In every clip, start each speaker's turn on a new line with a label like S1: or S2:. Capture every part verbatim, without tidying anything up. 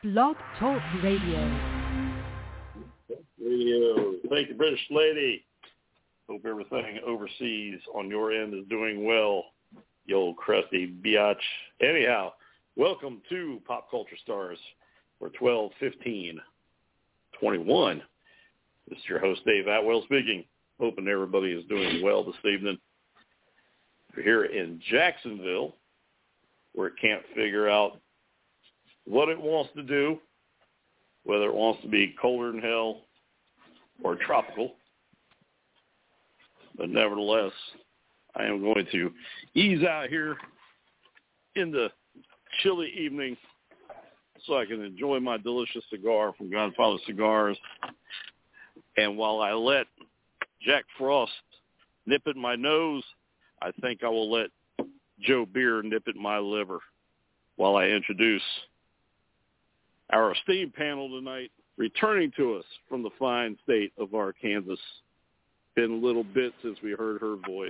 S1: Blog Talk Radio.
S2: Radio. Thank you, British lady. Hope everything overseas on your end is doing well, you old crusty biatch. Anyhow, welcome to Pop Culture Stars for twelve fifteen twenty-one. This is your host, Dave Atwell, speaking. Hoping everybody is doing well this evening. We're here in Jacksonville, where it can't figure out what it wants to do, whether it wants to be colder than hell or tropical. But nevertheless, I am going to ease out here in the chilly evening so I can enjoy my delicious cigar from Godfather Cigars. And while I let Jack Frost nip at my nose, I think I will let Joe Beer nip at my liver while I introduce our esteemed panel tonight, returning to us from the fine state of Arkansas. Been a little bit since we heard her voice.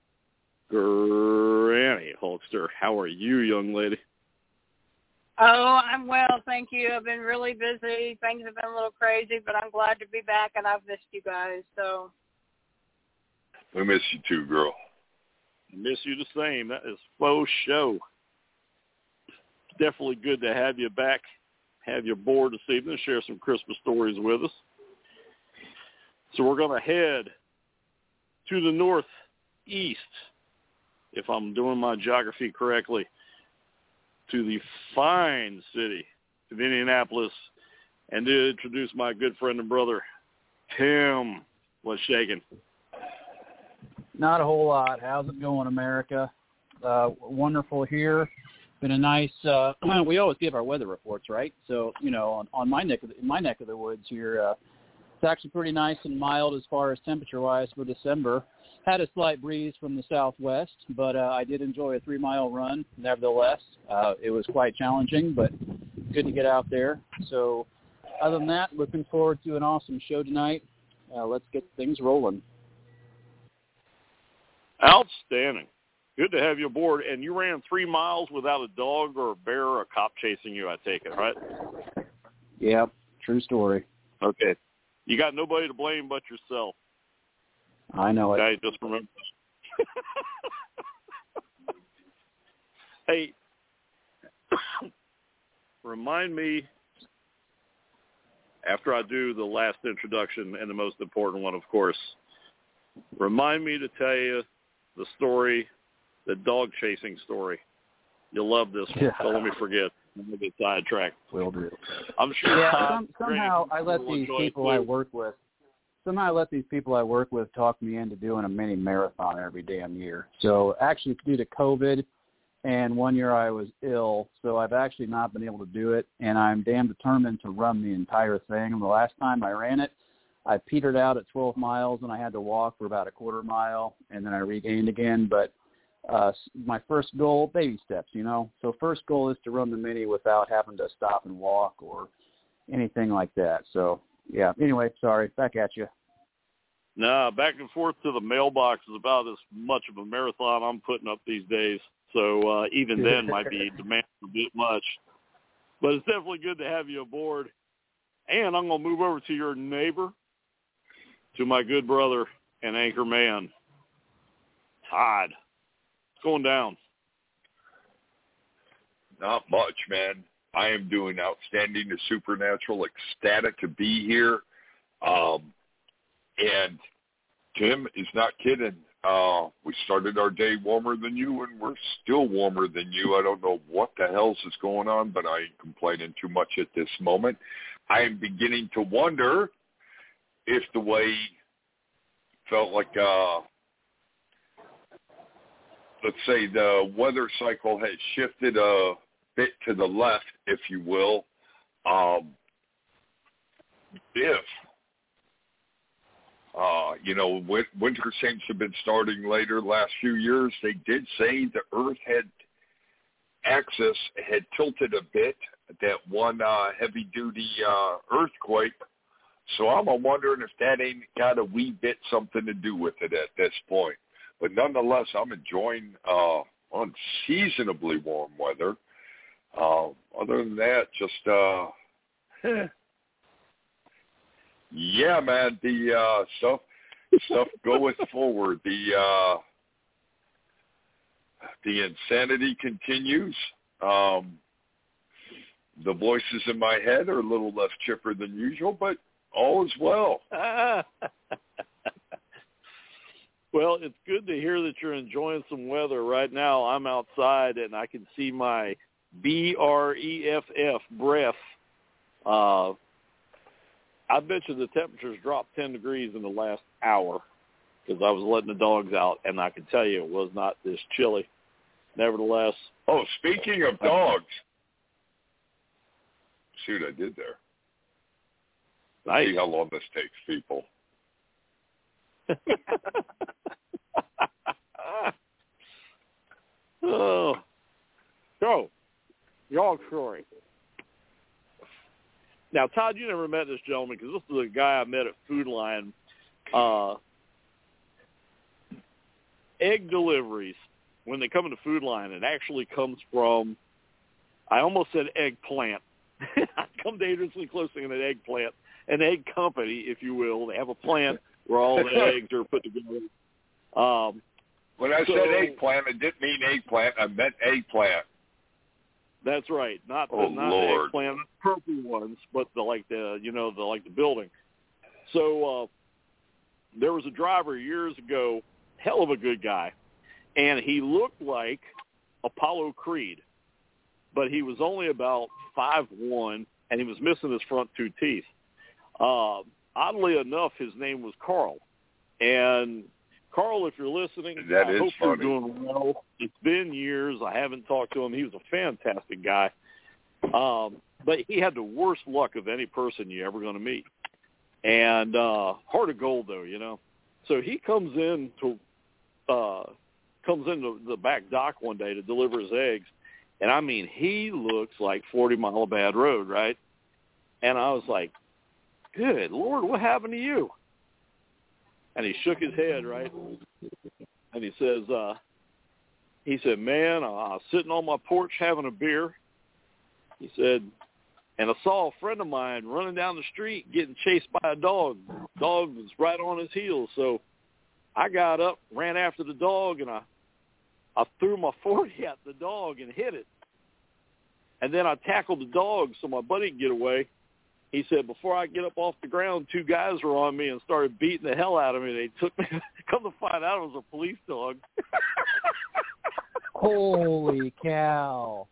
S2: Granny Hulkster, how are you, young lady?
S3: Oh, I'm well, thank you. I've been really busy. Things have been a little crazy, but I'm glad to be back, and I've missed you guys. So
S4: we miss you too, girl.
S2: I miss you the same. That is faux show. Definitely good to have you back. Have you aboard this evening, share some Christmas stories with us. So we're going to head to the northeast, if I'm doing my geography correctly, to the fine city of Indianapolis, and to introduce my good friend and brother, Tim. What's shaking?
S5: Not a whole lot. How's it going, America? Uh, wonderful here. Been a nice. Uh, we always give our weather reports, right? So you know, on, on my neck of the, in my neck of the woods here, uh, it's actually pretty nice and mild as far as temperature-wise for December. Had a slight breeze from the southwest, but uh, I did enjoy a three-mile run. Nevertheless, uh, it was quite challenging, but good to get out there. So, other than that, looking forward to an awesome show tonight. Uh, let's get things rolling.
S2: Outstanding. Good to have you aboard. And you ran three miles without a dog or a bear or a cop chasing you, I take it, right?
S5: Yeah, true story.
S2: Okay. You got nobody to blame but yourself.
S5: I know it.
S2: Okay, just remember. Hey, remind me, after I do the last introduction and the most important one, of course, remind me to tell you the story, the dog chasing story. You'll love this one. Yeah. Don't let me forget. I'm going to get sidetracked.
S5: Will do.
S2: I'm sure.
S5: Yeah,
S2: uh,
S5: some, somehow I let these people I work with, somehow I let these people I work with talk me into doing a mini marathon every damn year. So actually due to COVID and one year I was ill, so I've actually not been able to do it, and I'm damn determined to run the entire thing. And the last time I ran it, I petered out at twelve miles, and I had to walk for about a quarter mile, and then I regained again. But uh, my first goal, baby steps, you know. So first goal is to run the mini without having to stop and walk or anything like that. So, yeah, anyway, sorry, back at you.
S2: Nah, back and forth to the mailbox is about as much of a marathon I'm putting up these days. So uh, even then might be demanding a bit much. But it's definitely good to have you aboard. And I'm going to move over to your neighbor, to my good brother and anchor man, Todd. What's going down?
S4: Not much, man. I am doing outstanding, the supernatural, ecstatic to be here. Um, and Tim is not kidding. Uh, we started our day warmer than you, and we're still warmer than you. I don't know what the hell's is going on, but I ain't complaining too much at this moment. I am beginning to wonder if the way felt like, uh, let's say the weather cycle has shifted a bit to the left, if you will, um, if, uh, you know, winter seems to have been starting later last few years. They did say the Earth had axis had tilted a bit, that one uh, heavy-duty uh, earthquake. So I'm wondering if that ain't got a wee bit something to do with it at this point. But nonetheless, I'm enjoying uh, unseasonably warm weather. Uh, other than that, just uh, Yeah, man. The uh, stuff stuff goeth forward. The uh, the insanity continues. Um, the voices in my head are a little less chipper than usual, but all is well.
S2: Well, it's good to hear that you're enjoying some weather. Right now, I'm outside, and I can see my B R E F F, breath. Uh, I bet you the temperatures dropped ten degrees in the last hour because I was letting the dogs out, and I can tell you it was not this chilly. Nevertheless.
S4: Oh, speaking of dogs. Shoot, I did there. Let's
S2: nice.
S4: see how long this takes, people.
S2: Oh. So, dog story. Now, Todd, you never met this gentleman because this is a guy I met at Food Lion. Uh, egg deliveries, when they come into Food Lion, it actually comes from, I almost said eggplant. I come dangerously close to an eggplant. An egg company, if you will. They have a plant where all the eggs are put together. Um,
S4: when I
S2: so,
S4: said eggplant, I didn't mean eggplant. I meant eggplant.
S2: That's right. Not the,
S4: oh,
S2: not
S4: Lord.
S2: the eggplant, purple ones, but the like the you know the like the building. So uh, there was a driver years ago, hell of a good guy, and he looked like Apollo Creed, but he was only about five one, and he was missing his front two teeth. Uh, oddly enough, his name was Carl. And Carl, if you're listening,
S4: that
S2: I
S4: is
S2: hope
S4: funny.
S2: you're doing well. It's been years. I haven't talked to him. He was a fantastic guy. Um, but he had the worst luck of any person you're ever going to meet. And uh, heart of gold, though, you know. So he comes in to uh, comes into the back dock one day to deliver his eggs. And, I mean, he looks like forty Mile Bad Road, right? And I was like, good Lord, what happened to you? And he shook his head, right? And he says, uh, he said, man, I was sitting on my porch having a beer. He said, and I saw a friend of mine running down the street getting chased by a dog. The dog was right on his heels. So I got up, ran after the dog, and I, I threw my forty at the dog and hit it. And then I tackled the dog so my buddy could get away. He said, before I get up off the ground, two guys were on me and started beating the hell out of me. They took me, come to find out it was a police dog.
S5: Holy cow.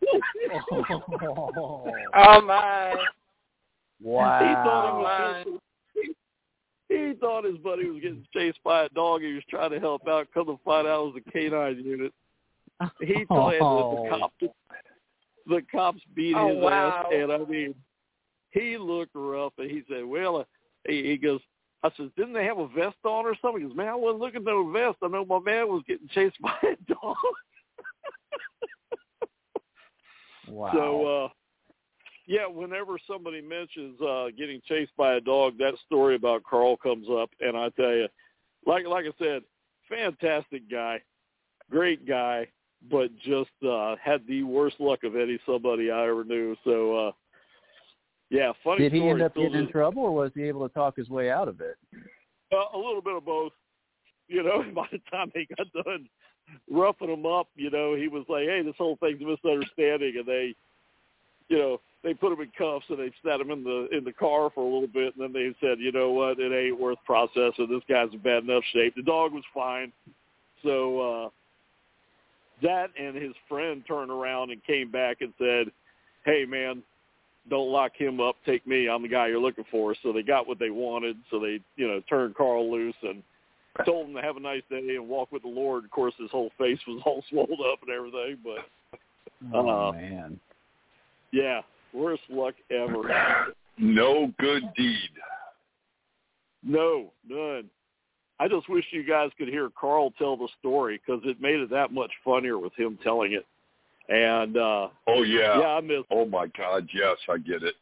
S3: Oh, oh my.
S5: Wow.
S2: He thought, he, was, he, he thought his buddy was getting chased by a dog. He was trying to help out. Come to find out it was a canine unit. He told
S5: oh.
S2: the cops, the cops beat
S3: oh,
S2: his
S3: wow.
S2: ass. And I mean, he looked rough, and he said, well, uh, he, he goes, I said, didn't they have a vest on or something? He goes, man, I wasn't looking at no vest. I know my man was getting chased by a dog.
S5: Wow.
S2: So, uh, yeah, whenever somebody mentions uh, getting chased by a dog, that story about Carl comes up, and I tell you, like like I said, fantastic guy, great guy, but just uh, had the worst luck of any somebody I ever knew. So, uh, yeah, funny
S5: Did he
S2: story.
S5: end up
S2: Still
S5: getting in
S2: just,
S5: trouble, or was he able to talk his way out of it?
S2: uh, a little bit of both. You know, by the time he got done roughing him up, you know, he was like, hey, this whole thing's a misunderstanding, and they, you know, they put him in cuffs and they sat him in the in the car for a little bit, and then they said, you know what, it ain't worth processing. This guy's in bad enough shape. The dog was fine. So uh, that and his friend turned around and came back and said, hey, man, don't lock him up. Take me. I'm the guy you're looking for. So they got what they wanted. So they, you know, turned Carl loose and told him to have a nice day and walk with the Lord. Of course, his whole face was all swelled up and everything. But,
S5: oh,
S2: uh,
S5: man.
S2: Yeah, worst luck ever.
S4: No good deed.
S2: No, none. I just wish you guys could hear Carl tell the story because it made it that much funnier with him telling it. And, uh,
S4: oh, yeah.
S2: Yeah, I miss
S4: Oh, my God, yes, I get it.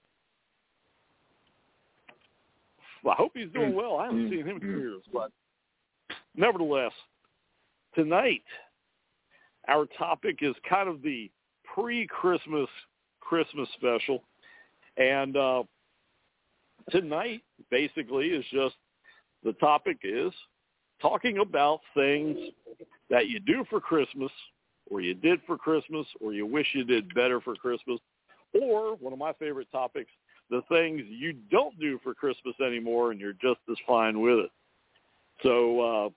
S2: I hope he's doing well. I haven't seen him in years, but nevertheless, tonight our topic is kind of the pre-Christmas Christmas special, And uh, tonight, basically, is just the topic is talking about things that you do for Christmas, or you did for Christmas, or you wish you did better for Christmas, or one of my favorite topics, the things you don't do for Christmas anymore and you're just as fine with it. So uh,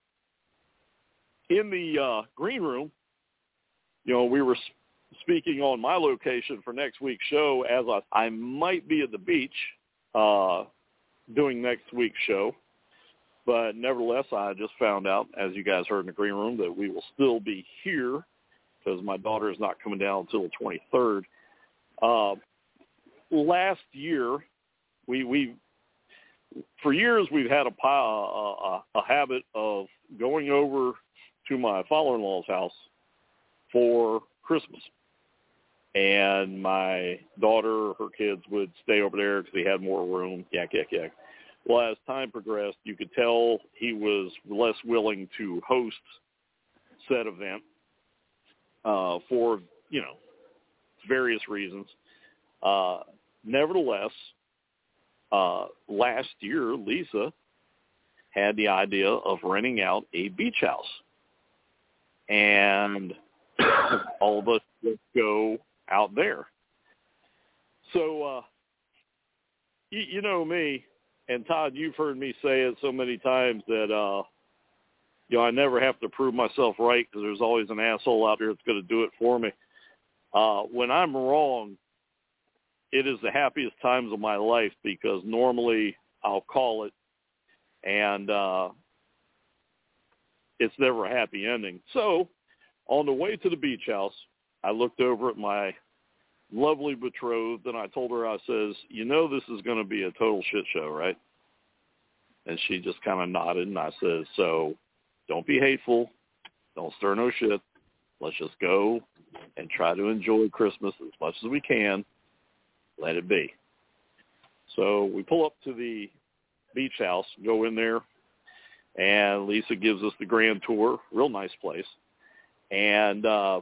S2: in the uh, green room, you know, we were speaking on my location for next week's show, as I, I might be at the beach uh, doing next week's show. But nevertheless, I just found out, as you guys heard in the green room, that we will still be here because my daughter is not coming down until the twenty-third. Uh, last year, we we for years we've had a, a, a habit of going over to my father-in-law's house for Christmas. And my daughter, her kids would stay over there because he had more room, yak, yak, yak. Well, as time progressed, you could tell he was less willing to host said event uh, for, you know, various reasons. Uh, nevertheless, uh, last year, Lisa had the idea of renting out a beach house. And all of us would go out there. So, uh, you, you know me, and Todd, you've heard me say it so many times that, uh, you know, I never have to prove myself right because there's always an asshole out there that's going to do it for me. Uh, when I'm wrong, it is the happiest times of my life because normally I'll call it and uh, it's never a happy ending. So on the way to the beach house, I looked over at my lovely betrothed and I told her, I says, you know, this is going to be a total shit show, right? And she just kind of nodded and I says, so don't be hateful. Don't stir no shit. Let's just go and try to enjoy Christmas as much as we can. Let it be. So we pull up to the beach house, go in there, and Lisa gives us the grand tour. Real nice place. And uh,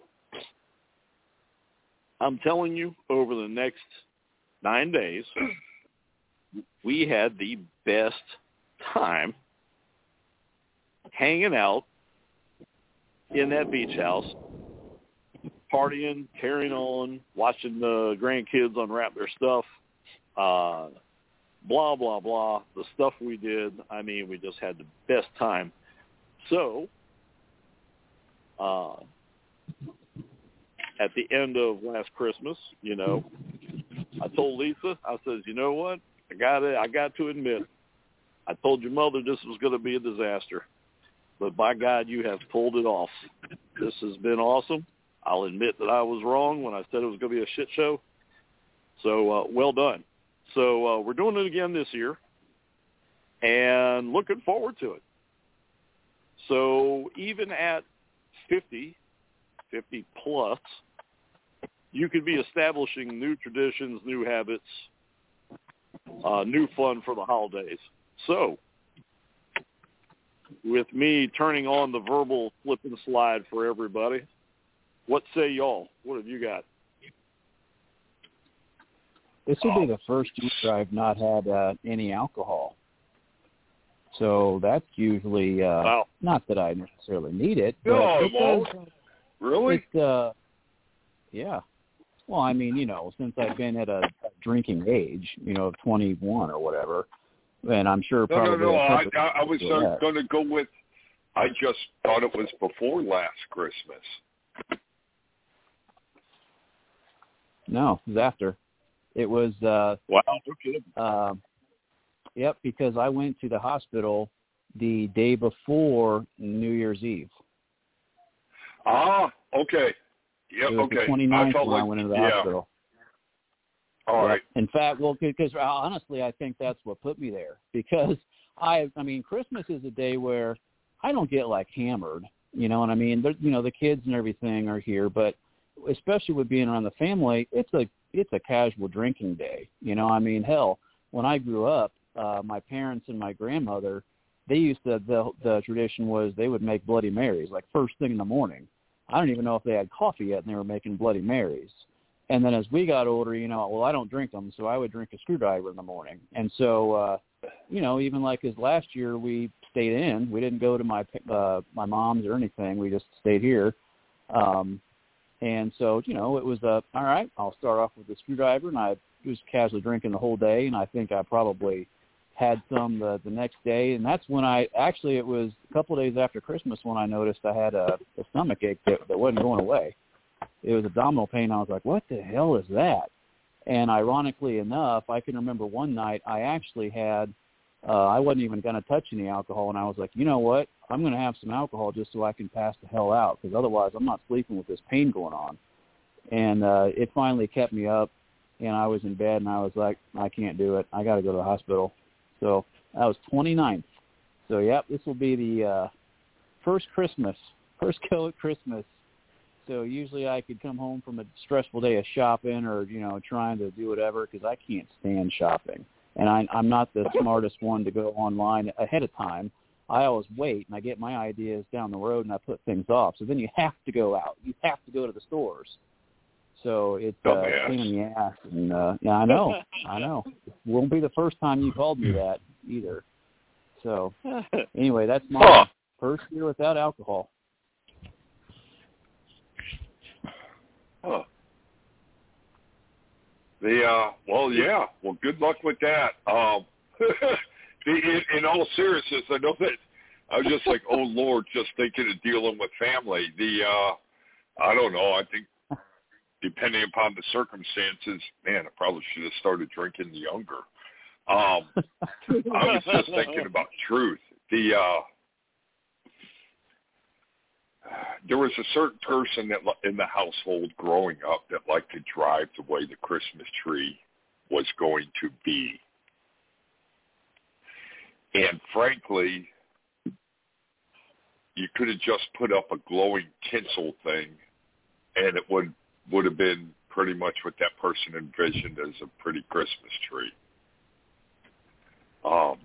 S2: I'm telling you, over the next nine days, we had the best time hanging out in that beach house, partying, carrying on, watching the grandkids unwrap their stuff, uh, blah, blah, blah, the stuff we did. I mean, we just had the best time. So uh, at the end of last Christmas, you know, I told Lisa, I says, you know what? I got it. I got to admit, I told your mother this was going to be a disaster. But by God, you have pulled it off. This has been awesome. I'll admit that I was wrong when I said it was going to be a shit show. So uh, well done. So uh, we're doing it again this year and looking forward to it. So even at fifty, fifty plus, you could be establishing new traditions, new habits, uh, new fun for the holidays. So with me turning on the verbal flip and slide for everybody, what say y'all? What have you got?
S5: This would be the first year I've not had uh, any alcohol. So that's usually, uh, wow. Not that I necessarily need it. But
S4: no,
S5: it does,
S4: really?
S5: It, uh, yeah. Well, I mean, you know, since I've been at a, a drinking age, you know, of twenty-one or whatever, and I'm sure probably...
S4: No, no, no, I, I, I was uh, going to go with, I just thought it was before last Christmas.
S5: No, it was after. It was... Uh,
S2: wow, okay.
S5: Uh, yep, because I went to the hospital the day before New Year's Eve.
S4: Ah, okay. Yep,
S5: it was
S4: okay.
S5: the twenty-ninth
S4: I
S5: when
S4: like,
S5: I went into the
S4: yeah.
S5: hospital.
S4: All
S5: yep.
S4: right.
S5: In fact, well, because honestly, I think that's what put me there. Because, I I mean, Christmas is a day where I don't get, like, hammered. You know what I mean? They're, you know, the kids and everything are here, but especially with being around the family, it's a it's a casual drinking day. You know, I mean, hell, when I grew up, uh, my parents and my grandmother, they used to, the the tradition was they would make Bloody Marys, like first thing in the morning. I don't even know if they had coffee yet, and they were making Bloody Marys. And then as we got older, you know, well, I don't drink them, so I would drink a screwdriver in the morning. And so, uh, you know, even like as last year, we stayed in. We didn't go to my uh, my mom's or anything. We just stayed here. Um, and so, you know, it was, uh, all right, I'll start off with the screwdriver, and I was casually drinking the whole day, and I think I probably had some the, the next day. And that's when I, actually it was a couple of days after Christmas when I noticed I had a, a stomach ache that, that wasn't going away. It was abdominal pain. I was like, what the hell is that? And ironically enough, I can remember one night I actually had, uh, I wasn't even going to touch any alcohol, and I was like, you know what? I'm going to have some alcohol just so I can pass the hell out, because otherwise I'm not sleeping with this pain going on. And uh, it finally kept me up, and I was in bed, and I was like, I can't do it. I got to go to the hospital. So that was twenty-ninth. So, yep, this will be the uh, first Christmas, first go at Christmas. So usually I could come home from a stressful day of shopping or, you know, trying to do whatever, because I can't stand shopping. And I, I'm not the smartest one to go online ahead of time. I always wait, and I get my ideas down the road, and I put things off. So then you have to go out. You have to go to the stores. So it's uh, a pain in the ass. And, uh, yeah, I know. I know. It won't be the first time you called me that either. So anyway, that's my huh. first year without alcohol.
S4: Huh. The uh, well, yeah. Well, good luck with that. Um, the, in, in all seriousness, I know that I was just like, oh Lord, just thinking of dealing with family. The uh, I don't know. I think depending upon the circumstances, man, I probably should have started drinking younger. Um, I was just thinking about truth. The uh, there was a certain person that in the household growing up that liked to drive the way the Christmas tree was going to be. And frankly, you could have just put up a glowing tinsel thing, and it would would have been pretty much what that person envisioned as a pretty Christmas tree. Um,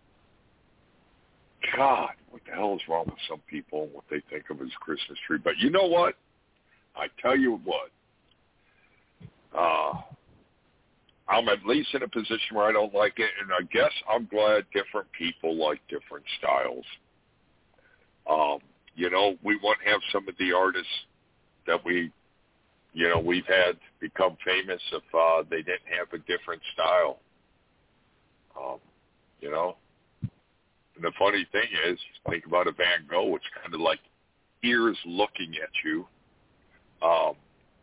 S4: God, what the hell is wrong with some people and what they think of as Christmas tree? But you know what? I tell you what. Uh, I'm at least in a position where I don't like it, and I guess I'm glad different people like different styles. Um, you know, we won't have some of the artists that we, you know, we've had become famous if uh, they didn't have a different style. Um, you know? And the funny thing is, think about a Van Gogh, it's kind of like ears looking at you. Um,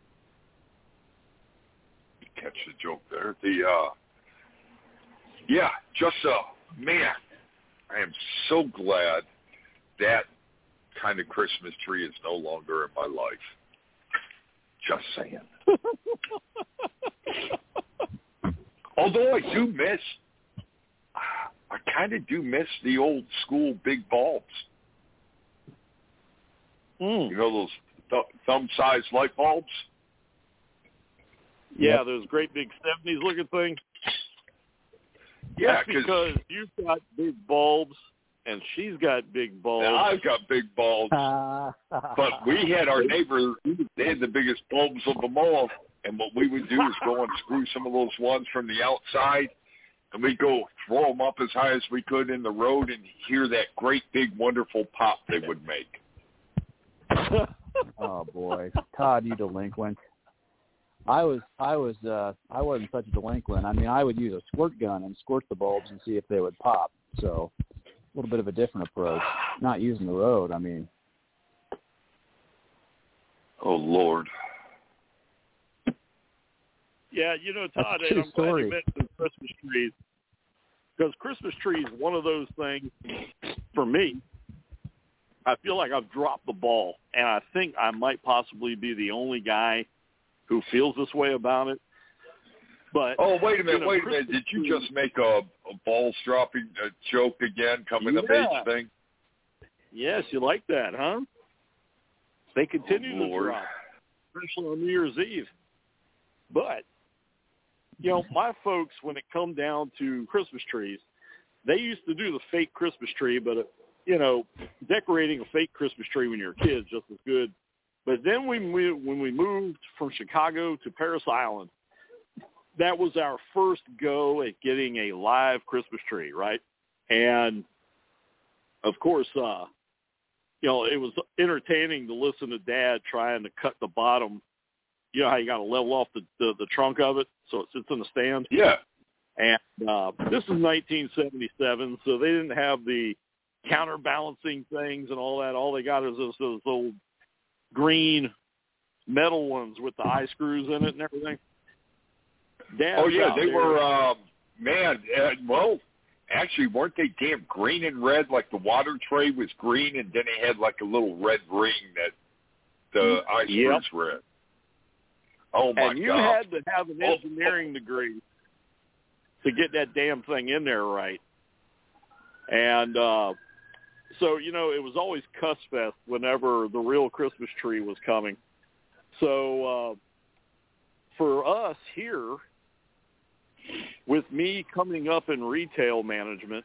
S4: catch the joke there. The, uh, yeah, just, uh, man, I am so glad that kind of Christmas tree is no longer in my life. Just saying. Although I do miss, I kind of do miss the old school big bulbs.
S2: Mm.
S4: You know those th- thumb-sized light bulbs?
S2: Yeah,
S5: yep.
S2: those great big seventies looking things.
S4: Yeah,
S2: That's because you've got big bulbs and she's got big bulbs.
S4: And I've got big bulbs. But we had our neighbor, they had the biggest bulbs of them all. And what we would do is go and screw some of those ones from the outside. And we'd go throw them up as high as we could in the road and hear that great big wonderful pop they would make.
S5: Oh, boy. Todd, you delinquent. I was, I was, uh, I wasn't such a delinquent. I mean, I would use a squirt gun and squirt the bulbs and see if they would pop. So a little bit of a different approach. Not using the road, I mean.
S4: Oh, Lord.
S2: Yeah, you know, Todd, and I'm
S5: story.
S2: glad you mentioned Christmas trees. Because Christmas tree is one of those things, for me, I feel like I've dropped the ball. And I think I might possibly be the only guy who feels this way about it. But
S4: oh, wait a minute,
S2: you know,
S4: wait a minute. Did you just make a, a balls dropping a joke again, coming
S2: yeah.
S4: of age thing?
S2: Yes, you like that, huh? They continue
S4: oh,
S2: to drop, especially on New Year's Eve. But, you know, my folks, when it come down to Christmas trees, they used to do the fake Christmas tree, but, uh, you know, decorating a fake Christmas tree when you're a kid is just as good But then when we, when we moved from Chicago to Parris Island, that was our first go at getting a live Christmas tree, right? And, of course, uh, you know, it was entertaining to listen to Dad trying to cut the bottom. You know how you got to level off the, the, the trunk of it so it sits in the stand?
S4: Yeah.
S2: And uh, this is nineteen seventy-seven, so they didn't have the counterbalancing things and all that. All they got is those, those old green metal ones with the eye screws in it and everything. Dad's
S4: oh, yeah, they
S2: there.
S4: were, um, man, uh, well, actually, weren't they damn green and red? Like the water tray was green, and then it had like a little red ring that the eye
S2: yep.
S4: screws were in. Oh, my God.
S2: And you God. had to have an engineering degree to get that damn thing in there right. And uh, so, you know, it was always Cuss Fest whenever the real Christmas tree was coming. So uh, for us here, with me coming up in retail management,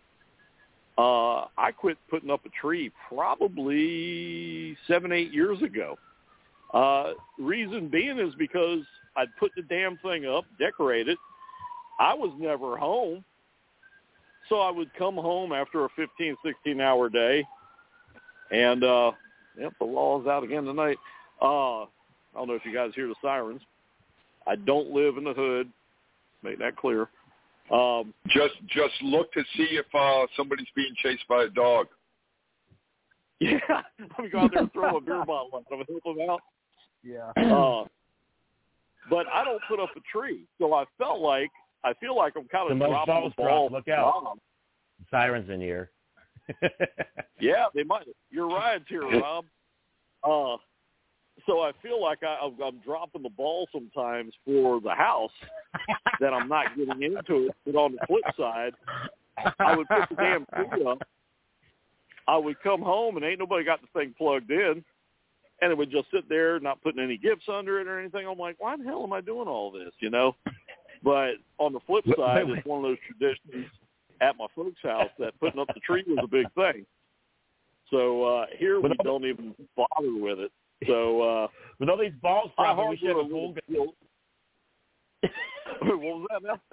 S2: uh, I quit putting up a tree probably seven, eight years ago. Uh, reason being is because I'd put the damn thing up, decorate it. I was never home. So I would come home after a fifteen, sixteen-hour day. And, uh, yep, the law is out again tonight. Uh, I don't know if you guys hear the sirens. I don't live in the hood. Make that clear. Um,
S4: just just look to see if uh, somebody's being chased by a dog.
S2: Yeah, let me go out there and throw a beer bottle at them and help them out.
S5: Yeah.
S2: Uh, but I don't put up a tree, so I felt like I feel like I'm kind of
S1: the
S2: dropping
S1: balls
S2: the ball.
S1: Drop. Look out! Sirens in here.
S2: Yeah, they might. Your ride's here, Rob. Uh, so I feel like I, I'm, I'm dropping the ball sometimes for the house that I'm not getting into it. But on the flip side, I would put the damn tree up. I would come home and ain't nobody got the thing plugged in. And it would just sit there, not putting any gifts under it or anything. I'm like, why the hell am I doing all this, you know? But on the flip side, it's one of those traditions at my folks' house that putting up the tree was a big thing. So uh, here we don't even bother with it. So uh,
S1: with all these balls dropping, we should have a full game.
S2: What was that now?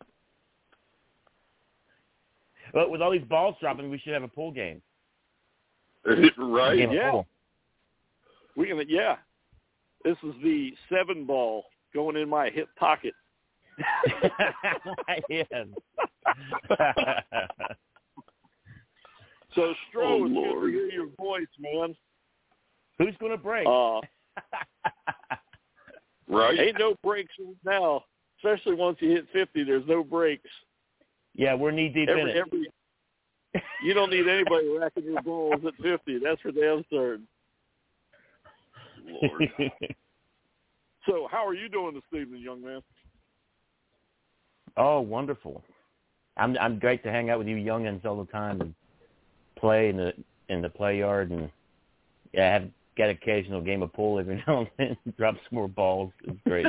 S1: Well, with all these balls dropping, we should have a pool game.
S4: Right?
S1: Game
S2: yeah.
S1: Pool.
S2: We can. Yeah. This is the seven ball going in my hip pocket.
S1: Yes.
S2: So, Stro,
S4: oh,
S2: it's
S4: Lord.
S2: good to hear your voice, man.
S1: Who's going to break?
S2: Uh,
S4: right?
S2: Ain't no breaks now, especially once you hit fifty. There's no breaks.
S1: Yeah, we're knee deep
S2: every,
S1: in it.
S2: Every, you don't need anybody racking your balls at fifty. That's for damn certain.
S4: Lord.
S2: So, how are you doing this evening, young man?
S1: Oh, wonderful. I'm I'm great to hang out with you youngins all the time and play in the in the play yard, and yeah, have get occasional game of pool every now and then. Drop some more balls. It's great.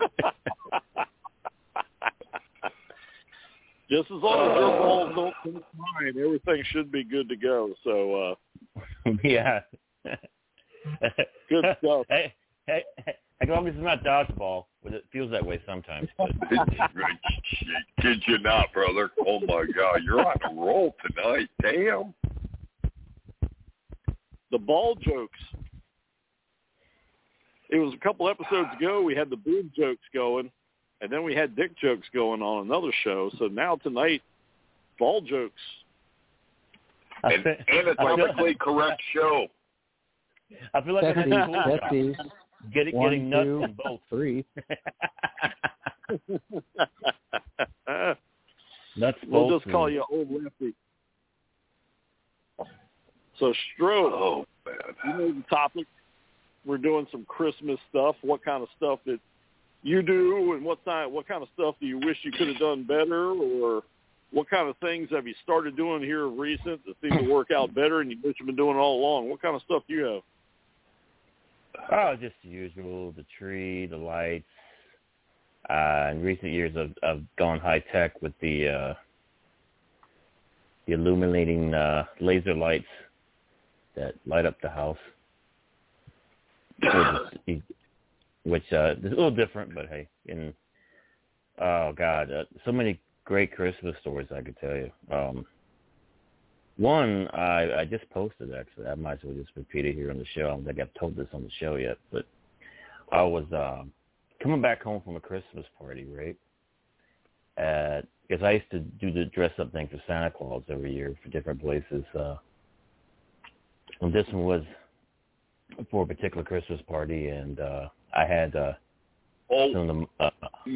S2: Just as long as your balls don't come mine, everything should be good to go. So, uh,
S1: yeah.
S2: Good stuff.
S1: Hey, hey, hey, as long as it's not dodgeball, but it feels that way sometimes. But.
S4: Kid you not, brother. Oh, my God. You're on a roll tonight. Damn.
S2: The ball jokes. It was a couple episodes ago we had the boob jokes going, and then we had dick jokes going on another show. So now tonight, ball jokes.
S4: An anatomically correct show.
S1: I feel like I had
S5: Testies,
S1: a cool
S5: testies.
S1: Get it,
S5: One,
S1: getting nuts
S5: two,
S1: in both.
S5: Three.
S1: Nuts,
S2: We'll
S1: bolts,
S2: just call
S1: and...
S2: you Old Lefty. So, Stro,
S4: oh, man.
S2: you know the topic. We're doing some Christmas stuff. What kind of stuff that you do, and what kind, what kind of stuff do you wish you could have done better, or what kind of things have you started doing here recent that seem to work out better and you wish you've been doing all along? What kind of stuff do you have?
S1: Oh, just the usual, the tree, the lights. Uh, in recent years, I've, I've gone high-tech with the uh, the illuminating uh, laser lights that light up the house. which uh, is a little different, but hey, in oh god, uh, so many great Christmas stories I could tell you. Um, one I, I just posted actually. I might as well just repeat it here on the show. I don't think I've told this on the show yet, but I was uh, coming back home from a Christmas party, right? Because I used to do the dress-up thing for Santa Claus every year for different places. Uh, and this one was for a particular Christmas party, and uh, I had uh,
S4: oh.
S1: some of them. Uh,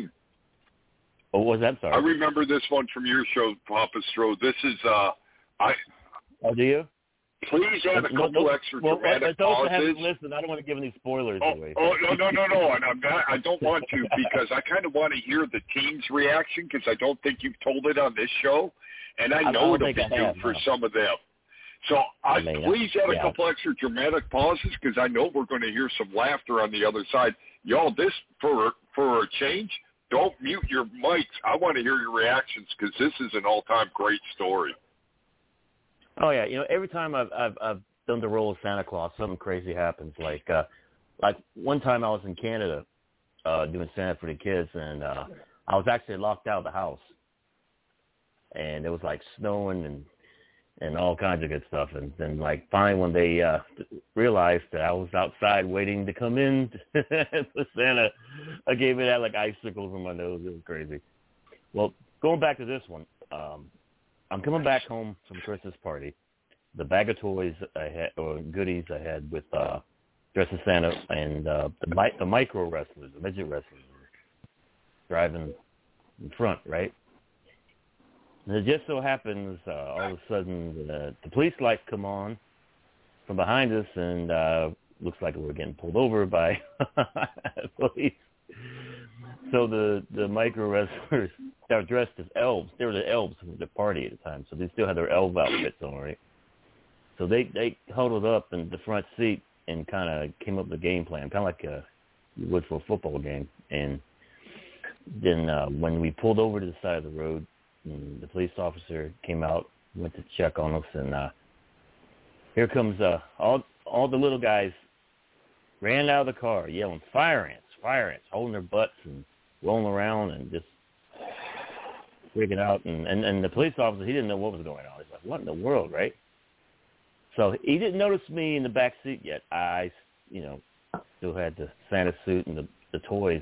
S1: oh, what was that? Sorry.
S4: I remember this one from your show, Papa Stro. This is, uh, I.
S1: Oh, do you?
S4: Please add a couple
S1: no, no,
S4: extra
S1: well,
S4: dramatic
S1: those
S4: pauses.
S1: Haven't listened, I don't want to give any spoilers
S4: oh,
S1: away.
S4: Oh, no, no, no, no. And I'm not, I don't want to because I kind of want to hear the team's reaction because I don't think you've told it on this show. And I know it'll be new for no. some of them. So I, I mean, please add yeah. a couple extra dramatic pauses because I know we're going to hear some laughter on the other side. Y'all, this, for, for a change, don't mute your mics. I want to hear your reactions because this is an all-time great story.
S1: Oh, yeah. You know, every time I've, I've, I've done the role of Santa Claus, something crazy happens. Like, uh, like one time I was in Canada uh, doing Santa for the kids, and uh, I was actually locked out of the house. And it was, like, snowing and and all kinds of good stuff. And then, like, finally when they uh, realized that I was outside waiting to come in for Santa, I gave it out, like, icicles in my nose. It was crazy. Well, going back to this one, um, I'm coming back home from Christmas party. The bag of toys I had, or goodies I had with uh, Dress as Santa and uh, the, mi- the micro wrestlers, the midget wrestlers, driving in front, right? And it just so happens, uh, all of a sudden, uh, the police lights come on from behind us, and uh, looks like we're getting pulled over by police. So the, the micro wrestlers, they were dressed as elves. They were the elves from the party at the time, so they still had their elf outfits on, right? So they, they huddled up in the front seat and kind of came up with a game plan, kind of like a, you would for a football game. And then uh, when we pulled over to the side of the road, and the police officer came out, went to check on us, and uh, here comes uh, all all the little guys ran out of the car yelling, "Fire ants, fire ants," holding their butts and rolling around and just freaking out. And, and, and the police officer, he didn't know what was going on. He's like, what in the world, right? So he didn't notice me in the back seat yet. I, you know, still had the Santa suit and the, the toys.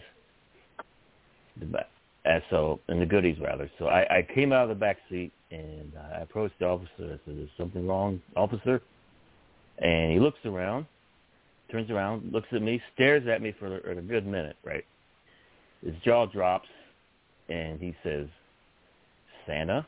S1: The back. And so, and the goodies rather. So I, I came out of the back seat and I approached the officer. I said, "Is something wrong, officer?" And he looks around, turns around, looks at me, stares at me for a, a good minute, right? His jaw drops and he says, "Santa?"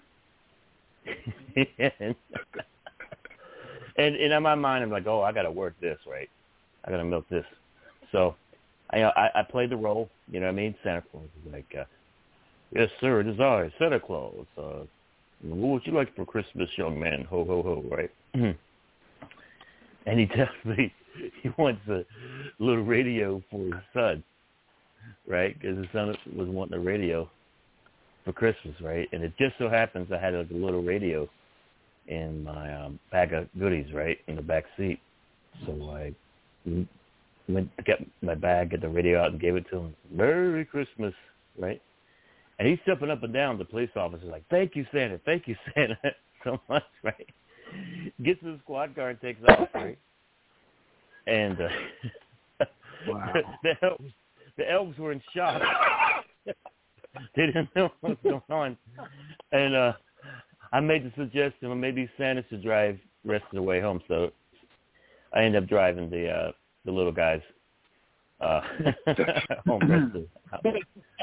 S1: and, and, and in my mind, I'm like, oh, I got to work this, right? I got to milk this. So I, I, I played the role, you know what I mean? Santa Claus is like, uh, "Yes, sir, it is I, Santa Claus. Uh, what would you like for Christmas, young man? Ho, ho, ho," right? And he tells me he wants a little radio for his son, right? Because his son was wanting a radio for Christmas, right? And it just so happens I had like, a little radio in my um, bag of goodies, right, in the back seat. So I went to get my bag, get the radio out, and gave it to him. "Merry Christmas," right? And he's jumping up and down. The police officer like, "Thank you, Santa. Thank you, Santa, so much," right? Gets to the squad car and takes off, right? And uh,
S5: wow.
S1: the, elves, the elves were in shock. They didn't know what was going on. And uh, I made the suggestion, well, maybe Santa should drive the rest of the way home. So I ended up driving the uh, the little guys uh, home rest of the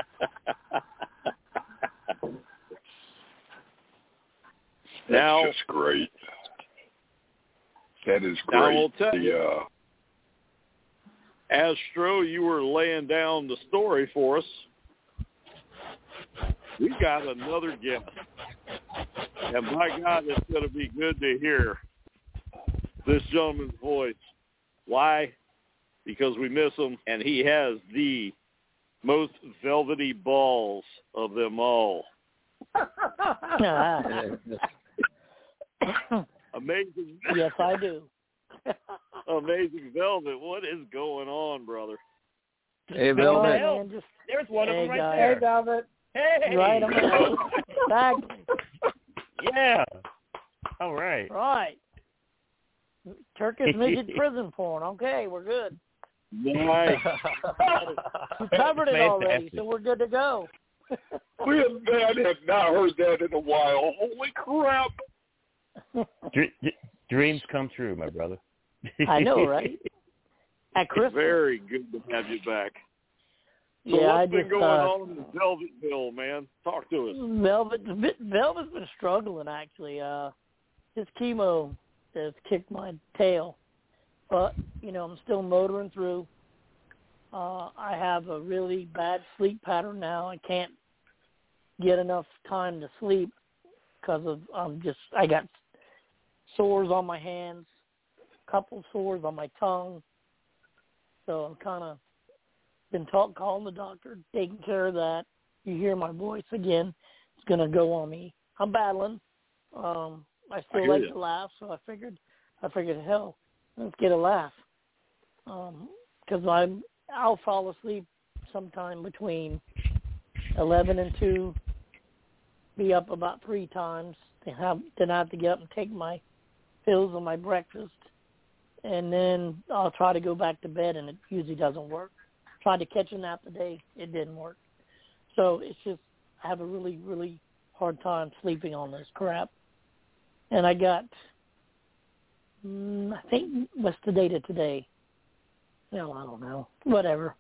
S4: That's
S2: now,
S4: just great. That is
S2: now
S4: great.
S2: I will tell
S4: the,
S2: you,
S4: uh,
S2: Astro, you were laying down the story for us. We got another guest. And my God, it's going to be good to hear this gentleman's voice. Why? Because we miss him, and he has the most velvety balls of them all.
S6: Amazing. Yes, I do.
S2: Amazing Velvet, what is going on, brother?
S5: Hey, Velvet.
S1: Oh, man, just, there's one
S6: hey,
S1: of them right
S6: guys.
S1: there.
S6: Hey, Velvet.
S1: Hey.
S6: Right, I'm gonna back.
S1: Yeah. All right.
S6: Right. Turkish midget prison porn. Okay, we're good.
S2: Nice.
S6: We covered it already, so we're good to go.
S4: We have, man, have not heard that in a while. Holy crap.
S1: Dr- dreams come true, my brother.
S6: I know, right? At Christmas.
S2: Very good to have you back. So
S6: yeah,
S2: what's
S6: I
S2: been
S6: just,
S2: going
S6: uh,
S2: on in Velvetville, man? Talk to us.
S6: Velvet, Velvet's been struggling, actually. Uh, his chemo has kicked my tail. But, you know, I'm still motoring through. Uh, I have a really bad sleep pattern now. I can't get enough time to sleep because of I'm just I got sores on my hands, a couple sores on my tongue. So I'm kind of been talk, calling the doctor, taking care of that. You hear my voice again. It's going to go on me. I'm battling. Um, I still
S2: I
S6: like
S2: you.
S6: to laugh, so I figured, I figured, hell, let's get a laugh. Because I'm, I'll fall asleep sometime between eleven and two, be up about three times, then have, then I have to get up and take my pills and my breakfast, and then I'll try to go back to bed, and it usually doesn't work. Tried to catch a nap today, it didn't work. So it's just, I have a really, really hard time sleeping on this crap. And I got, mm, I think, what's the date of today? No, I don't know. Whatever.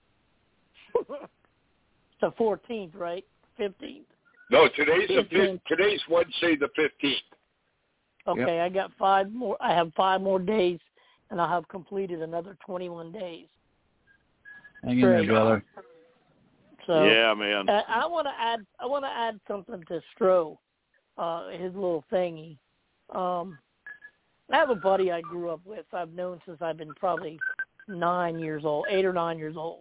S6: It's the fourteenth, right? fifteenth.
S4: No, today's the fifth, today's Wednesday the fifteenth.
S6: Okay,
S5: Yep.
S6: I got five more. I have five more days, and I'll have completed another twenty-one days.
S5: Hang in there, brother.
S6: So
S2: yeah, man.
S6: uh, I want to add. I want to add something to Stro, uh, his little thingy. Um, I have a buddy I grew up with. I've known since I've been probably nine years old, eight or nine years old,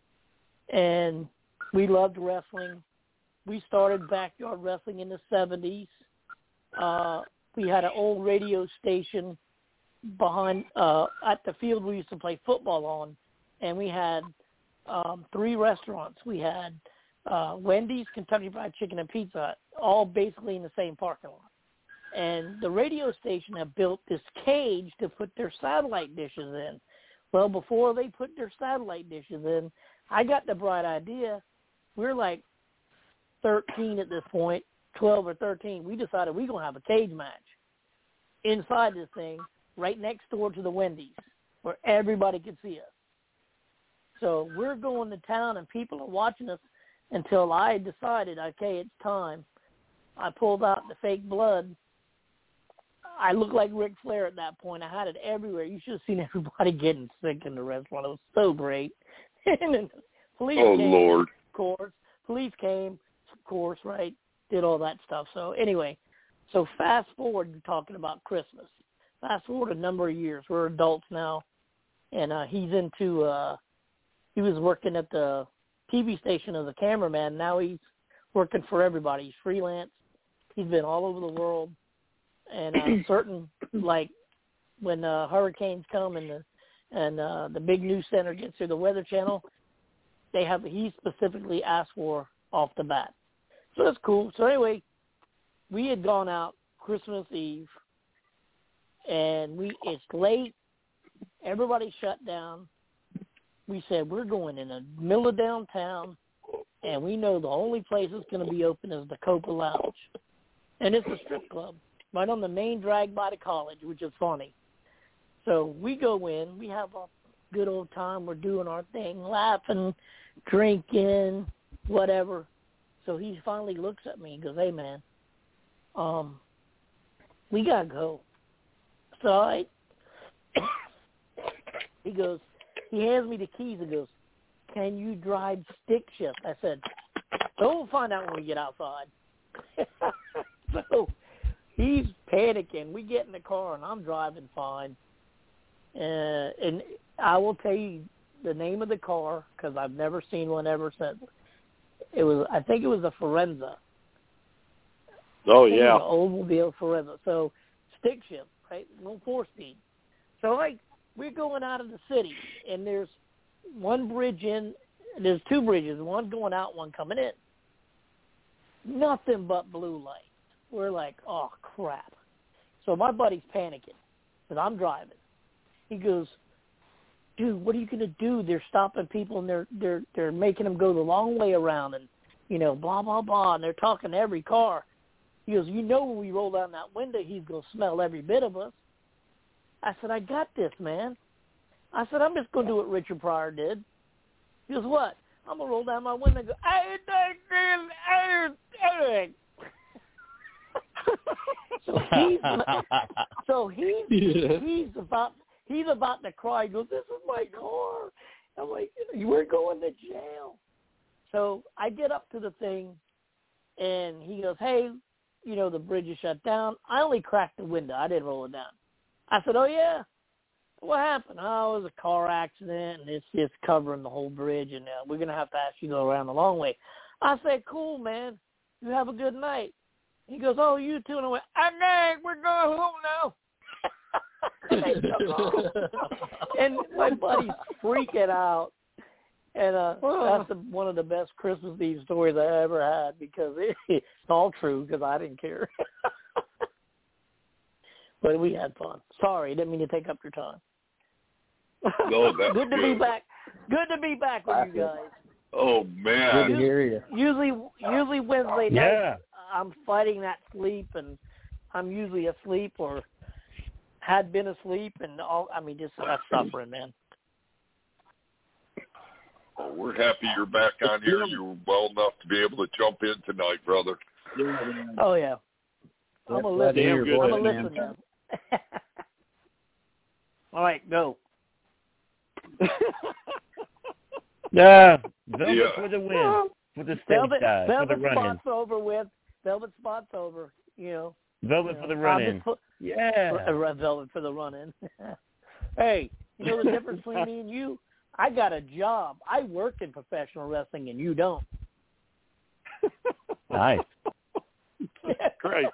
S6: and we loved wrestling. We started backyard wrestling in the seventies. Uh, we had an old radio station behind uh, at the field we used to play football on, and we had um, three restaurants. We had uh, Wendy's, Kentucky Fried Chicken, and Pizza Hut, all basically in the same parking lot. And the radio station had built this cage to put their satellite dishes in. Well, before they put their satellite dishes in, I got the bright idea. We're like thirteen at this point, twelve or thirteen. We decided we're going to have a cage match inside this thing right next door to the Wendy's where everybody could see us. So we're going to town, and people are watching us until I decided, okay, it's time. I pulled out the fake blood. I looked like Ric Flair at that point. I had it everywhere. You should have seen everybody getting sick in the restaurant. It was so great. And then police
S4: Oh,
S6: came,
S4: Lord.
S6: of course. Police came, of course, right, did all that stuff. So anyway, so fast forward, you're talking about Christmas. Fast forward a number of years. We're adults now, and uh, he's into uh, – he was working at the T V station as a cameraman. Now he's working for everybody. He's freelance. He's been all over the world. And uh, certain, like, when uh, hurricanes come and the and uh, the big news center gets through the Weather Channel, they have he specifically asked for off the bat. So that's cool. So anyway, we had gone out Christmas Eve, and we it's late. Everybody shut down. We said, we're going in the middle of downtown, and we know the only place that's going to be open is the Copa Lounge. And it's a strip club right on the main drag by the college, which is funny. So we go in. We have a good old time. We're doing our thing, laughing, drinking, whatever. So he finally looks at me and goes, hey, man, um, we got to go. So I, he goes, he hands me the keys and goes, can you drive stick shift? I said, so we'll find out when we get outside. So he's panicking. We get in the car, and I'm driving fine. Uh, and I will tell you the name of the car because I've never seen one ever since. It was, I think it was a Forenza.
S2: Oh, yeah.
S6: It was an Oldsmobile Forenza. So stick shift, right? No four speed. So I we're going out of the city, and there's one bridge in. There's two bridges, one going out, one coming in. Nothing but blue lights. We're like, oh, crap. So my buddy's panicking because I'm driving. He goes, dude, what are you going to do? They're stopping people, and they're they're they're making them go the long way around, and, you know, blah, blah, blah, and they're talking to every car. He goes, you know when we roll down that window, he's going to smell every bit of us. I said, I got this, man. I said, I'm just going to do what Richard Pryor did. He goes, what? I'm going to roll down my window and go, I so he's so he's yeah. he's about he's about to cry. He goes, this is my car. I'm like, we're going to jail. So I get up to the thing, and he goes, hey, you know, the bridge is shut down. I only cracked the window. I didn't roll it down. I said, oh, yeah? What happened? Oh, it was a car accident, and it's just covering the whole bridge, and uh, we're going to have to ask you to go around the long way. I said, cool, man. You have a good night. He goes, oh, you too. And I went, I know, we're going home now. And they took off. And my buddy's freaking out. And uh, that's the, one of the best Christmas Eve stories I ever had because it, it's all true because I didn't care. But we had fun. Sorry, didn't mean to take up your time.
S4: No, that's
S6: good to
S4: good.
S6: be back. Good to be back with you guys.
S4: Oh man,
S5: good to hear you.
S6: Usually, usually Wednesday night,
S1: yeah.
S6: I'm fighting that sleep, and I'm usually asleep or had been asleep, and all. I mean, just uh, suffering, man.
S4: Well, we're happy you're back on here. You're well enough to be able to jump in tonight, brother.
S6: Oh yeah, I'm a listen. I'm a listen now. All right, go.
S1: Yeah, Velvet
S4: yeah.
S1: for the win. For the stage
S6: Velvet,
S1: guys,
S6: Velvet
S1: for the run-in.
S6: spot's over with. Velvet spot's over, you know.
S1: Velvet
S6: you
S1: for
S6: know,
S1: the run-in.
S6: Put,
S1: yeah.
S6: Uh, Velvet for the run-in. Hey, you know the difference between me and you? I got a job. I work in professional wrestling, and you don't.
S1: Nice.
S2: Great.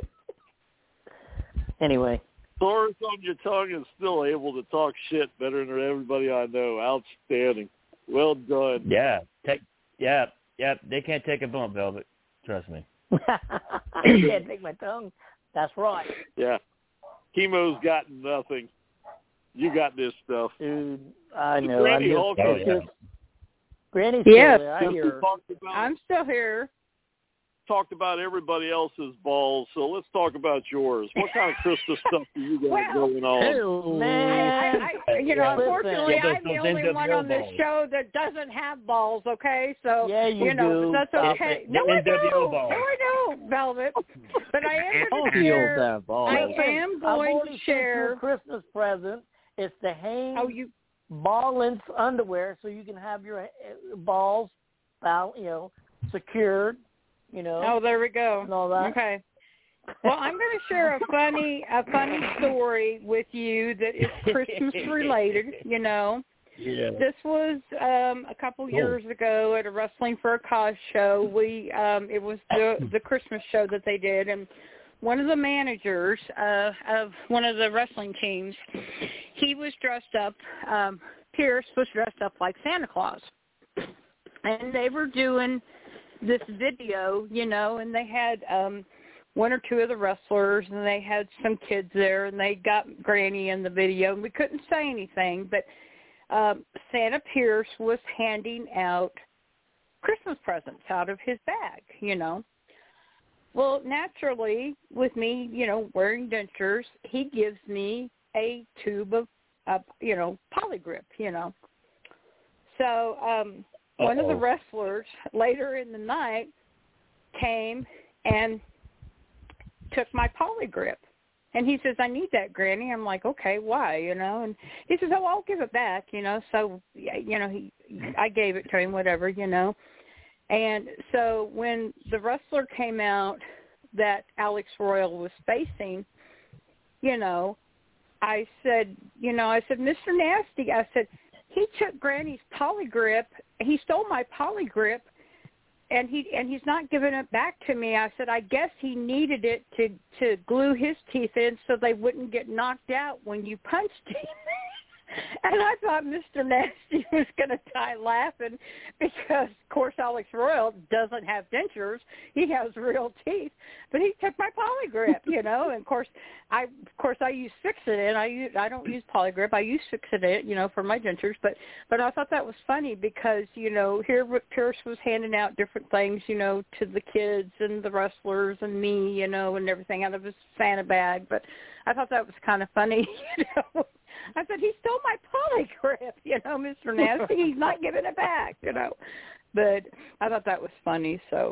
S6: Anyway.
S2: Taurus on your tongue and still able to talk shit better than everybody I know. Outstanding. Well done.
S1: Yeah. Take. Yeah. Yeah. They can't take a bump, Velvet. Trust me.
S6: You can't take my tongue. That's right.
S2: Yeah. Chemo's got nothing. You got this stuff.
S6: Dude, I know.
S2: Granny
S6: I'm
S2: Hulk
S6: just,
S1: oh, yeah.
S6: just, Granny's still
S3: Yes.
S6: there. I hear her.
S2: About,
S3: I'm still here.
S2: talked about everybody else's balls, so let's talk about yours. What kind of Christmas stuff do you got
S3: Well,
S2: going on?
S6: Man,
S3: I, I, you know,
S1: Yeah.
S3: unfortunately,
S1: Yeah,
S3: I'm the
S1: those
S3: only
S1: N W O
S3: one on this
S1: balls.
S3: show that doesn't have balls. Okay, so
S6: Yeah, you
S3: you know
S6: do.
S3: that's
S6: Stop
S3: okay.
S6: it.
S3: No,
S1: The
S3: I
S1: N W O
S3: know.
S1: balls.
S3: No, I know, Velvet. But I am going to
S5: Feels
S3: share.
S5: that ball.
S3: I
S6: Listen,
S3: am
S6: I've
S3: going
S6: already
S3: to
S6: sent you
S3: share.
S6: a Christmas present. It's the Hanes
S3: Oh, you.
S6: ball-length underwear, so you can have your uh, balls, ball, you know, secured. You know.
S3: Oh, there we go.
S6: And all that.
S3: Okay. Well, I'm going to share a funny, a funny story with you that is Christmas related. You know,
S1: Yeah.
S3: this was um, a couple
S1: Cool.
S3: years ago at a Wrestling for a Cause show. We, um, it was the the Christmas show that they did, and one of the managers uh, of one of the wrestling teams, he was dressed up. Um, Pierce was dressed up like Santa Claus, and they were doing this video, you know, and they had um one or two of the wrestlers, and they had some kids there, and they got Granny in the video, and we couldn't say anything, but um, Santa Pierce was handing out Christmas presents out of his bag, you know. Well, naturally, with me, you know, wearing dentures, he gives me a tube of, uh, you know, Polygrip, you know. So um, one of the wrestlers later in the night came and took my Polygrip. And he says, I need that, Granny. I'm like, okay, why, you know? And he says, oh, I'll give it back, you know. So, you know, he, I gave it to him, whatever, you know. And so when the wrestler came out that Alex Royal was facing, you know, I said, you know, I said, Mister Nasty, I said, he took Granny's Polygrip. He stole my Polygrip. And he and he's not giving it back to me. I said, I guess he needed it to, to glue his teeth in so they wouldn't get knocked out when you punched him. And I thought Mister Nasty was going to die laughing because, of course, Alex Royal doesn't have dentures. He has real teeth. But he took my Polygrip, you know. And, of course, I of course I use Fix-It. I use, I don't use Polygrip. I use Fix-It, you know, for my dentures. But but I thought that was funny because, you know, here Rick Pierce was handing out different things, you know, to the kids and the wrestlers and me, you know, and everything out of his Santa bag. But I thought that was kind of funny, you know. I said, he stole my Polygrip, you know, Mister Nasty. He's not giving it back, you know. But I thought that was funny, so.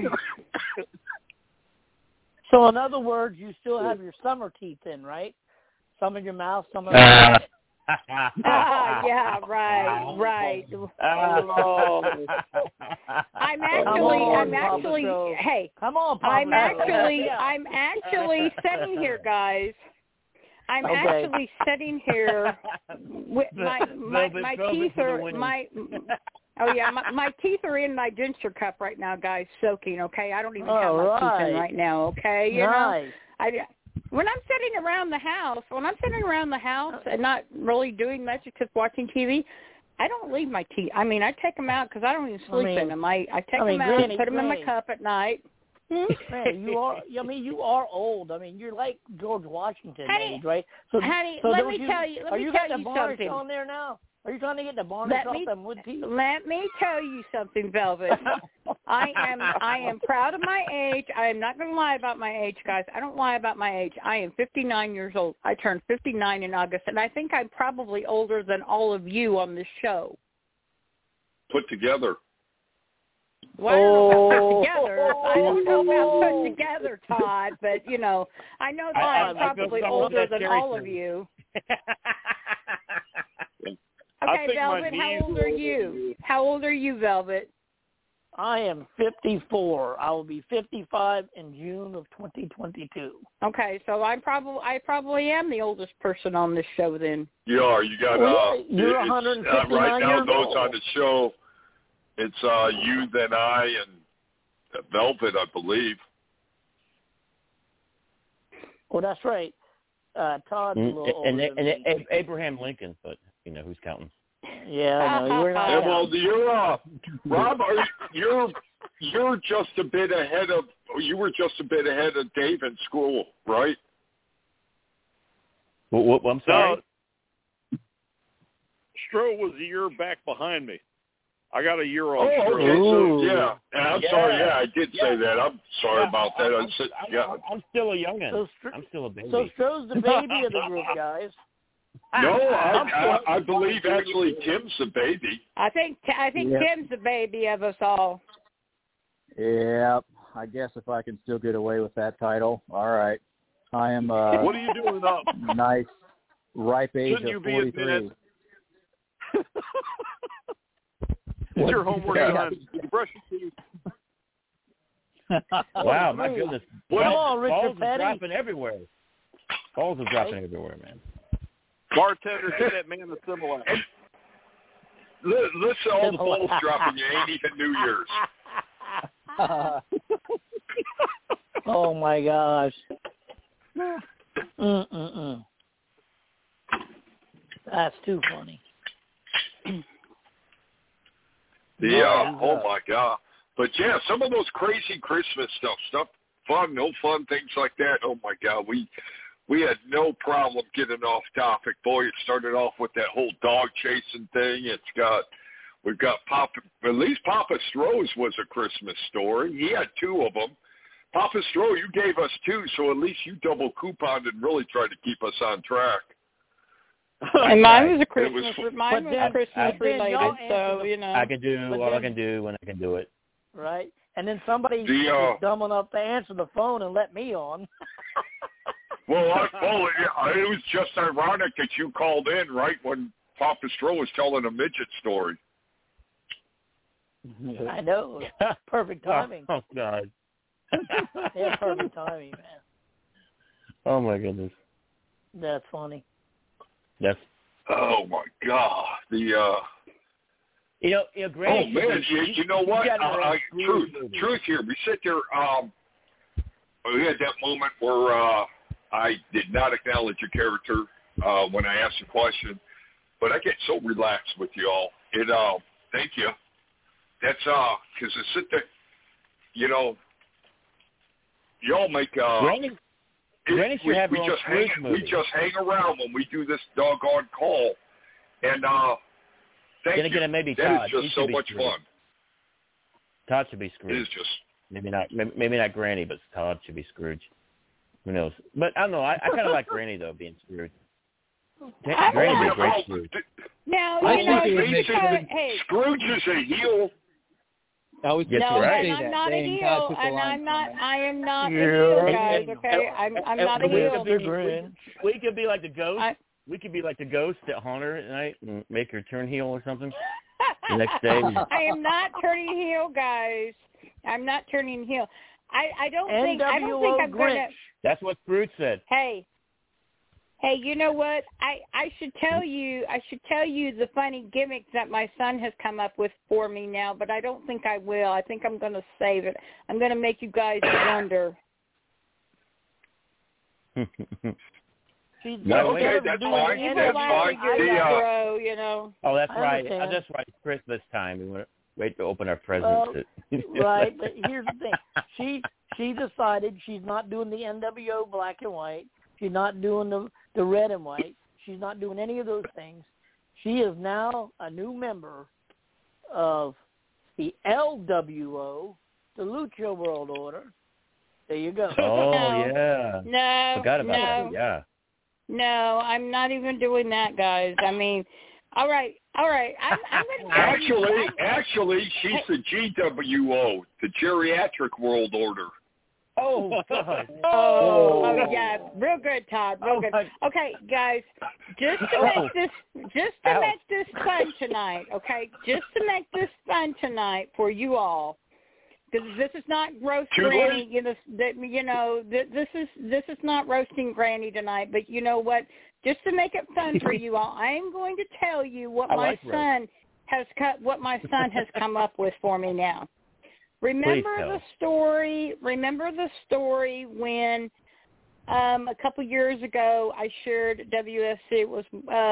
S6: So in other words, you still have your summer teeth in, right? Some in your mouth, some in your mouth.
S3: Ah, yeah, right, right. Oh. I'm actually,
S6: on,
S3: I'm actually,
S6: Papa
S3: hey,
S6: come on, Papa
S3: I'm
S6: Joe.
S3: actually,
S6: Yeah.
S3: I'm actually sitting here, guys. I'm
S6: Okay.
S3: actually sitting here with my my, my teeth are my. Oh yeah, my, my teeth are in my denture cup right now, guys, soaking. Okay, I don't even have my
S6: All
S3: teeth in
S6: right.
S3: right now. Okay, you
S6: Nice.
S3: know, I. When I'm sitting around the house, when I'm sitting around the house and not really doing much except watching T V, I don't leave my teeth. I mean, I take them out because I don't even sleep
S6: I mean,
S3: in them. I, I take
S6: I mean,
S3: them out
S6: Granny,
S3: and put them in my
S6: Granny.
S3: cup at night. Hmm?
S6: Man, you are. I mean, you are old. I mean, you're like George Washington
S3: Honey,
S6: age, right? So,
S3: honey,
S6: so
S3: let
S6: don't
S3: me
S6: you,
S3: tell you. Let
S6: are
S3: me
S6: you
S3: tell
S6: getting
S3: you
S6: the varnish
S3: something.
S6: on there now? Are you trying to get the varnish
S3: Let
S6: off
S3: me
S6: them wood teeth?
S3: let me tell you something, Velvet. I am I am proud of my age. I am not going to lie about my age, guys. I don't lie about my age. I am fifty-nine years old. I turned fifty-nine in August, and I think I'm probably older than all of you on this show.
S4: Put together.
S3: Well, I don't know about
S6: Oh.
S3: put together. I don't know about put together, Todd, but, you know, I know that
S1: I-
S3: I'm
S1: I- I feel
S3: probably
S1: somewhat
S3: older
S1: that
S3: than
S1: Jerry
S3: all of
S1: said.
S3: you.
S2: I
S3: Okay,
S2: think my
S3: Velvet, how
S2: knees
S3: old
S2: are
S3: are
S2: older
S3: you?
S2: than you.
S3: How old are you, Velvet?
S6: I am fifty-four. I will be fifty-five in June of twenty twenty-two.
S3: Okay, so I'm probably I probably am the oldest person on this show then.
S4: You are. You got.
S6: Well,
S4: Uh,
S6: you're
S4: it's,
S6: one hundred
S4: uh,
S6: fifty-nine
S4: right now,
S6: years
S4: those
S6: old.
S4: on the show. It's uh, you, then I, and Velvet, I believe.
S6: Well, that's right. Uh, Todd's a little older
S1: and
S6: than
S1: and,
S6: me.
S1: and Abraham Lincoln, but you know who's counting.
S6: Yeah, no, we're not.
S4: And well, you're uh, Rob. Are you, you're you're just a bit ahead of. You were just a bit ahead of Dave in school, right?
S1: What, what, I'm sorry.
S2: No, Stroh was a year back behind me. I got a year on
S4: Oh,
S2: Stroh.
S4: okay. So,
S6: Ooh.
S4: yeah. And I'm
S1: Yeah.
S4: sorry. Yeah, I did
S1: Yeah.
S4: say that. I'm sorry
S1: Yeah,
S4: about that. I
S1: I'm,
S4: said,
S1: I'm,
S4: yeah.
S1: I'm, I'm still a youngin.
S6: So, Str-
S1: I'm still a baby.
S6: so Stroh's the baby of the group, guys.
S4: No, I, I, I believe actually Tim's the baby.
S3: I think I think
S5: Yep.
S3: Tim's the baby of us all.
S5: Yep. I guess if I can still get away with that title, all right. I am uh
S2: What are you doing up?
S5: nice ripe age
S2: Shouldn't you
S5: of
S2: be
S5: forty-three.
S2: admitted? Is your homework
S5: Yeah.
S2: done? Did you brush your teeth?
S1: Wow, my goodness.
S6: Come
S1: Balls-
S6: on, Richard
S1: balls are
S6: Petty.
S1: dropping everywhere. Balls are dropping everywhere, man.
S2: Bartender, get that man the Similac.
S4: Li- Listen, all the balls dropping. You ain't even New Year's.
S6: Oh my gosh. Mm-mm-mm. That's too funny.
S4: Yeah. Oh my God. But yeah, some of those crazy Christmas stuff, stuff fun, no fun, things like that. Oh my God, we we had no problem getting off topic. Boy, it started off with that whole dog chasing thing. It's got we've got Papa. At least Papa Stroh's was a Christmas story. He had two of them. Papa Stroh, you gave us two, so at least you double couponed and really tried to keep us on track.
S3: And mine was a
S4: It
S3: Christmas.
S4: was-
S3: mine
S6: But
S3: was
S6: then-
S3: Christmas
S1: I-
S6: then
S3: related,
S6: y'all
S3: so
S6: answer the-
S3: you know.
S1: I can do
S6: But
S1: what I
S6: then-
S1: can do when I can do it.
S6: Right? And then somebody
S4: The, uh,
S6: was dumb enough to answer the phone and let me on.
S4: Well, I, well, it, it was just ironic that you called in right when Papa Stroh was telling a midget story.
S6: I know. Perfect timing.
S1: Oh, God.
S6: Yeah, perfect timing, man.
S1: Oh, my goodness.
S6: That's funny.
S1: That's,
S4: Oh my God! The uh,
S1: you know, you know,
S4: oh
S1: Granny,
S4: man, you, you know what?
S1: got
S4: Uh,
S1: her
S4: uh,
S1: screwed
S4: truth,
S1: movie.
S4: truth here. We sit there. Um, we had that moment where uh, I did not acknowledge your character uh, when I asked a question. but I get so relaxed with y'all. It, uh, thank you. That's, uh, because I sit there, you know, y'all make, uh,
S1: Granny, Granny should
S4: we,
S1: have
S4: we
S1: her own
S4: just hang,
S1: Scrooge movie.
S4: we just hang around when we do this doggone call. And, uh, thank
S1: Then
S4: you.
S1: again, maybe
S4: that
S1: Todd.
S4: is
S1: He
S4: just
S1: should
S4: so
S1: be
S4: much
S1: Scrooge.
S4: fun.
S1: Todd should be
S4: It
S1: Scrooge.
S4: is just,
S1: Maybe not. Maybe, maybe not Granny, but Todd should be Scrooge. Who knows? But I don't know. I, I kind of like Granny though, being Scrooge.
S3: I
S1: Granny would be a
S4: oh,
S1: great
S4: oh,
S1: Scrooge.
S3: Now,
S5: I
S3: you know,
S5: think it
S3: you
S5: makes
S3: gotta,
S5: it-
S3: hey,
S4: Scrooge is a heel.
S5: I was
S1: Yes,
S5: just
S3: no,
S1: you're
S5: going
S1: right.
S5: to
S3: and
S5: say
S3: I'm
S5: that.
S3: not a
S5: Dang,
S3: heel,
S5: God took the
S3: and
S5: line
S3: I'm
S5: from
S3: not.
S5: me.
S3: I am not
S6: Yeah,
S3: a heel,
S6: right.
S3: guys.
S1: And-
S3: Okay, I'm. I'm not a
S1: and we
S3: heel.
S1: could be
S6: Grinch.
S1: we could be like the ghost.
S3: I,
S1: We could be like the ghost that haunt her at night and make her turn heel or something. The next day, we-
S3: I am not turning heel, guys. I'm not turning heel. I, I don't think. I don't think I'm
S6: Grinch.
S3: gonna.
S1: That's what Scrooge said.
S3: Hey, hey, you know what? I, I should tell you. I should tell you the funny gimmicks that my son has come up with for me now, but I don't think I will. I think I'm going to save it. I'm going to make you guys wonder.
S6: She's
S1: No,
S4: okay,
S6: instead of
S4: that's
S6: doing
S4: fine.
S6: the
S4: That's
S3: Evil
S4: fine.
S3: Laugh
S4: The,
S3: Figure
S4: uh,
S3: Pro, you know.
S1: Oh, that's
S6: I
S1: right.
S6: understand.
S1: Uh, That's right. It's Christmas time. We want to wait to open our presents.
S6: Well, right, but here's the thing. She she decided she's not doing the N W O black and white. She's not doing the the red and white. She's not doing any of those things. She is now a new member of the L W O, the Lucha World Order. There you go.
S1: Oh
S3: No.
S1: yeah.
S3: No,
S1: Forgot about
S3: no,
S1: that. Yeah.
S3: no. I'm not even doing that, guys. I mean, all right, all right. I'm, I'm going to
S4: Actually, actually, she's the G W O, the Geriatric World Order.
S1: Oh God.
S3: Oh, oh yeah, real good, Todd. Real
S1: Oh,
S3: good.
S1: my-
S3: Okay, guys, just to
S1: Oh.
S3: make this, just to
S1: Ow.
S3: make this fun tonight. Okay, just to make this fun tonight for you all, because this is not roast
S4: Too
S3: Granny.
S4: late.
S3: You know, that you know, th- this is this is not roasting Granny tonight. But you know what? Just to make it fun for you all, I am going to tell you what
S1: I
S3: my
S1: like roast.
S3: son has cut. What my son has come up with for me now. Remember
S1: tell.
S3: the story? Remember the story when um, a couple years ago I shared at W S C. It was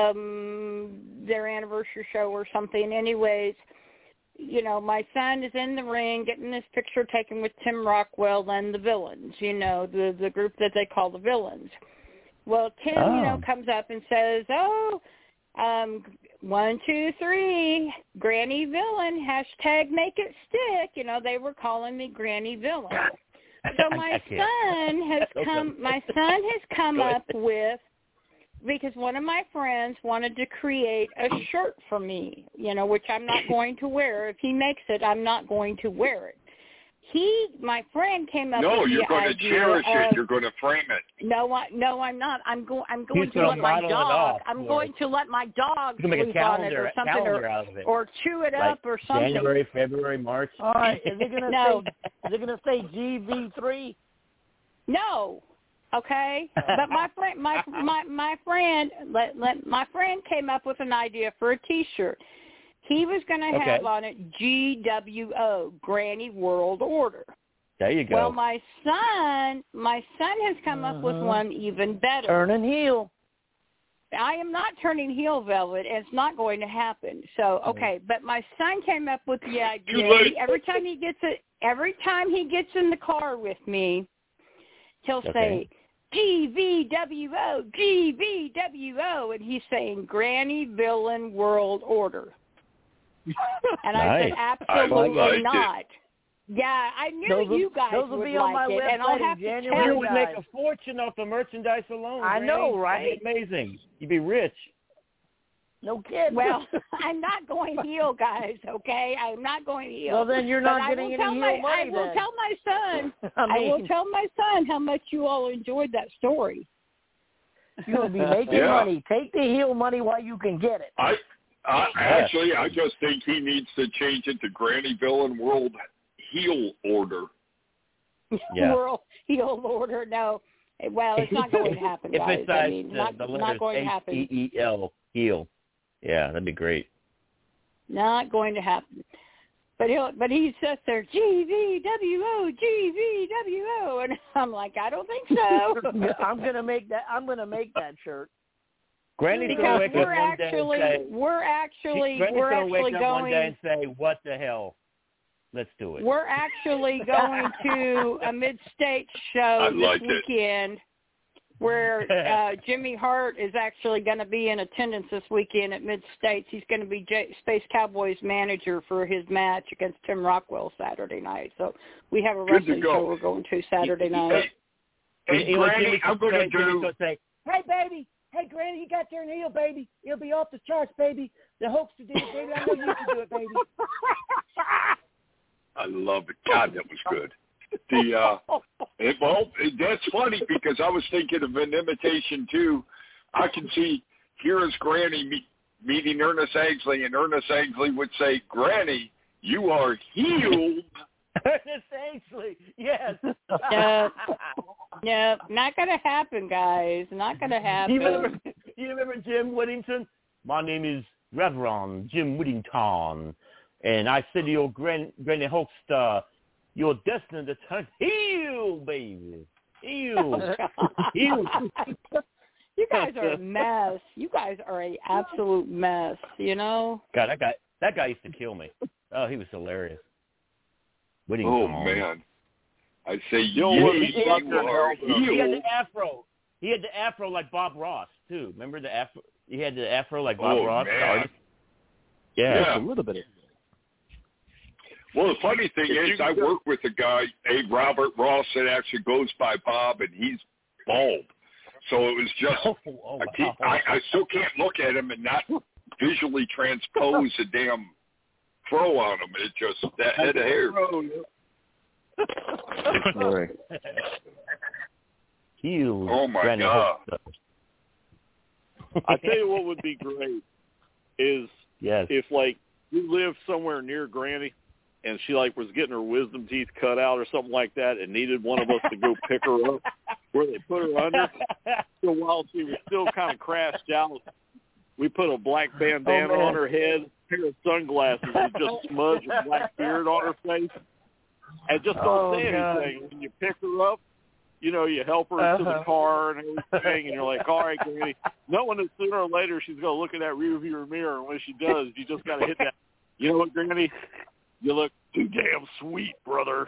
S3: um, their anniversary show or something. Anyways, you know, my son is in the ring getting this picture taken with Tim Rockwell and the Villains. You know, the the group that they call the Villains. Well, Tim,
S1: Oh.
S3: you know, comes up and says, "Oh, um, one, two, three, Granny Villain, hashtag make it stick." You know, they were calling me Granny Villain. So my
S1: I can't.
S3: son has
S1: Okay.
S3: come, my son has come
S1: Go ahead.
S3: up with, because one of my friends wanted to create a shirt for me, you know, which I'm not going to wear. If he makes it, I'm not going to wear it. He, my friend, came up
S4: No,
S3: with
S4: you're
S3: the
S4: going to
S3: idea
S4: cherish
S3: of,
S4: it. You're going to frame it.
S3: no, I, no, I'm not. I'm going. I'm going
S1: He's
S3: to
S1: gonna
S3: let my
S1: model it
S3: dog.
S1: off
S3: I'm
S1: for
S3: going
S1: us.
S3: to let my dog
S1: You can make a
S3: sleep on it
S1: calendar,
S3: or something,
S1: calendar
S3: or,
S1: out of it.
S3: or chew it
S1: Like
S3: up or something.
S1: January, February, March.
S6: All right, is it gonna
S3: No.
S6: say is it gonna say G V three?
S3: No. Okay, but my friend, my my my friend, let, let my friend came up with an idea for a T-shirt. He was going to
S1: Okay.
S3: have on it G W O, Granny World Order.
S1: There you go.
S3: Well, my son, my son has come up with
S6: Uh-huh.
S3: one even better.
S6: Turning heel.
S3: I am not turning heel, Velvet. And it's not going to happen. So, okay, but my son came up with the idea.
S4: Too late.
S3: He, every time he gets it, every time he gets in the car with me, he'll
S1: Okay.
S3: say G V W O, G V W O, and he's saying Granny Villain World Order. And I
S1: Nice.
S3: said, absolutely
S4: I like it.
S3: not. Yeah, I knew
S6: Those will-
S3: you guys
S6: those will
S3: would
S6: be on
S3: like
S6: my
S3: it, and I'll
S6: website in
S3: have to
S6: January.
S3: tell
S1: You
S3: you.
S1: would make a fortune off the merchandise alone.
S6: I
S1: Granny.
S6: know, right?
S1: That'd be amazing. You'd be rich.
S6: No kidding.
S3: Well, I'm not going heel, guys. Okay, I'm not going heel.
S6: well, then you're
S3: But
S6: not
S3: I
S6: getting
S3: will
S6: any
S3: tell
S6: heel
S3: my,
S6: money
S3: I will
S6: then.
S3: tell my son.
S6: I
S3: I will
S6: mean,
S3: tell my son how much you all enjoyed that story.
S6: you will be making
S4: Yeah.
S6: money. Take the heel money while you can get it.
S4: I, I
S1: Yeah.
S4: actually, I just think he needs to change it to Granny Villain World Heel Order.
S1: Yeah.
S3: World heel order. No, well, it's not going to happen,
S1: If
S3: guys.
S1: it's
S3: I
S1: uh,
S3: mean,
S1: the,
S3: not
S1: the
S3: not
S1: letters
S3: going to
S1: H
S3: happen.
S1: E E L, heel. Yeah, that'd be great.
S3: Not going to happen. But he'll, but he sits there, G V W O, G V W O, and I'm like, I don't think so.
S6: I'm gonna make that. I'm gonna make that shirt.
S1: Granny's
S3: because
S1: gonna wake
S3: we're
S1: up one day
S3: actually
S1: and say,
S3: we're actually
S1: Granny's
S3: we're
S1: gonna
S3: actually
S1: wake up
S3: going
S1: one day and say, "What the hell? Let's do it."
S3: We're actually going to a mid-state show this
S4: like
S3: weekend
S4: it.
S3: where uh, Jimmy Hart is actually going to be in attendance this weekend at Mid-States. He's going to be J- Space Cowboys manager for his match against Tim Rockwell Saturday night. So we have a
S4: Good to
S3: wrestling
S4: go.
S3: show we're going to Saturday night.
S4: Hey, hey
S1: You know what
S4: Granny,
S1: Jimmy's
S4: I'm
S1: gonna
S4: going to
S1: say? Jimmy's
S4: do...
S1: gonna say,
S7: Hey, baby. Hey, Granny, you got there in heel, baby. It'll be off the charts, baby. The Hulkster did it, baby. I know you can do it, baby.
S4: I love it. God, that was good. The uh, it, well, it, that's funny because I was thinking of an imitation too. I can see here is Granny meet, meeting Ernest Angley, and Ernest Angley would say, "Granny, you are healed."
S1: Ernest Angley, yes.
S3: No, no, not going to happen, guys. Not going to happen.
S1: You remember, you remember Jim Whittington? My name is Reverend Jim Whittington, and I said to your Gran, Granny Hulkster, you're destined to turn heel, baby. Heel. Heel.
S3: You guys are a mess. You guys are an absolute mess, you know?
S1: God, that guy, that guy used to kill me. Oh, he was hilarious. Whittington.
S4: Oh man, I say you,
S2: know
S4: you,
S2: what?
S4: you are
S1: He had
S4: healed.
S1: the afro. He had the afro like Bob Ross too. Remember the afro? He had the afro like Bob
S4: Oh,
S1: Ross. the
S4: man.
S1: artist? Yeah.
S5: Just
S4: Yeah.
S5: a little bit of
S4: Well, the funny thing
S2: If
S4: is,
S2: you
S4: I
S2: could-
S4: work with a guy, a Robert Ross, that actually goes by Bob, and he's bald. So it was just,
S1: Oh, oh,
S4: I, keep,
S1: wow.
S4: I, I still can't look at him and not visually transpose a damn fro on him. It just, that head of hair.
S5: Right.
S1: Huge.
S4: Oh, my
S1: Granny
S4: God.
S1: Hulkster.
S2: I tell you what would be great is
S1: Yes.
S2: if, like, you live somewhere near Granny and she, like, was getting her wisdom teeth cut out or something like that and needed one of us to go pick her up where they put her under. So while she was still kind of crashed out, we put a black bandana
S1: Oh, man.
S2: on her head, a pair of sunglasses, and just smudge a black beard on her face. And just don't
S1: Oh,
S2: say
S1: God.
S2: anything. When you pick her up, you know, you help her into
S1: Uh-huh.
S2: the car and everything, and you're like, all right, Granny. Knowing that sooner or later she's going to look in that rearview mirror, and when she does, you just got to hit that. You know what, Granny? You look too damn sweet, brother.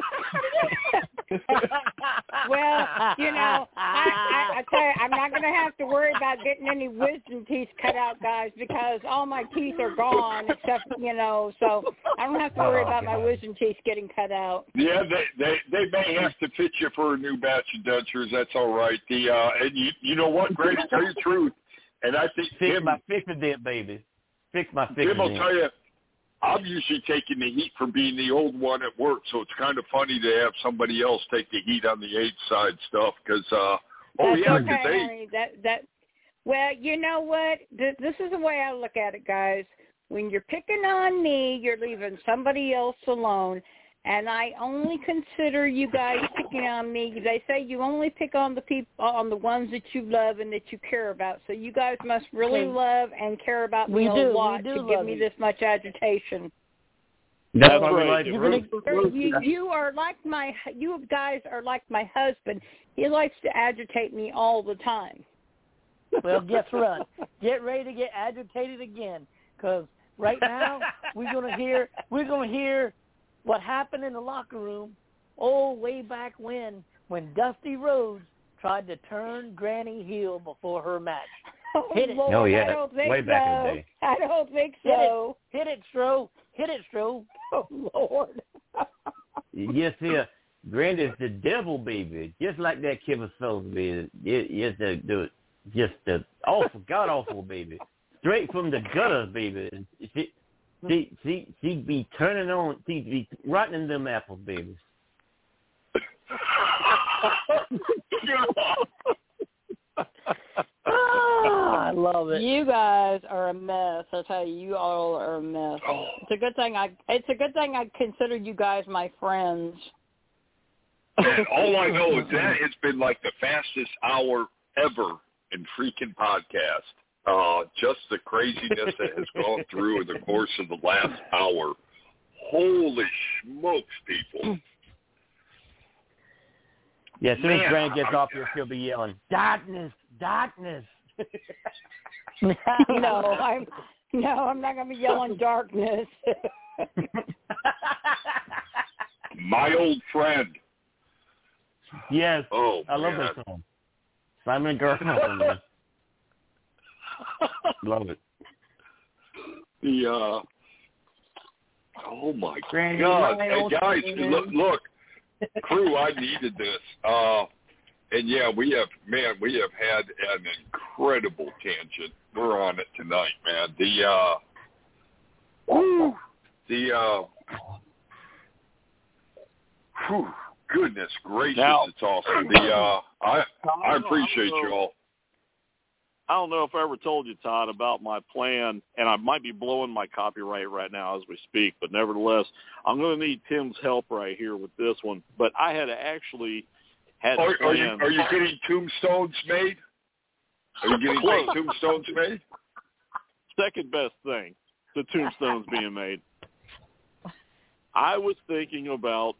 S3: Well, you know, I, I, I tell you, I'm not going to have to worry about getting any wisdom teeth cut out, guys, because all my teeth are gone, except, you know, so I don't have to worry
S1: Oh,
S3: about my
S1: God.
S3: wisdom teeth getting cut out.
S4: Yeah, they, they they may have to fit you for a new batch of dentures. That's all right. The uh, and you you know what, Greg, to tell you the truth, and I think
S1: Fix
S4: Tim,
S1: my fix a dent, baby. Fix my fix
S4: Tim will
S1: dent.
S4: tell you, I'm usually taking the heat for being the old one at work, so it's kind of funny to have somebody else take the heat on the age side stuff because, uh, oh
S3: That's
S4: yeah,
S3: okay,
S4: because they,
S3: honey. That, that, well, you know what? This, this is the way I look at it, guys. When you're picking on me, you're leaving somebody else alone. And I only consider you guys picking on me. They say you only pick on the people, on the ones that you love and that you care about. So you guys must really
S6: Okay.
S3: love and care about
S6: We
S3: me
S6: do.
S3: a
S6: We
S3: lot
S6: do
S3: to
S6: love
S3: give me
S6: you.
S3: this much agitation.
S1: That's
S2: That's
S1: why we
S2: right.
S1: like
S6: You're
S1: it.
S6: gonna-
S3: You, you are like my, you guys are like my husband. He likes to agitate me all the time.
S6: Well, guess what? Get ready to get agitated again, because right now we're gonna hear we're gonna hear what happened in the locker room. Oh, way back when, when Dusty Rhodes tried to turn Granny heel before her match.
S3: Oh,
S6: Hit it.
S3: Lord,
S1: Oh, yeah.
S3: I don't think
S1: Way
S3: so.
S1: back in the day.
S3: I don't think
S6: Hit
S3: so.
S6: it, hit it, Stro. Hit it, Stro.
S3: Oh, Lord.
S1: Yes, yeah. Granny's the devil, baby. Just like that Kevin Sullivan, baby. Yes, yes, the, the, just the awful, god-awful, baby. Straight from the gutter, baby. She, she, she, she be turning on, she be rotting them apples, baby.
S6: Ah, I love it.
S3: You guys are a mess. I tell you, you all are a mess. It's a good thing I. It's a good thing I consider you guys my friends.
S4: all I know is that it's been like the fastest hour ever in freaking podcast. Uh, just the craziness that has gone through in the course of the last hour. Holy smokes, people.
S1: Yeah, as soon as
S4: Man,
S1: Granny gets
S4: I-
S1: off here, she'll be yelling, darkness, darkness.
S3: no, I'm no, I'm not going to be yelling darkness.
S4: My old friend.
S1: Yes.
S4: Oh,
S1: I love
S4: man.
S1: that song. Simon and Garfunkel, man. Love it.
S4: The uh, oh my
S1: Granny,
S4: God,
S1: my
S4: hey
S1: old
S4: guys,
S1: friend.
S4: look, look, crew, I needed this. Uh, and yeah, we have, man, we have had an incredible tangent. We're on it tonight, man. The uh, whew, the uh, whew, goodness gracious,
S2: Now,
S4: it's awesome. The uh, I I appreciate you all.
S2: I don't know if I ever told you, Todd, about my plan, and I might be blowing my copyright right now as we speak, but nevertheless, I'm going to need Tim's help right here with this one. But I had actually had
S4: Are, are you
S2: planned.
S4: are you getting tombstones made? Are you getting
S2: Close.
S4: tombstones made?
S2: Second best thing, the tombstones being made. I was thinking about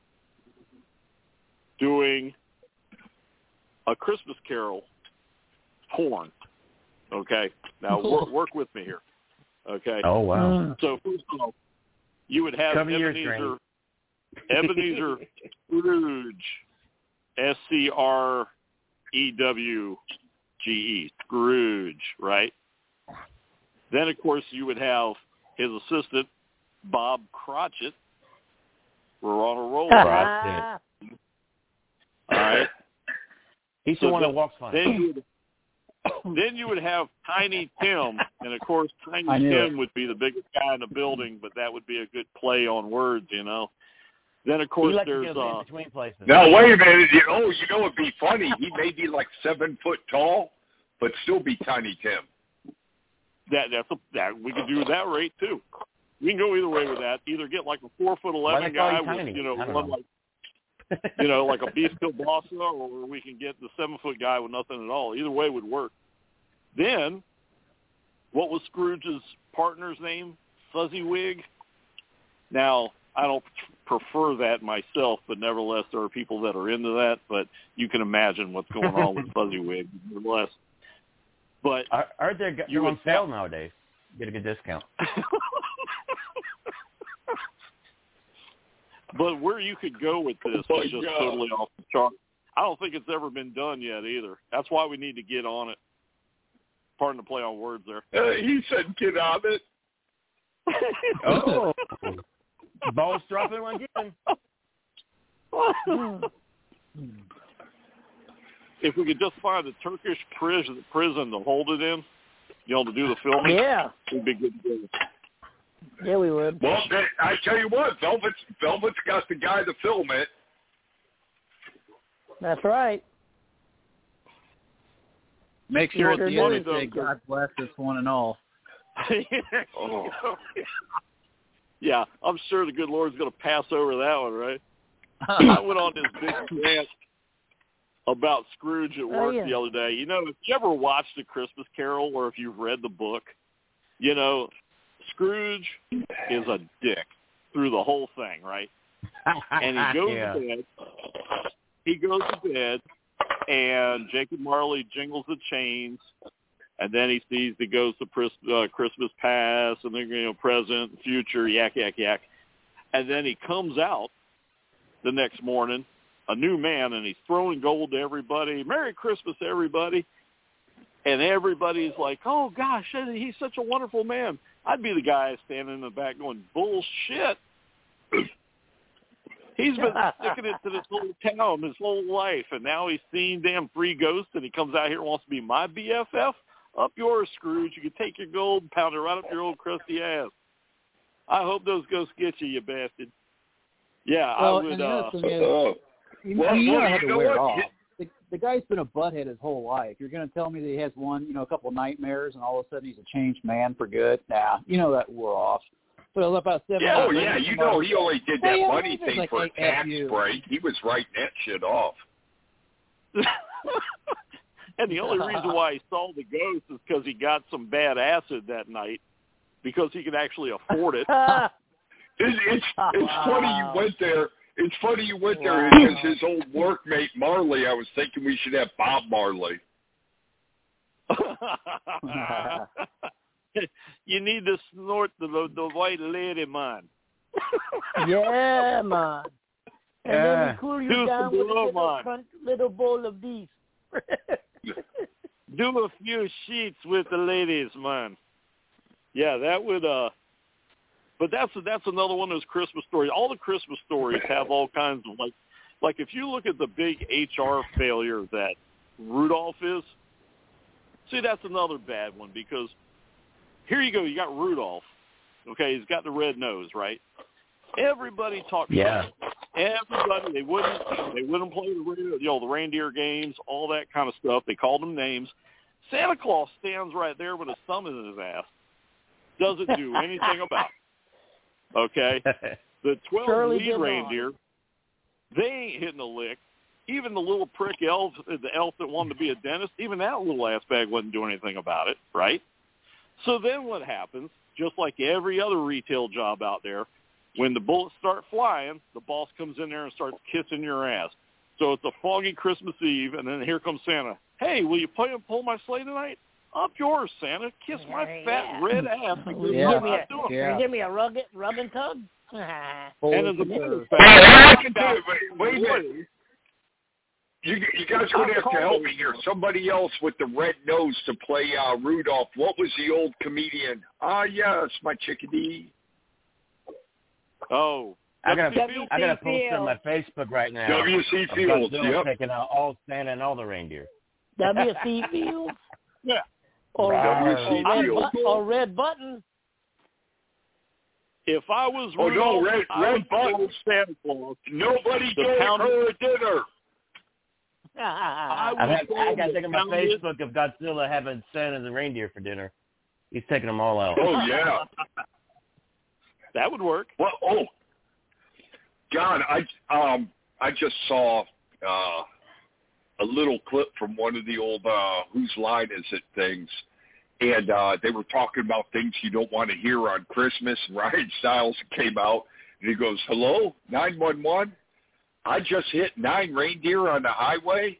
S2: doing a Christmas Carol porn. Okay, now work, work with me here. Okay.
S1: Oh wow.
S2: So first of all, you would have
S1: Cover yours,
S2: Ebenezer, Ebenezer Scrooge, S C R E W G E, Scrooge, right? Then of course you would have his assistant, Bob Cratchit. We're on a roll.
S1: Right.
S2: All right.
S1: He's
S2: So
S1: the one
S2: then-
S1: that walks funny.
S2: Then you would Then you would have Tiny Tim, and of course Tiny
S5: I knew
S2: Tim
S5: it.
S2: would be the biggest guy in the building, but that would be a good play on words, you know. Then of
S1: He
S2: course
S1: likes to
S2: there's
S1: go in
S2: uh,
S1: between places.
S4: Now wait a minute. You, oh, you know it'd be funny. He may be like seven foot tall, but still be Tiny Tim.
S2: that that's a, that we could do that rate too. We can go either way with that. Either get like a four foot
S1: Why
S2: eleven
S1: they call
S2: guy
S1: you
S2: with
S1: Tiny?
S2: you know
S1: I don't
S2: one
S1: know.
S2: like you know like a beef kielbasa, or we can get the seven foot guy with nothing at all. Either way would work. Then, what was Scrooge's partner's name? Fuzzywig. Now, I don't prefer that myself, but nevertheless, there are people that are into that. But you can imagine what's going on with Fuzzywig, nevertheless. But
S1: Are, are they
S2: You
S1: you
S2: would
S1: on sale nowadays? Get a good discount.
S2: but where you could go with this
S4: Oh, my
S2: is just
S4: God.
S2: totally off the chart. I don't think it's ever been done yet either. That's why we need to get on it. Pardon the play on words there.
S4: Uh, he said, "Get on it."
S1: Oh, balls dropping again.
S2: If we could just find a Turkish prison, prison to hold it in, you know, to do the filming,
S6: Yeah.
S2: it'd be good to do.
S6: Yeah, we would.
S4: Well, they, I tell you what, Velvet's Velvet's got the guy to film it.
S6: That's right.
S5: Make sure at
S6: Sure
S5: the
S6: do.
S5: end they say, "God bless us one and all."
S4: Oh.
S2: Yeah, I'm sure the good Lord's going to pass over that one, right? I went on this big rant about Scrooge at
S6: Oh,
S2: work
S6: yeah.
S2: the other day. You know, if you ever watched A Christmas Carol or if you've read the book, you know, Scrooge is a dick through the whole thing, right? And he goes
S1: yeah.
S2: to bed. He goes to bed, and Jacob Marley jingles the chains, and then he sees the ghost of Chris, uh, Christmas past, and then, you know, present, future, yak, yak, yak. And then he comes out the next morning, a new man, and he's throwing gold to everybody. Merry Christmas, everybody. And everybody's like, oh, gosh, he's such a wonderful man. I'd be the guy standing in the back going, bullshit. He's been sticking it to this whole town his whole life, and now he's seen damn three ghosts, and he comes out here and wants to be my B F F? Up yours, Scrooge. You can take your gold and pound it right up your old crusty ass. I hope those ghosts get you, you bastard. Yeah,
S5: Well,
S2: I would.
S5: and the
S2: Uh,
S5: other thing is,
S4: Oh.
S5: you,
S4: Well,
S5: you
S4: well,
S5: know how to
S4: you know
S5: wear it
S4: what?
S5: off. The, the guy's been a butthead his whole life. You're going to tell me that he has one, you know, a couple of nightmares, and all of a sudden he's a changed man for good? Nah, you know that wore off. So about seven.
S4: Yeah, oh, yeah, you know he only did that
S5: Hey,
S4: money
S5: it's
S4: thing
S5: like,
S4: for a
S5: hey, F
S4: tax
S5: you.
S4: break. He was writing that shit off.
S2: and the only reason why he saw the ghost is because he got some bad acid that night, because he could actually afford it.
S4: It's it's, it's funny you went there. It's funny you went there.
S6: Wow.
S4: It was his old workmate Marley. I was thinking we should have Bob Marley.
S2: You need to snort the the white lady, man.
S6: Yeah, man. And
S5: Yeah.
S6: then we cool you
S2: Do
S6: down
S2: some
S6: with a
S2: blow,
S6: little,
S2: man.
S6: front, little bowl of these.
S2: Do a few sheets with the ladies, man. Yeah, that would. uh But that's that's another one of those Christmas stories. All the Christmas stories have all kinds of like, like if you look at the big H R failure that Rudolph is. See, that's another bad one because here you go. You got Rudolph. Okay, he's got the red nose, right? Everybody talks.
S1: Yeah.
S2: Everybody, they wouldn't, they wouldn't play the, you know, the reindeer games, all that kind of stuff. They called them names. Santa Claus stands right there with his thumb in his ass. Doesn't do anything about it. Okay, the twelve
S6: Surely
S2: lead
S6: did not.
S2: reindeer, they ain't hitting a lick. Even the little prick elf, the elf that wanted to be a dentist, even that little ass bag wasn't doing anything about it, right? So then what happens? Just like every other retail job out there, when the bullets start flying, the boss comes in there and starts kissing your ass. So it's a foggy Christmas Eve, and then here comes Santa. Hey, will you play and pull my sleigh tonight? Up yours, Santa. Kiss my
S6: Yeah.
S2: fat red ass.
S6: Will you
S5: Yeah.
S6: give me a,
S2: doing it.
S5: Yeah.
S6: will you give me a rub, rub and tug?
S2: And as a matter of
S4: Well,
S2: fact,
S4: I can do it, but wait a minute. You, you guys are going to have to help me here. Somebody else with the red nose to play uh, Rudolph. What was the old comedian? Ah, yes, my chickadee.
S2: Oh,
S1: I got a,
S3: W C
S1: I got a poster
S3: Fields.
S1: on my Facebook right now.
S4: W C
S1: of
S4: Fields,
S1: Godzilla
S4: yep.
S1: taking out all Santa and all the reindeer.
S6: W C Fields?
S2: yeah.
S6: Or,
S1: W
S4: C
S6: or, red
S4: Fields.
S6: bu- or red button?
S2: If I was
S4: Oh, no,
S2: Rudolph,
S4: red-
S2: I
S4: red
S2: would
S4: buttons.
S2: call Santa Claus.
S4: Nobody
S2: The
S4: gave
S2: pound-
S4: her a dinner.
S2: I
S1: I
S2: would
S1: got
S2: call
S1: I got to
S2: the
S1: take on my
S2: pounded-
S1: Facebook of Godzilla having Santa and the reindeer for dinner. He's taking them all out.
S4: Oh, yeah.
S2: That would work.
S4: Well, oh, God, I um I just saw uh, a little clip from one of the old uh, Whose Line Is It things, and uh, they were talking about things you don't want to hear on Christmas, and Ryan Stiles came out, and he goes, hello, nine one one? I just hit nine reindeer on the highway.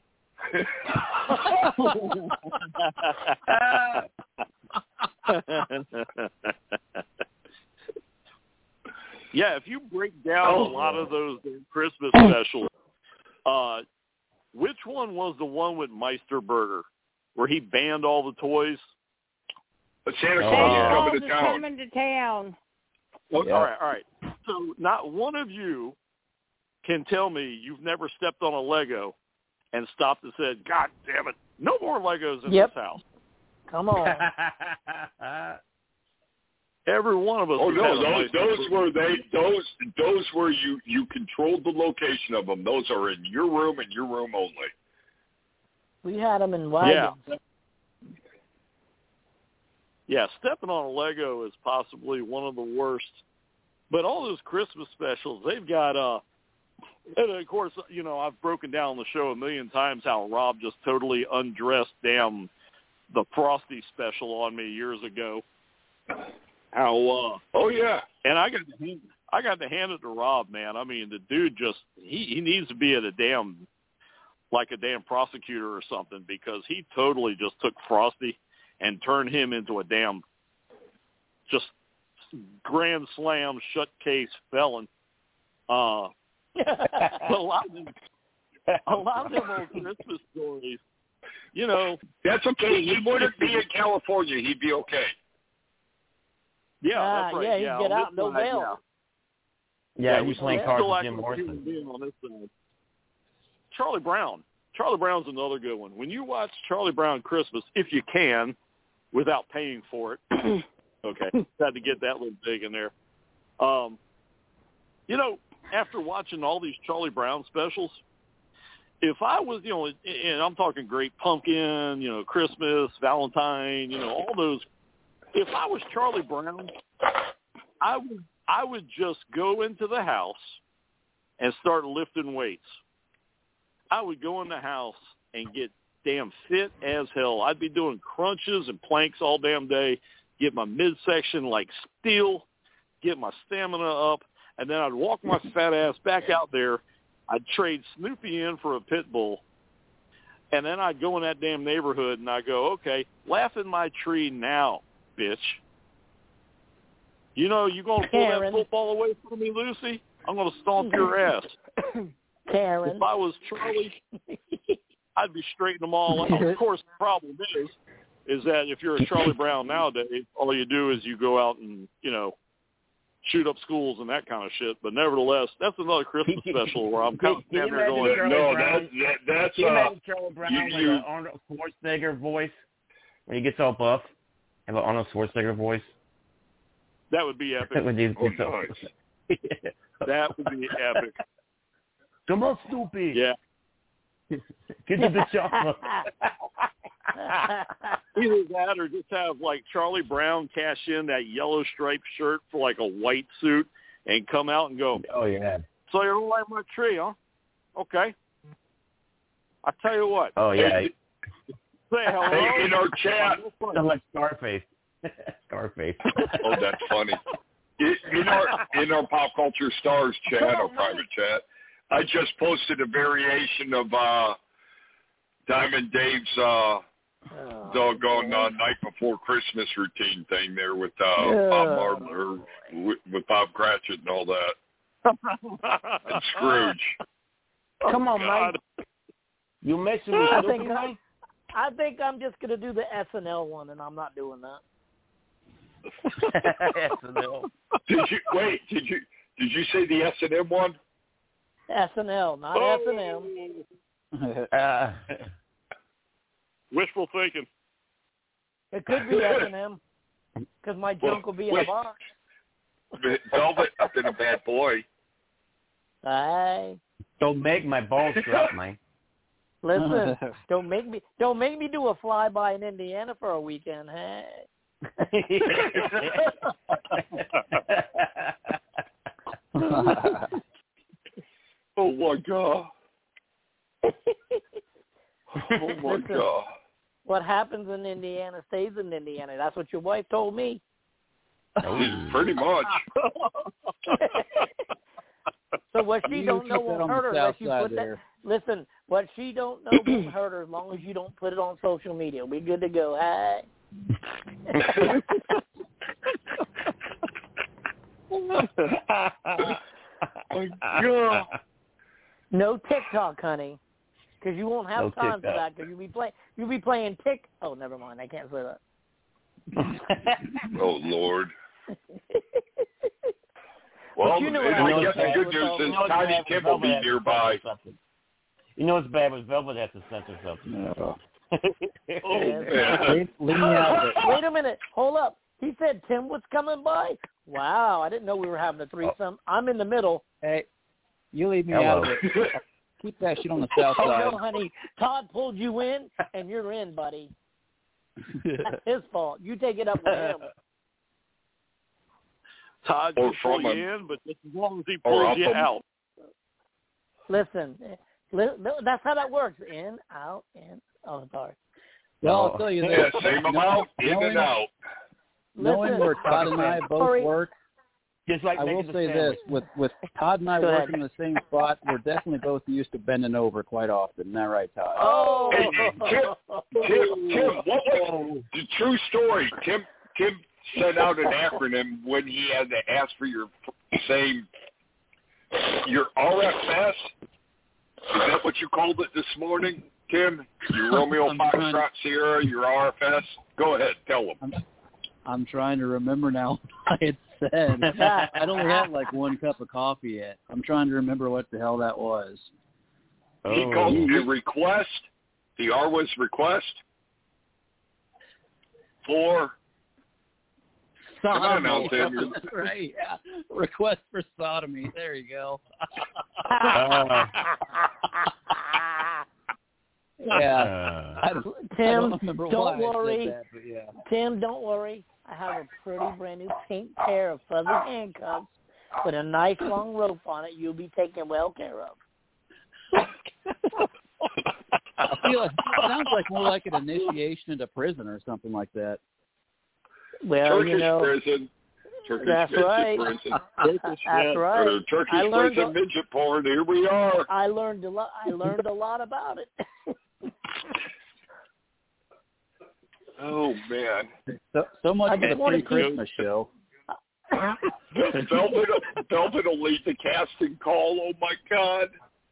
S2: Yeah, if you break down
S4: Oh.
S2: a lot of those Christmas specials, uh, which one was the one with Meisterburger, where he banned all the toys?
S4: But Santa
S1: Oh,
S4: Claus
S1: yeah.
S4: is coming
S3: Claus
S4: to
S3: is
S4: town.
S3: coming to town.
S2: Oh,
S1: Yeah.
S2: All right, all right. So not one of you can tell me you've never stepped on a Lego and stopped and said, God damn it, no more Legos in
S6: Yep.
S2: this house.
S6: Come on.
S2: Every one of us.
S4: Oh
S2: has
S4: no,
S2: had a
S4: those
S2: Meisterburger.
S4: those were they those those were you you controlled the location of them. Those are in your room and your room only.
S6: We had them in wagons.
S2: Yeah. Yeah, stepping on a Lego is possibly one of the worst. But all those Christmas specials, they've got, uh, and of course, you know, I've broken down the show a million times how Rob just totally undressed damn the Frosty special on me years ago. How, uh,
S4: Oh yeah.
S2: and I got to hand, I got to hand it to Rob, man. I mean, the dude just, he, he needs to be at a damn, like a damn prosecutor or something, because he totally just took Frosty and turned him into a damn just grand slam shut case felon. Uh, a lot of them, a lot of them old Christmas stories, you know.
S4: That's okay. He wouldn't be in California. He'd be okay.
S2: Yeah,
S6: Ah,
S2: that's right.
S6: yeah, he'd
S2: yeah,
S6: get
S2: on
S6: out,
S2: this
S6: no
S2: side,
S6: bail.
S2: yeah.
S1: Yeah,
S2: we
S1: he's playing
S2: still
S1: cards with
S2: act
S1: Jim
S2: like a human
S1: Morrison.
S2: being on this side. Charlie Brown. Charlie Brown's another good one. When you watch Charlie Brown Christmas, if you can, without paying for it, okay, had to get that little dig in there. Um, you know, after watching all these Charlie Brown specials, if I was, you know, and I'm talking Great Pumpkin, you know, Christmas, Valentine, you know, all those. If I was Charlie Brown, I would I would just go into the house and start lifting weights. I would go in the house and get damn fit as hell. I'd be doing crunches and planks all damn day, get my midsection like steel, get my stamina up, and then I'd walk my fat ass back out there. I'd trade Snoopy in for a pit bull, And then I'd go in that damn neighborhood and I go, okay, laugh in my tree now, bitch. You know, you going to pull
S6: Karen.
S2: that football away from me, Lucy? I'm going to stomp your ass.
S6: Karen.
S2: If I was Charlie, I'd be straightening them all out. Of course, the problem is, is that if you're a Charlie Brown nowadays, all you do is you go out and, you know, shoot up schools and that kind of shit. But nevertheless, that's another Christmas special where I'm kind of standing there going,
S4: no, that, that, that's
S1: Can you
S4: uh,
S1: imagine Charlie Brown
S4: you,
S1: with
S4: you,
S1: an Arnold Schwarzenegger voice when he gets all buff? Have an Arnold Schwarzenegger voice?
S2: that would be epic.
S1: When he
S4: oh,
S1: gets all-
S4: nice.
S2: That would be epic.
S1: Come on, stupid.
S2: Yeah.
S1: Give me the chocolate.
S2: Either that or just have, like, Charlie Brown cash in that yellow striped shirt for, like, a white suit and come out and go,
S1: Oh, yeah.
S2: so you don't like my tree, huh? Okay. I tell you what.
S1: Oh, yeah.
S2: Say hello.
S4: Hey, in our chat.
S1: Sound like Scarface. Scarface.
S4: Oh, that's funny. In, in our in our Pop Culture Stars chat, our private chat, I just posted a variation of uh, Diamond Dave's uh, doggone uh, night before Christmas routine thing there with uh,
S6: Yeah.
S4: Bob Martin or with, with Bob Cratchit and all that, and Scrooge.
S1: Come on,
S2: God.
S1: Mike. You messing with
S6: I
S1: Snoopy,
S6: think
S1: Mike?
S6: I think I'm just gonna do the S N L one, and I'm not doing that.
S1: S N L.
S4: Did you wait? Did you did you say the S and M one?
S6: S N L, not
S2: Oh.
S6: S and M.
S1: Uh,
S2: Wishful thinking.
S6: It could be S and M because my junk will be in a
S4: Wait.
S6: box.
S4: Velvet, I've been a bad boy.
S6: Hey,
S1: don't make my balls drop, Mike.
S6: listen, don't make me don't make me do a flyby in Indiana for a weekend. Hey.
S4: Oh my god. Oh my
S6: Listen.
S4: god.
S6: What happens in Indiana stays in Indiana. That's what your wife told me.
S4: Pretty much.
S6: So what she
S5: You
S6: don't
S5: keep
S6: know
S5: that
S6: won't
S5: on the
S6: hurt her
S5: south
S6: unless you
S5: side
S6: put
S5: there.
S6: that. Listen, what she don't know won't hurt her as long as you don't put it on social media. We good to go. Hey.
S4: Oh god.
S6: No TikTok, honey, because you won't have
S1: No
S6: time for
S1: TikTok.
S6: that. Because you'll be playing. You'll be playing Tik. Oh, never mind. I can't say that.
S4: Oh lord. Well,
S6: you know
S4: I
S6: what I
S4: guess
S6: would say
S4: the good
S6: with
S4: news
S6: all-
S4: is
S1: You know what's
S4: Tiny
S1: bad?
S4: Tim will
S1: Velvet
S4: be
S1: has to
S4: nearby.
S1: censor something. You know what's bad was Velvet has to censor something.
S5: No.
S4: Oh,
S6: Yeah.
S4: man.
S5: Leave, leave me out of it.
S6: Wait a minute. Hold up. He said Tim was coming by. Wow, I didn't know we were having a threesome. I'm in the middle.
S5: Hey, you leave me
S1: Hello.
S5: out of it. Keep that shit on the south
S6: Oh
S5: side.
S6: no, honey. Todd pulled you in, and you're in, buddy. That's his fault. You take it up with him.
S2: Todd
S4: Or
S2: can pull
S4: from
S2: you
S4: him.
S2: in, but just as long as he
S4: Or
S2: pulls
S4: up
S2: you
S4: him.
S2: out.
S6: Listen, li- that's how that works. In, out, in. Oh, sorry.
S5: Well, I'll tell you
S4: Yeah,
S5: this.
S4: same amount, in
S5: knowing,
S4: and out.
S5: knowing
S6: Listen,
S5: where Todd and I both
S6: Corey-
S5: work,
S1: Just like
S5: I will
S1: making the
S5: say
S1: sandwich.
S5: this: with with Todd and I
S6: Go ahead.
S5: working in the same spot, we're definitely both used to bending over quite often. Isn't that right, Todd?
S6: Oh.
S4: Hey, Tim, Tim, Tim, what was the true story? Tim, Tim sent out an acronym when he had to ask for your same, your R F S. Is that what you called it this morning, Tim? Your Romeo
S5: I'm trying
S4: Foxtrot Sierra, your R F S? Go ahead, tell them.
S5: I'm, I'm trying to remember now what I had said. I'd only had like one cup of coffee yet. I'm trying to remember what the hell that was.
S4: He
S1: Oh.
S4: called it a request. The R was request for. Come on now,
S5: Sodomy.
S4: Tim.
S5: That's right. Yeah. Request for sodomy. There you go.
S1: Uh,
S5: yeah.
S1: uh,
S5: I don't, I
S6: Tim,
S5: don't remember
S6: don't
S5: why I
S6: worry.
S5: said that, but yeah.
S6: Tim, don't worry. I have a pretty brand new pink pair of fuzzy handcuffs with a nice long rope on it. You'll be taken well care of.
S5: I feel like it sounds like more like an initiation into prison or something like that.
S6: Well,
S4: Turkish
S6: you know,
S4: prison. Turkish
S6: that's
S4: midget
S6: right.
S4: prison.
S6: That's right.
S4: Uh, Turkish
S6: I learned
S4: prison
S6: a-
S4: midget porn. Here we are.
S6: I learned a lot. I learned a lot about it.
S4: Oh, man.
S5: So, so much
S6: I
S5: for
S6: just
S5: the
S6: wanted to-
S5: pre-Christmas show.
S4: Velvet, Velvet will lead the casting call. Oh, my God.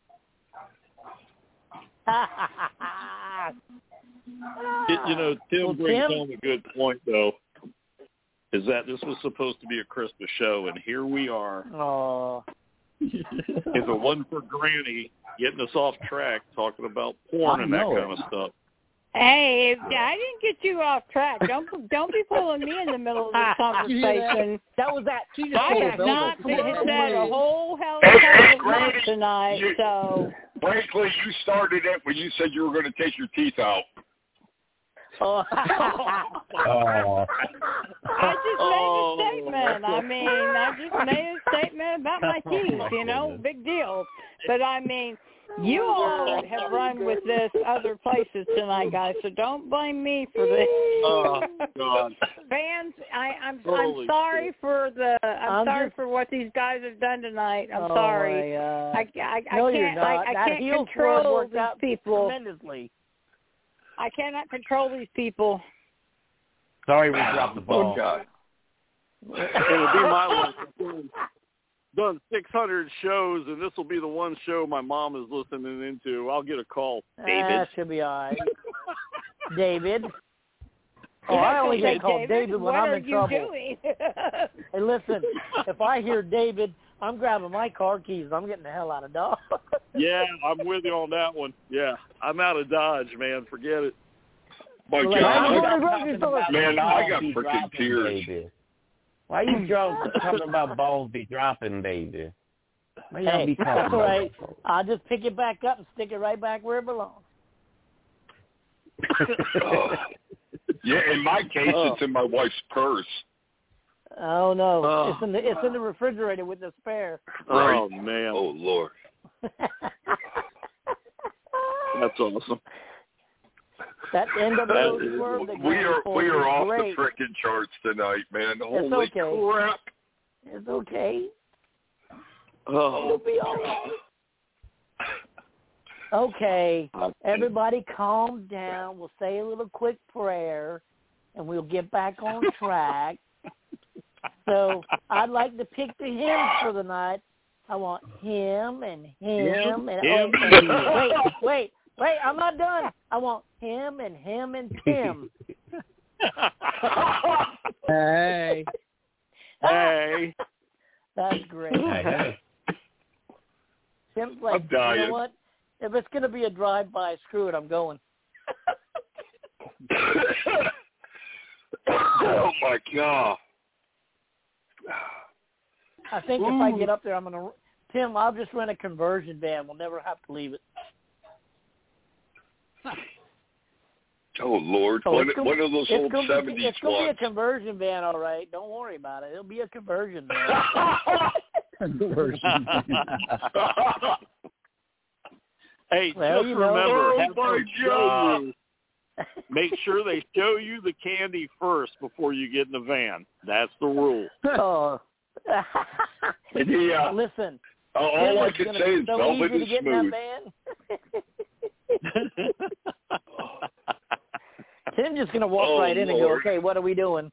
S2: It, you know, Tim
S6: Well,
S2: brings
S6: Tim-
S2: home a good point, though, is that this was supposed to be a Christmas show, and here we are.
S6: Oh,
S2: If it wasn't for Granny getting us off track, talking about porn
S5: I
S2: and that
S5: know
S2: kind
S5: it.
S2: of stuff.
S3: Hey, I didn't get you off track. Don't don't be pulling me in the middle of this conversation.
S6: that was that. She just
S3: I
S6: pulled
S3: have
S6: Velvet.
S3: not
S6: Come on.
S3: said a whole hell of
S4: Hey,
S3: a
S4: hey,
S3: couple of
S4: Granny,
S3: months tonight,
S4: you-
S3: so
S4: Frankly, you started it when you said you were going to take your teeth out.
S6: Oh.
S5: Oh.
S3: I just
S2: Oh,
S3: made a statement. I mean, I just made a statement about my teeth, you know, big deal. But I mean, you all have run with this other places tonight, guys, so don't blame me for this.
S2: Oh, God.
S3: Fans, I, I'm
S2: Holy
S3: I'm sorry for the I'm,
S6: I'm
S3: sorry
S6: just-
S3: for what these guys have done tonight. I'm
S6: Oh,
S3: sorry.
S6: my God.
S3: I, I, I
S6: no,
S3: can't
S6: you're not.
S3: I, I
S6: that
S3: can't
S6: heel
S3: control
S6: sword worked
S3: these
S6: out
S3: people.
S6: tremendously.
S3: I cannot control these people.
S1: Sorry, we dropped the
S4: Oh,
S1: ball.
S4: God.
S2: It'll be my luck. I've done six hundred shows, and this will be the one show my mom is listening into. I'll get a call. David.
S6: That should be all right. David. Oh, I only
S3: Okay,
S6: get called
S3: David,
S6: David when
S3: what
S6: I'm
S3: are
S6: in
S3: you
S6: trouble.
S3: doing?
S6: Hey, listen, if I hear David, I'm grabbing my car keys. I'm getting the hell out of Dodge.
S2: Yeah, I'm with you on that one. Yeah, I'm out of Dodge, man. Forget it.
S4: My
S6: Like,
S4: God.
S6: I'm
S4: I
S6: going
S4: got-
S6: to the grocery store.
S4: Man, I got
S1: Balls be
S4: freaking
S1: dropping,
S4: tears.
S1: Baby. Why you drunk talking about balls be dropping, baby? Why y'all
S6: Hey,
S1: be talking
S6: that's all
S1: about
S6: right.
S1: that?
S6: I'll just pick it back up and stick it right back where it belongs.
S4: Oh. Yeah, in my case,
S2: Oh.
S4: it's in my wife's purse.
S6: Oh no,
S2: Oh.
S6: it's in the it's in the refrigerator with the spare.
S4: Right.
S2: Oh, man.
S4: Oh, Lord.
S2: That's awesome.
S6: That N W O
S2: That is-
S6: swerve that
S4: We
S6: Granny
S4: are
S6: pulled
S4: we are
S6: was
S4: off
S6: great.
S4: the frickin' charts tonight, man. Holy
S6: okay.
S4: crap.
S6: It's okay.
S2: Oh,
S6: It'll be all right. Okay, everybody calm down. We'll say a little quick prayer, and we'll get back on track. So I'd like to pick the hymns for the night. I want him and him and
S2: Him
S6: oh,
S2: and
S6: wait, wait, wait! I'm not done. I want him and him and Tim.
S5: Hey.
S2: Hey.
S6: That's great.
S1: Hey, hey.
S6: Tim's like,
S4: I'm dying.
S6: you know what? If it's gonna be a drive-by, screw it. I'm going.
S4: Oh, my God.
S6: I think if I get up there, I'm gonna. Tim, I'll just rent a conversion van. We'll never have to leave it.
S4: Oh, Lord.
S6: Oh,
S4: one,
S6: it's gonna-
S4: one of those
S6: it's
S4: old
S6: gonna be,
S4: seventies
S6: It's gonna be
S4: ones.
S6: a conversion van, all right. Don't worry about it. It'll be a conversion van.
S5: Conversion.
S2: Hey,
S6: Well,
S2: just
S6: you know-
S2: remember,
S4: Oh,
S2: have
S4: my
S2: them show
S4: God.
S2: you- make sure they show you the candy first before you get in the van. That's the rule.
S6: Oh.
S4: Yeah.
S6: Listen.
S4: Uh, all
S6: Tim,
S4: I
S6: it's
S4: can
S6: gonna
S4: say
S6: be
S4: is
S6: so
S4: Velvet
S6: easy to
S4: is
S6: get
S4: smooth.
S6: in that van. Tim's just gonna walk
S4: Oh,
S6: right in and go,
S4: Lord.
S6: "Okay, what are we doing?"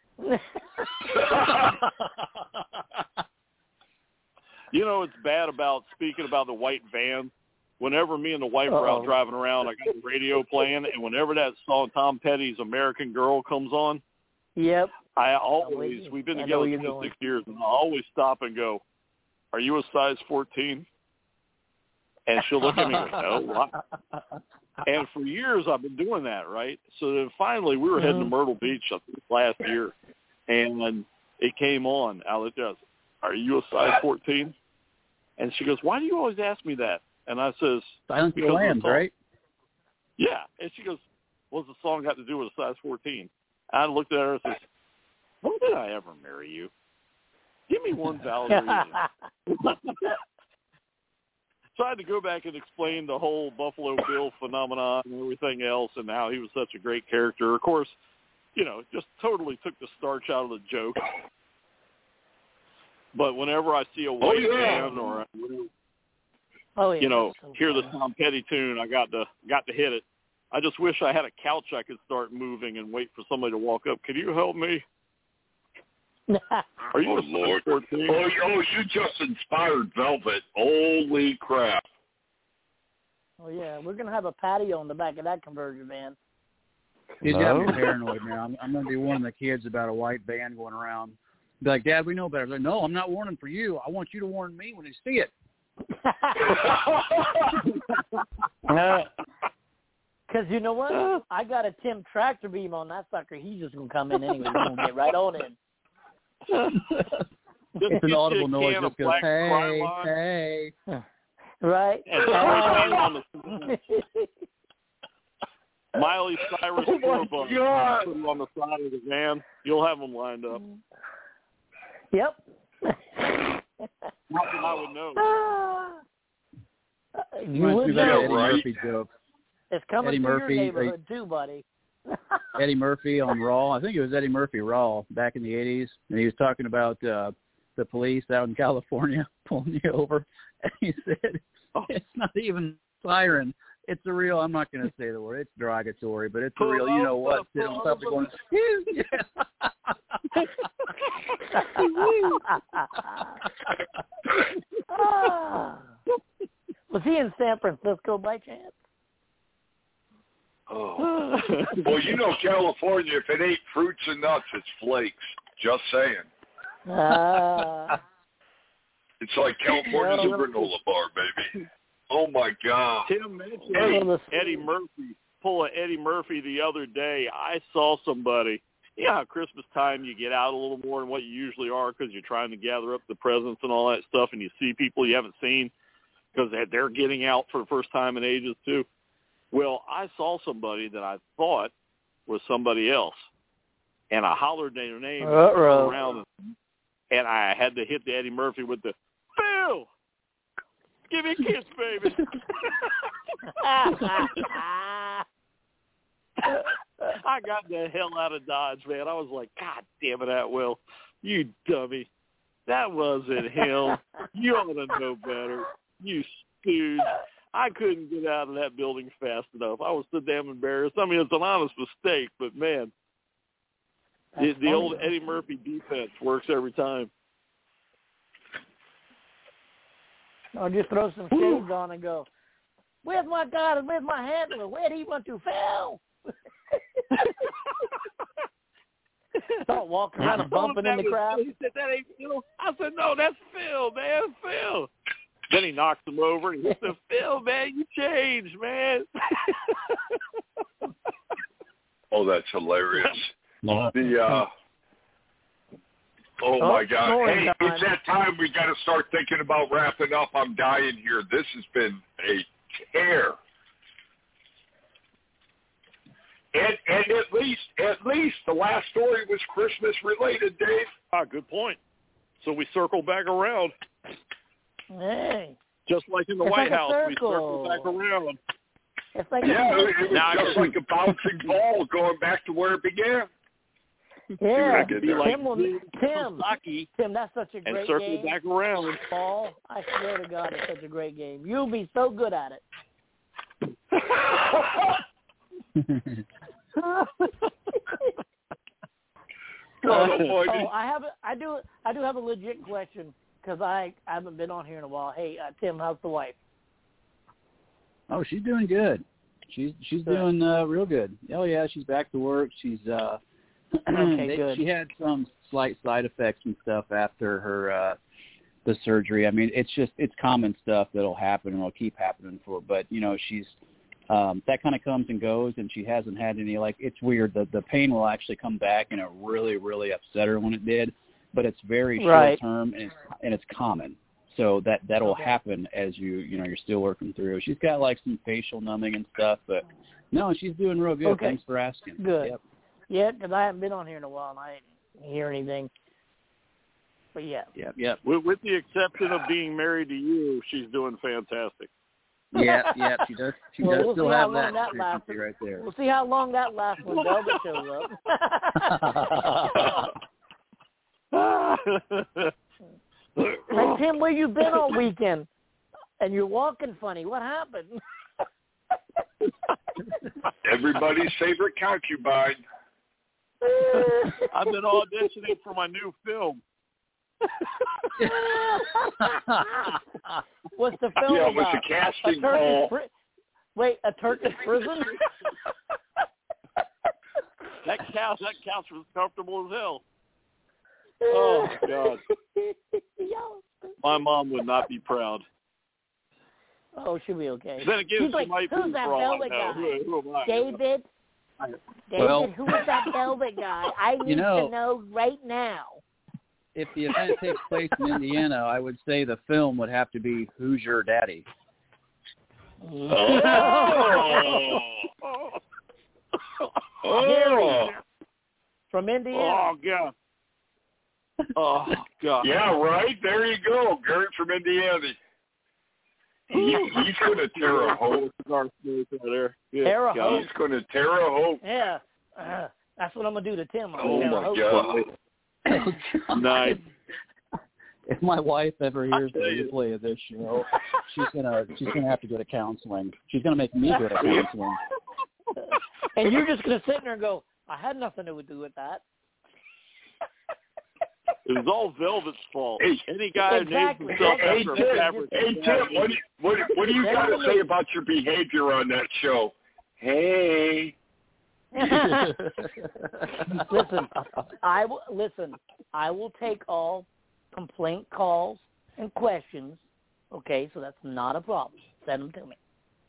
S2: You know, it's bad about speaking about the white van. Whenever me and the wife are
S6: Uh-oh.
S2: out driving around, I got the radio playing, and whenever that song Tom Petty's "American Girl" comes on,
S6: Yep.
S2: I
S6: with
S2: always
S6: you.
S2: we've been
S6: I know
S2: together
S6: where you're
S2: twenty-six years, and I always stop and go, "Are you a size fourteen?" And she'll look at me and go, "No." What? And for years I've been doing that, right? So then finally we were heading to
S6: Mhm.
S2: Myrtle Beach I think, last year, and it came on. I looked at, "Are you a size fourteen?" And she goes, "Why do you always ask me that?" And I says,
S5: Silence of the
S2: Because of the
S5: Lambs,
S2: song.
S5: right?
S2: "Yeah." And she goes, "What's the song got to do with a size fourteen?" And I looked at her and says, "When did I ever marry you? Give me one valid reason." So I had to go back and explain the whole Buffalo Bill phenomenon and everything else and how he was such a great character. Of course, you know, just totally took the starch out of the joke. But whenever I see a white
S4: yeah.
S2: man or,
S6: Oh yeah.
S2: you know,
S6: that's so
S2: hear the
S6: funny.
S2: Tom Petty tune, I got to got to hit it. I just wish I had a couch I could start moving and wait for somebody to walk up. Can you help me? Are you
S4: oh,
S2: a
S4: Lord.
S2: fourteen?
S4: Oh, oh, you just inspired Velvet. Holy crap.
S6: Oh, yeah. We're going to have a patio on the back of that conversion van.
S5: He's got me paranoid now. I'm, I'm going to be warning the kids about a white van going around. Be like, Dad, we know better. Like, no, I'm not warning for you. I want you to warn me when you see it.
S6: Because you know what? I got a Tim tractor beam on that sucker. He's just going to come in anyway. He's going to get right on in.
S5: It's an audible noise that goes, hey, hey.
S6: Right.
S2: And hey. On the Miley Cyrus
S4: oh
S2: tour bus. Put them on the side of the van. You'll have them lined up.
S6: Yep.
S2: Not that I would know.
S6: You would
S5: Eddie
S6: know.
S4: Right.
S5: Murphy joke.
S6: It's coming
S5: Eddie
S6: to
S5: Murphy,
S6: your neighborhood too, buddy.
S5: Eddie Murphy on Raw. I think it was Eddie Murphy Raw back in the eighties, and he was talking about uh, the police out in California pulling you over, and he said, it's not even siren. It's a real, I'm not going to say the word, it's derogatory, but it's a real, you know what, sit on top of going,
S6: Was he in San Francisco by chance?
S4: Oh. Well, you know, California, if it ain't fruits and nuts, it's flakes. Just saying.
S6: Uh,
S4: it's like California's a granola bar, baby. Oh, my God.
S2: Tim mentioned
S4: Hey.
S2: Eddie Murphy. Pull a Eddie Murphy the other day. I saw somebody. You know how Christmas time you get out a little more than what you usually are because you're trying to gather up the presents and all that stuff, and you see people you haven't seen because they're getting out for the first time in ages too. Well, I saw somebody that I thought was somebody else, and I hollered their name
S6: Uh-oh.
S2: around, and I had to hit the Eddie Murphy with the, Phil, give me a kiss, baby. I got the hell out of Dodge, man. I was like, God damn it, Atwell, you dummy. That wasn't him. You ought to know better. You stooge. I couldn't get out of that building fast enough. I was so damn embarrassed. I mean, it's an honest mistake, but, man, the, the old Eddie Murphy defense works every time.
S6: Or just throw some shades on and go, where's my guy? Where's my handler? Where'd he run to? Phil! Start walking around and bumping in the crowd.
S2: He said, that ain't Phil. I said, no, that's Phil, man. Phil. Then he knocks him over, and he said, Phil, man, you changed, man.
S4: Oh, that's hilarious. The uh, Oh, my God. Hey, it's that time we got to start thinking about wrapping up. I'm dying here. This has been a tear. And, and at least, at least the last story was Christmas related, Dave.
S2: Ah, good point. So we circle back around.
S6: Hey.
S2: Just like in the
S6: it's
S2: White
S6: like
S2: House, we circle back around.
S6: It's like
S4: yeah,
S6: a
S4: it was now just like a bouncing ball going back to where it began.
S6: Yeah,
S4: Tim,
S6: Tim,
S2: like
S6: will, Tim, Tim, that's such a great
S2: and circle
S6: game.
S2: back around.
S6: Paul, I swear to God, it's such a great game. You'll be so good at it. oh, I have. A, I do. I do have a legit question because I, I haven't been on here in a while. Hey, uh, Tim, how's the wife?
S5: Oh, she's doing good. She's she's good. doing uh, real good. Oh yeah, she's back to work. She's uh,
S6: okay,
S5: they,
S6: good.
S5: She had some slight side effects and stuff after her uh, the surgery. I mean, it's just it's common stuff that'll happen and will keep happening for her. But you know, she's um, that kind of comes and goes, and she hasn't had any like it's weird. The the pain will actually come back, and it really really upset her when it did. But it's very
S6: right.
S5: short term, and it's, and it's common. So that that'll
S6: okay.
S5: happen as you you know you're still working through. She's got like some facial numbing and stuff, but no, she's doing real good.
S6: Okay.
S5: Thanks for asking.
S6: Good.
S5: Yep.
S6: Yeah, because I haven't been on here in a while and I didn't hear anything. But yeah.
S5: Yep. Yep.
S2: With, with the exception of being married to you, she's doing fantastic.
S5: Yeah. Yeah. She does. She
S6: well,
S5: does
S6: we'll
S5: still
S6: see
S5: have
S6: how
S5: that,
S6: long that lasts.
S5: right there.
S6: We'll see how long that lasts when Velvet shows up. Hey, Tim, where you been all weekend? And you're walking funny. What happened?
S4: Everybody's favorite concubine.
S2: I've been auditioning for my new film.
S6: What's the film
S4: Yeah,
S6: about?
S4: what's the casting
S6: a
S4: call?
S6: Pri- Wait, a Turkish prison?
S2: That couch, that couch was comfortable as hell. Oh, God. My mom would not be proud.
S6: Oh, she'll be okay.
S2: Then again,
S6: She's
S2: she
S6: like,
S2: might
S6: who's
S2: be
S6: that
S2: for all I
S6: velvet
S2: know.
S6: guy?
S2: Who, who am I?
S6: David? David,
S5: Well,
S6: who is that velvet guy? I need
S5: you know,
S6: to know right now.
S5: If the event takes place in Indiana, I would say the film would have to be Who's Your Daddy?
S4: Oh.
S6: Gary from Indiana.
S2: Oh, God. Oh, God.
S4: Yeah, right. There you go. Gary from Indiana. He, he's going to tear a hope.
S2: There. Yeah,
S6: Terre
S2: God.
S6: Haute.
S4: He's going to tear a hope.
S6: Yeah. Uh, that's what I'm going to do to Tim. I'm
S4: Oh,
S6: gonna
S4: my
S6: hope.
S4: God.
S2: Nice.
S5: If my wife ever hears the
S2: tell you.
S5: replay of this show, she's gonna she's gonna have to go to counseling. She's gonna make me go to counseling.
S6: And you're just going to sit there and go, I had nothing to do with that.
S2: It was all Velvet's fault.
S4: Hey,
S2: Any guy
S6: exactly.
S2: who names himself
S4: Hey,
S2: after
S4: Tim,
S2: a fabric.
S4: hey, Tim, what, what, what do you got to say about your behavior on that show? Hey.
S6: listen, I will listen. I will take all complaint calls and questions. Okay, so that's not a problem. Send them to me.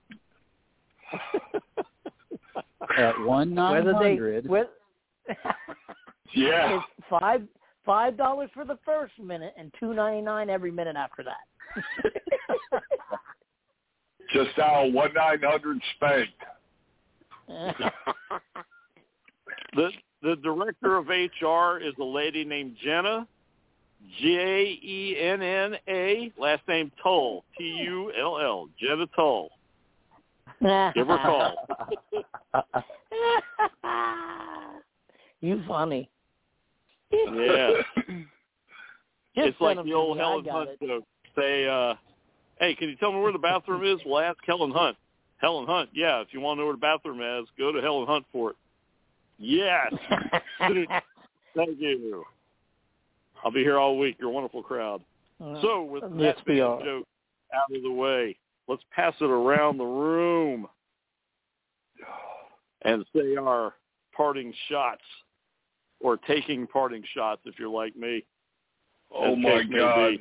S5: At one nine hundred.
S4: Yeah.
S6: It's five five dollars for the first minute and two ninety nine every minute after that.
S4: Just dial one nine hundred spanked.
S2: The the director of H R is a lady named Jenna, J E N N A, last name Tull, T U L L, Jenna Tull. Give her a call.
S6: You funny.
S2: Yeah.
S6: Just
S2: It's like
S6: send 'em
S2: the
S6: to
S2: old
S6: me. I
S2: Helen
S6: got
S2: Hunt
S6: it.
S2: joke. Say, uh, hey, can you tell me where the bathroom is? Well, ask Helen Hunt. Helen Hunt, yeah, if you want to know where the bathroom is, go to Helen Hunt for it. Yes. Thank you. I'll be here all week. You're a wonderful crowd. So with
S6: Yes,
S2: that
S6: we
S2: big
S6: are.
S2: joke out of the way, let's pass it around the room and say our parting shots, or taking parting shots if you're like me.
S4: Oh,
S2: As
S4: my
S2: case may
S4: God.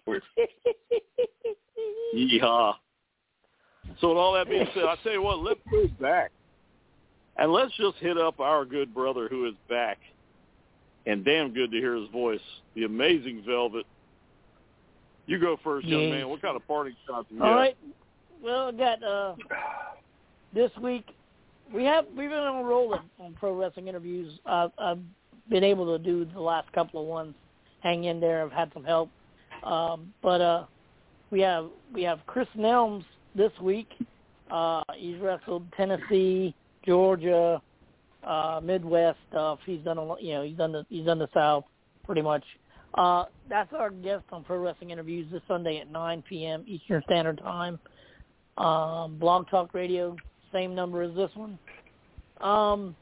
S2: be. Yeehaw. So with all that being said, I'll tell you what, let's go back. And let's just hit up our good brother who is back. And damn good to hear his voice. The amazing Velvet. You go first, young
S6: Yes.
S2: man. What kind of parting shots you
S6: All
S2: got?
S6: right. Well, I got uh, this week. We have we've been on a roll on pro wrestling interviews. Uh, I've been able to do the last couple of ones. Hang in there. I've had some help, um, but uh, we have we have Chris Nelms this week. Uh, he's wrestled Tennessee, Georgia, uh, Midwest stuff. He's done a lot. You know, he's done the he's done the South pretty much. Uh, that's our guest on Pro Wrestling Interviews this Sunday at nine p.m. Eastern Standard Time. Um, Blog Talk Radio, same number as this one. Um,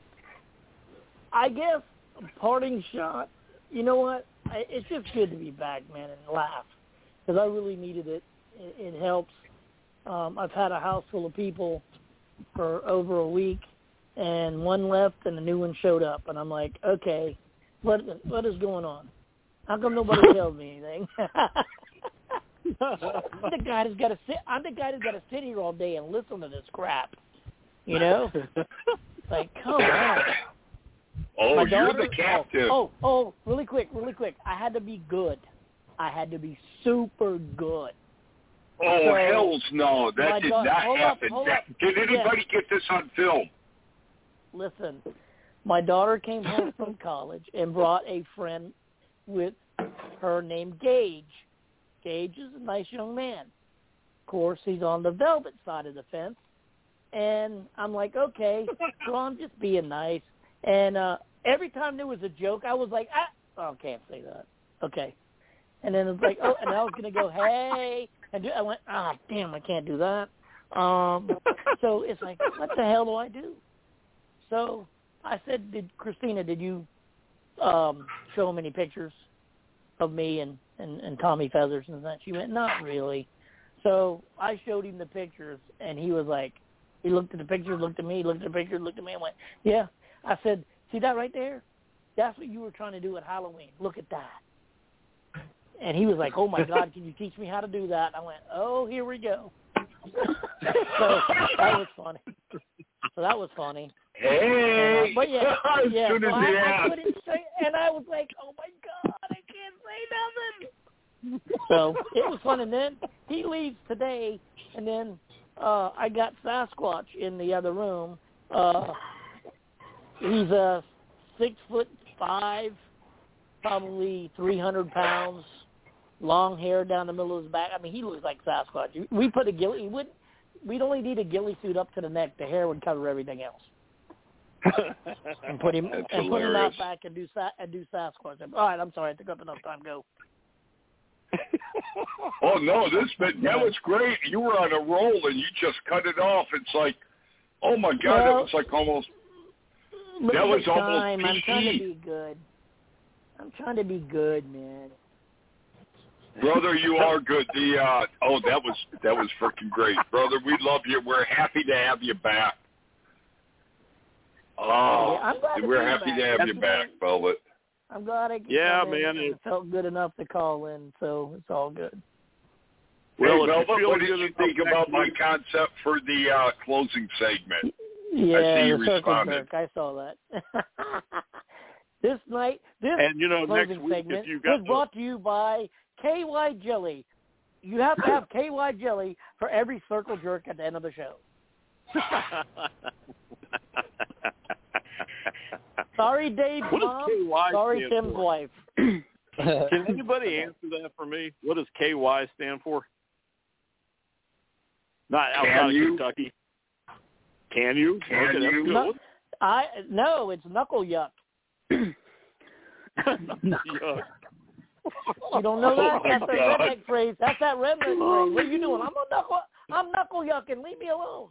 S6: I guess a parting shot. You know what? I, it's just good to be back, man, and laugh, because I really needed it. It, it helps. Um, I've had a house full of people for over a week, and one left and a new one showed up, and I'm like, okay, what what is going on? How come nobody tells me anything? I'm the guy that's got to sit. I'm the guy that's got to sit here all day and listen to this crap. You know, like come on.
S4: Oh,
S6: My
S4: you're
S6: daughter,
S4: the captain.
S6: Oh, oh, oh, really quick, really quick. I had to be good. I had to be super good.
S4: Oh,
S6: So,
S4: hells no.
S6: my
S4: That did
S6: daughter-
S4: not
S6: hold up,
S4: happen.
S6: hold
S4: That,
S6: up.
S4: did anybody
S6: Yeah.
S4: get this on film?
S6: Listen, my daughter came home from college and brought a friend with her named Gage. Gage is a nice young man. Of course, he's on the Velvet side of the fence. And I'm like, okay, so I'm just being nice. And uh, every time there was a joke, I was like, ah, oh, I can't say that. Okay. And then it's like, oh, and I was going to go, hey. And I went, ah, oh, damn, I can't do that. Um, so it's like, what the hell do I do? So I said, "Did Christina? Did you um, show him any pictures of me and, and, and Tommy Feathers and that?" She went, "Not really." So I showed him the pictures, and he was like, he looked at the pictures, looked at me, looked at the pictures, looked at me, and went, "Yeah." I said, "See that right there? That's what you were trying to do at Halloween. Look at that." And he was like, "Oh, my God, can you teach me how to do that?" I went, "Oh, here we go." So that was funny. So that was funny.
S4: Hey!
S6: And, uh, but, yeah, yeah
S4: As soon
S6: so
S4: as
S6: I, I couldn't say, and I was like, "Oh, my God, I can't say nothing." So it was fun. And then he leaves today, and then uh, I got Sasquatch in the other room. Uh, he's a six foot five, probably three hundred pounds, long hair down the middle of his back. I mean, he looks like Sasquatch. We put a ghillie. Would we'd only need a ghillie suit up to the neck. The hair would cover everything else. and put him
S4: That's
S6: and put him
S4: hilarious.
S6: out back and do and do Sasquatch. All right, I'm sorry, I took up enough time. Go.
S4: Oh no, this bit that was great. You were on a roll and you just cut it off. It's like, oh my God,
S6: Well,
S4: that was like almost.
S6: Look
S4: That
S6: at
S4: was
S6: the
S4: almost
S6: time. I'm trying to
S4: P G.
S6: be good. I'm trying to be good, man.
S4: Brother, you are good. The uh, oh, that was that was freaking great, brother. We love you. We're happy to have you back. Oh,
S6: Yeah, I'm glad to
S4: we're
S6: be
S4: happy
S6: back.
S4: to have you back, Velvet.
S6: I'm glad I could
S2: Yeah,
S6: come in,
S2: man,
S6: and
S2: it-
S6: it felt good enough to call in, so it's all good.
S2: Well,
S4: Hey,
S2: if you
S4: Velvet,
S2: feel
S4: what did
S2: good
S4: you
S2: enough
S4: think
S2: next
S4: about my
S2: week-
S4: concept for the uh, closing segment?
S6: Yeah,
S4: I see you
S6: the circle
S4: responded.
S6: jerk. I saw that. This night, this
S2: And, you know, next
S6: closing
S2: week,
S6: segment
S2: if you
S6: was
S2: got the,
S6: brought to you by K Y Jelly. You have to have K Y Jelly for every circle jerk at the end of the show. Sorry, Dave's
S2: What does
S6: mom.
S2: K Y
S6: Sorry,
S2: stand
S6: Tim's
S2: for?
S6: wife.
S2: Can anybody answer that for me? What does K Y stand for? Not outside
S4: Can
S2: of
S4: you?
S2: Kentucky. Can you?
S4: Can
S2: okay, that's
S4: you?
S2: good.
S6: No, I no, it's knuckle yuck.
S2: Yuck.
S6: You don't know
S4: Oh,
S6: that?
S4: my
S6: That's a
S4: God.
S6: redneck phrase. That's that redneck phrase. What are you doing? I'm a knuckle. I'm knuckle yucking. Leave me alone.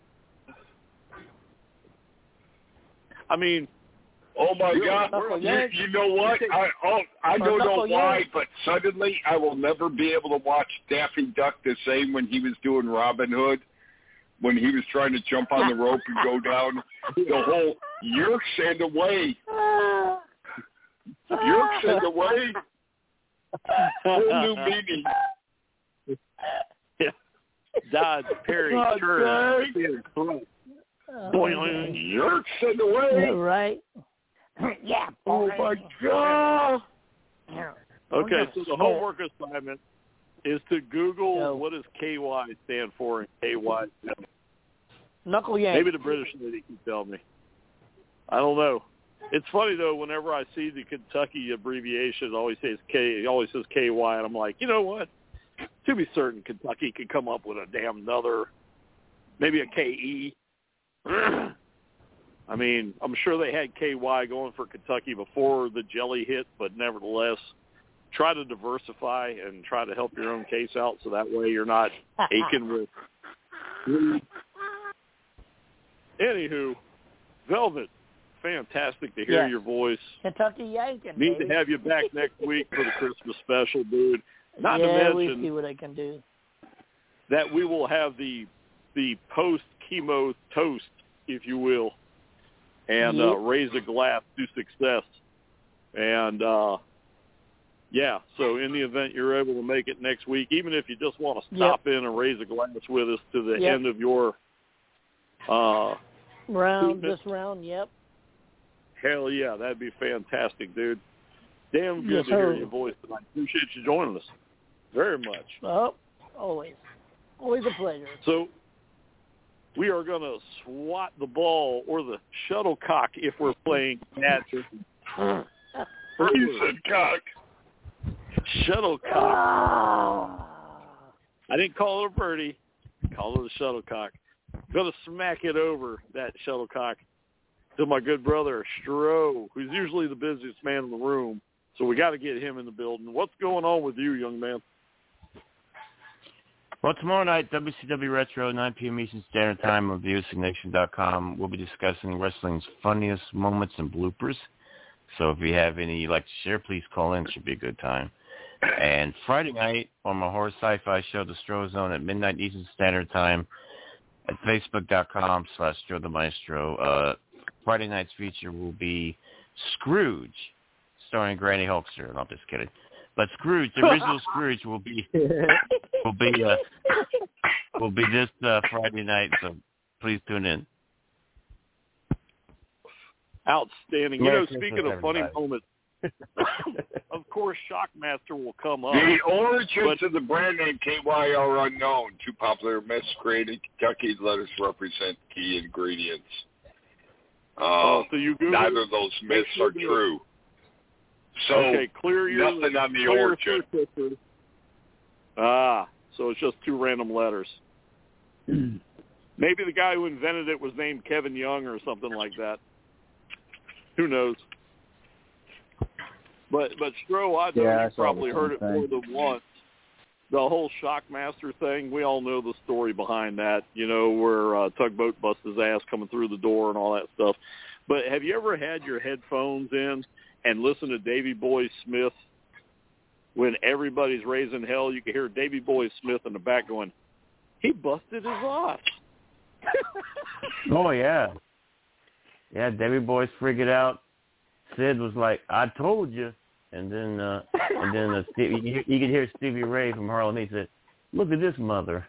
S2: I mean,
S4: Oh my
S2: Really?
S4: God!
S6: Knuckle
S4: You,
S6: yank.
S4: you know what? I oh, I
S6: Or
S4: don't know
S6: knuckle
S4: why,
S6: yank.
S4: but suddenly I will never be able to watch Daffy Duck the same when he was doing Robin Hood, when he was trying to jump on the rope and go down. The whole yerks and away, yerks and away. Whole new meaning.
S2: Dodge, Perry,
S4: God
S2: Turn,
S4: dang.
S2: Boing.
S4: Yerks and away.
S6: Right. Yeah.
S4: Oh my God!
S2: Okay, so the homework assignment is to Google
S6: No.
S2: what does K Y stand for and K Y.
S6: Knuckle yank.
S2: Maybe the British lady can tell me. I don't know. It's funny though. Whenever I see the Kentucky abbreviation, it always says K. It always says K Y, and I'm like, you know what? To be certain, Kentucky could come up with a damn another, maybe a K E. I mean, I'm sure they had K Y going for Kentucky before the jelly hit, but nevertheless, try to diversify and try to help your own case out so that way you're not aching with. Anywho, Velvet, fantastic to hear
S6: Yes.
S2: your voice.
S6: Kentucky yanking.
S2: Need
S6: baby.
S2: to have you back next week for the Christmas special, dude. Not
S6: yeah,
S2: to
S6: we
S2: mention
S6: see what I can do.
S2: that we will have the the post chemo toast, if you will, and
S6: Yep.
S2: uh, raise a glass to success. And uh, yeah, so in the event you're able to make it next week, even if you just want to stop in and raise a glass with us to the
S6: Yep.
S2: end of your uh,
S6: Round,
S2: treatment,
S6: this round, yep.
S2: hell yeah, that'd be fantastic, dude. Damn good
S6: Yes,
S2: to hear
S6: sir.
S2: your voice tonight. Appreciate you joining us very much.
S6: Oh, always. Always a pleasure.
S2: So we are going to swat the ball or the shuttlecock if we're playing catch.
S4: You said cock.
S2: Shuttlecock.
S6: Ah.
S2: I didn't call it a birdie. Call it a shuttlecock. Going to smack it over, that shuttlecock, to my good brother, Stro, who's usually the busiest man in the room. So we got to get him in the building. What's going on with you, young man?
S1: Well, tomorrow night, W C W Retro, nine p.m. Eastern Standard Time on V O C Nation dot com. We'll be discussing wrestling's funniest moments and bloopers. So if you have any you'd like to share, please call in. It should be a good time. And Friday night on my horror sci-fi show, The Stro Zone, at midnight Eastern Standard Time at facebook dot com slash Stro the Maestro. Uh, Friday night's feature will be Scrooge, starring Granny Hulkster. No, I'm just kidding. But Scrooge, the original Scrooge, will be will be uh, will be this uh, Friday night. So please tune in.
S2: Outstanding.
S1: Merry
S2: you know,
S1: Christmas,
S2: speaking of
S1: everybody.
S2: funny moments, of course, Shockmaster will come up.
S4: The origins
S2: but,
S4: of the brand name K Y are unknown. Two popular myths created in Kentucky. Let us represent key ingredients. Uh,
S2: oh, so you Google
S4: neither of those myths are true. So
S2: okay, clear your,
S4: nothing on the
S2: clear
S4: origin.
S2: Ah, so it's just two random letters. Maybe the guy who invented it was named Kevin Young or something like that. Who knows? But but Stro, I know
S5: Yeah,
S2: you've probably heard it
S5: thing.
S2: more than once. The whole Shockmaster thing, we all know the story behind that, you know, where uh, Tugboat busts his ass coming through the door and all that stuff. But have you ever had your headphones in and listen to Davey Boy Smith when everybody's raising hell? You can hear Davey Boy Smith in the back going, he busted his ass.
S1: Oh, yeah. Yeah, Davey Boy's freaking out. Sid was like, I told you. And then uh, and then uh, Steve, you, you could hear Stevie Ray from Harlem. He said, look at this mother.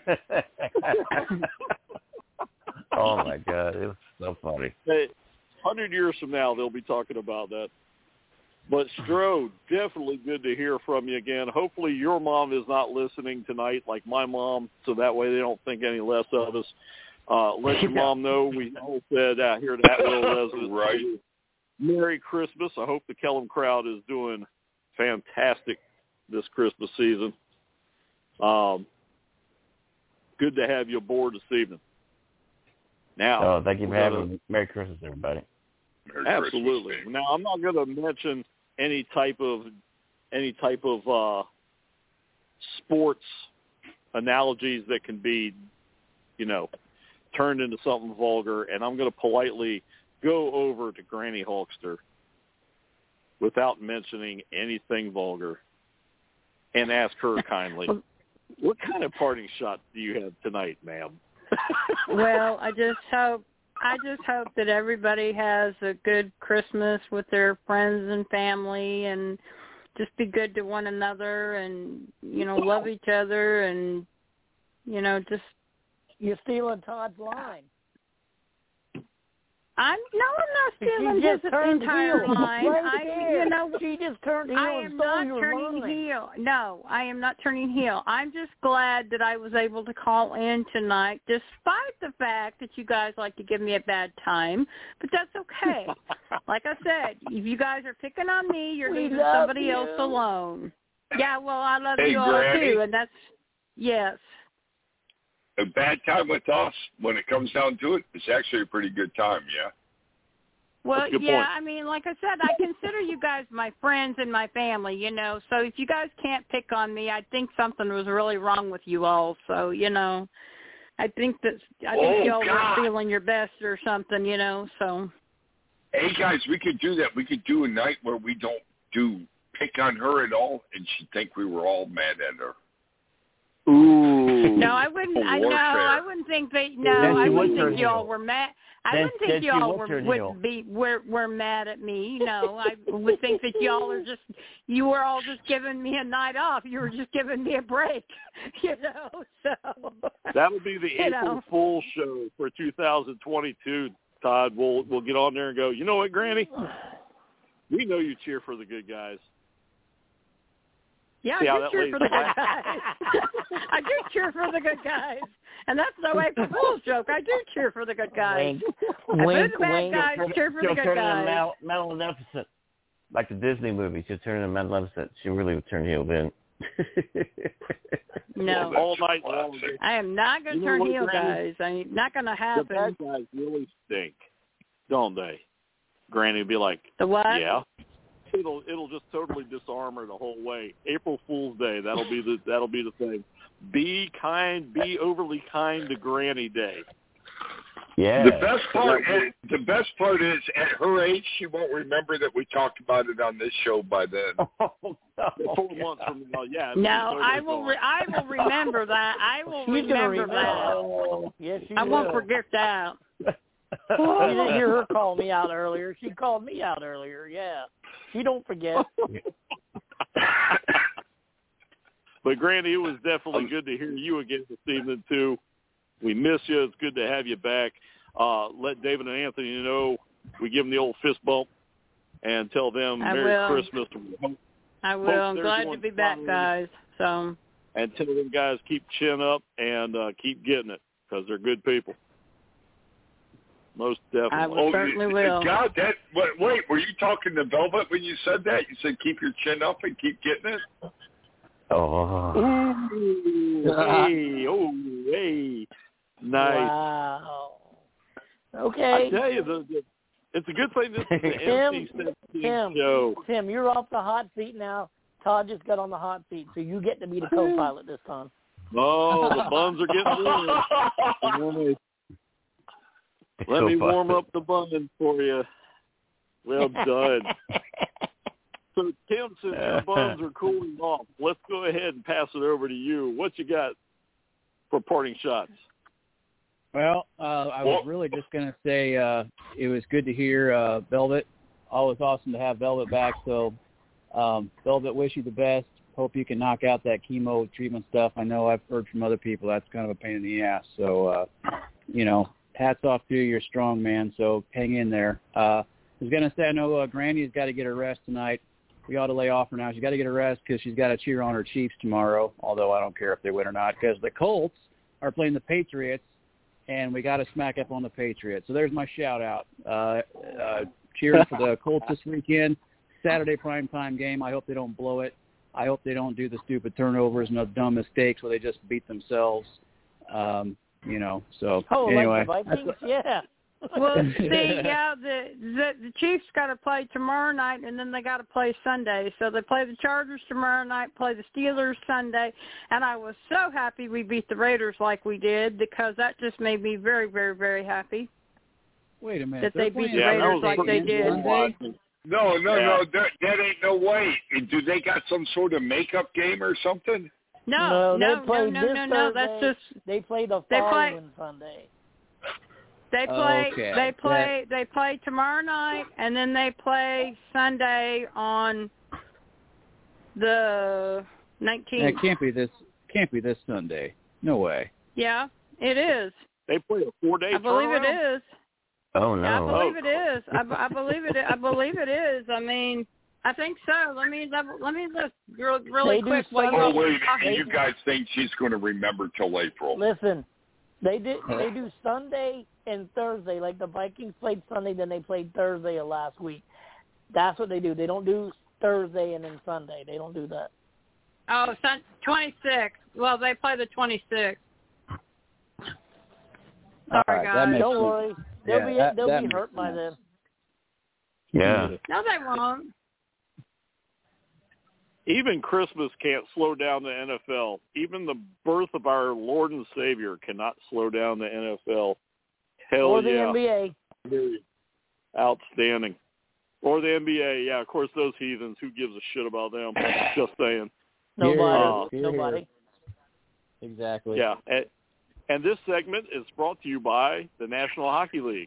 S1: Oh, my God. It was so funny.
S2: Hey, one hundred years from now, they'll be talking about that. But, Stro, definitely good to hear from you again. Hopefully your mom is not listening tonight like my mom, so that way they don't think any less of us. Uh, let your mom know we all said out here at Will Residence.
S4: Right.
S2: Merry Christmas. I hope the Kellum crowd is doing fantastic this Christmas season. Um, good to have you aboard this evening. Now,
S1: Oh, thank you for having me. Merry Christmas, everybody.
S4: Merry
S2: absolutely.
S4: Christmas,
S2: Now, I'm not going to mention any type of any type of uh, sports analogies that can be, you know, turned into something vulgar, and I'm going to politely go over to Granny Hulkster without mentioning anything vulgar and ask her kindly, what kind of parting shot do you have tonight, ma'am?
S3: Well, I just hope I just hope that everybody has a good Christmas with their friends and family, and just be good to one another, and you know, love each other, and you know, just
S6: You're stealing Todd's line.
S3: I'm no, I'm not
S6: She
S3: stealing
S6: just
S3: his
S6: turned
S3: entire
S6: heel.
S3: line.
S6: Right
S3: I,
S6: there.
S3: you know,
S6: she just turned heel
S3: I
S6: and
S3: am
S6: stole
S3: not
S6: your
S3: turning
S6: line.
S3: heel. No, I am not turning heel. I'm just glad that I was able to call in tonight, despite the fact that you guys like to give me a bad time. But that's okay. Like I said, if you guys are picking on me, you're
S6: We
S3: leaving
S6: love
S3: somebody
S6: you.
S3: else alone. Yeah, well, I love
S4: Hey,
S3: you all
S4: Granny.
S3: too, and that's yes.
S4: A bad time with us, when it comes down to it, it's actually a pretty good time, yeah?
S3: Well,
S2: That's a good
S3: yeah,
S2: point.
S3: I mean, like I said, I consider you guys my friends and my family, you know. So if you guys can't pick on me, I think something was really wrong with you all. So, you know, I think that I think
S4: Oh,
S3: y'all
S4: God.
S3: were feeling your best or something, you know. So.
S4: Hey, guys, we could do that. We could do a night where we don't do pick on her at all, and she'd think we were all mad at her.
S2: Ooh.
S3: No, I wouldn't. I no,
S4: Warfare.
S3: I wouldn't think they.
S1: Then
S3: No,
S1: she
S3: I
S1: would
S3: wouldn't
S1: turn
S3: think y'all
S1: heel.
S3: were mad. I
S1: Then-
S3: wouldn't
S1: then
S3: think
S1: she
S3: y'all
S1: would
S3: were
S1: turn
S3: would
S1: heel.
S3: be were were mad at me. No, I would think that y'all are just. You were all just giving me a night off. You were just giving me a break. You know, so.
S2: That would be the
S3: You
S2: April
S3: know.
S2: Fool's show for two thousand twenty-two, Todd. We'll we'll get on there and go, you know what, Granny? We know you cheer for the good guys.
S3: Yeah,
S2: See how
S3: I do
S2: that
S3: cheer
S2: lays
S3: for the
S2: flat?
S3: good guys. I do cheer for the good guys. And that's no April Fool's joke. I do cheer for the good guys.
S6: Wink,
S3: I
S6: wink,
S3: the bad
S6: wink.
S3: guys cheer for the
S1: She'll
S3: good
S1: turn into
S3: guys.
S1: Mal- Maleficent. Like the Disney movie. She'll turn into Maleficent. She really would turn heel then.
S3: No.
S2: All night long.
S4: Classic.
S3: I am not going
S2: You
S3: to
S2: know
S3: turn
S2: what,
S3: heel,
S2: Granny?
S3: guys. I mean, not going to
S2: The
S3: happen.
S2: bad guys really stink, don't they? Granny would be like,
S3: The what?
S2: yeah. it'll it'll just totally disarm her the whole way. April Fool's Day, that'll be the that'll be the thing. Be kind, be overly kind to Granny Day.
S1: Yeah.
S4: The best part is, the best part is at her age, she won't remember that we talked about it on this show by then.
S1: Oh, no.
S2: Four months from now, yeah.
S3: No,
S2: totally
S3: I will. Re- I will remember that. I will
S6: She's gonna
S3: remember
S6: remember.
S3: that.
S6: Yes, she
S3: I
S6: will.
S3: won't forget that.
S6: You didn't hear her call me out earlier. She called me out earlier. Yeah, she don't forget.
S2: But Granny, it was definitely good to hear you again this evening too. We miss you. It's good to have you back. Uh, let David and Anthony know we give them the old fist bump and tell them
S3: I
S2: Merry
S3: will.
S2: Christmas.
S3: I will.
S2: Hope
S3: I'm
S2: they're
S3: glad
S2: doing
S3: to be back,
S2: fine.
S3: guys. So.
S2: And tell them guys keep chin up and uh, keep getting it because they're good people. Most definitely.
S3: I will certainly will.
S4: God, that wait, wait, were you talking to Velvet when you said that? You said keep your chin up and keep getting it.
S1: Oh.
S2: Ooh, hey, oh, hey, nice.
S6: Wow. Okay.
S2: I tell you, the, the, it's a good thing this is an
S6: Tim,
S2: M C seventeen
S6: Tim,
S2: show.
S6: Tim, you're off the hot seat now. Todd just got on the hot seat, so you get to be the co-pilot this time.
S2: Oh, the buns are getting warm. Let me warm up the buns for you. Well done. So, Tim, since your buns are cooling off, let's go ahead and pass it over to you. What you got for parting shots?
S5: Well, uh, I was really just going to say uh, it was good to hear uh, Velvet. Always awesome to have Velvet back. So, um, Velvet, wish you the best. Hope you can knock out that chemo treatment stuff. I know I've heard from other people that's kind of a pain in the ass. So, uh, you know, hats off to you. You're strong, man. So hang in there. Uh, I was going to say, I know uh, Granny's got to get her rest tonight. We ought to lay off her now. She's got to get her rest because she's got to cheer on her Chiefs tomorrow, although I don't care if they win or not, because the Colts are playing the Patriots, and we got to smack up on the Patriots. So there's my shout-out. Uh, uh, cheers for the Colts this weekend. Saturday primetime game. I hope they don't blow it. I hope they don't do the stupid turnovers and the dumb mistakes where they just beat themselves. Um, you know, so
S6: oh,
S5: anyway.
S6: like the Vikings? Yeah.
S3: Well, see, yeah, the, the the Chiefs got to play tomorrow night, and then they got to play Sunday. So they play the Chargers tomorrow night, play the Steelers Sunday, and I was so happy we beat the Raiders like we did because that just made me very, very, very happy.
S5: Wait a minute.
S3: That they beat the
S2: yeah,
S3: Raiders like they did.
S4: No, no,
S2: yeah.
S4: no, that, that ain't no way. Do they got some sort of makeup game or something?
S3: No,
S6: no,
S3: no,
S6: they play
S3: no, no,
S6: this
S3: no, no. That's
S6: Thursday.
S3: just
S6: They play the
S3: they
S6: following
S3: play,
S6: Sunday.
S3: They play.
S5: Okay.
S3: They play. They play tomorrow night, and then they play Sunday on the nineteenth.
S5: It can't be this. Can't be this Sunday. No way.
S3: Yeah, it is.
S2: They play a four-day
S3: I believe
S2: turnaround?
S3: it is.
S1: Oh no!
S3: Yeah, I believe it is. I, I believe it. I believe it is. I mean, I think so. Let me let me look real, really
S6: They do
S3: quick. While
S6: Sunday.
S4: Oh,
S3: you're
S4: wait,
S3: talking.
S4: you guys think she's going to remember till April?
S6: Listen, they did. They do Sunday and Thursday. Like the Vikings played Sunday, then they played Thursday of last week. That's what they do. They don't do Thursday and then Sunday. They don't do that.
S3: Oh, sun, twenty-sixth. Well, they play the twenty-sixth. Sorry,
S5: All right,
S3: guys.
S5: that makes
S6: Don't
S5: sense.
S6: worry. They'll
S5: Yeah,
S6: be
S5: that-
S6: they'll
S5: that
S6: be
S5: makes
S6: hurt by
S5: sense.
S6: then.
S1: Yeah.
S3: No, they won't.
S2: Even Christmas can't slow down the N F L. Even the birth of our Lord and Savior cannot slow down the N F L. Hell
S6: Or the
S2: yeah.
S6: N B A.
S2: Outstanding. Or the N B A, yeah, of course, those heathens. Who gives a shit about them? Just saying.
S6: Nobody.
S5: Here, here,
S6: Nobody.
S5: Exactly.
S2: Yeah. And, and this segment is brought to you by the National Hockey League.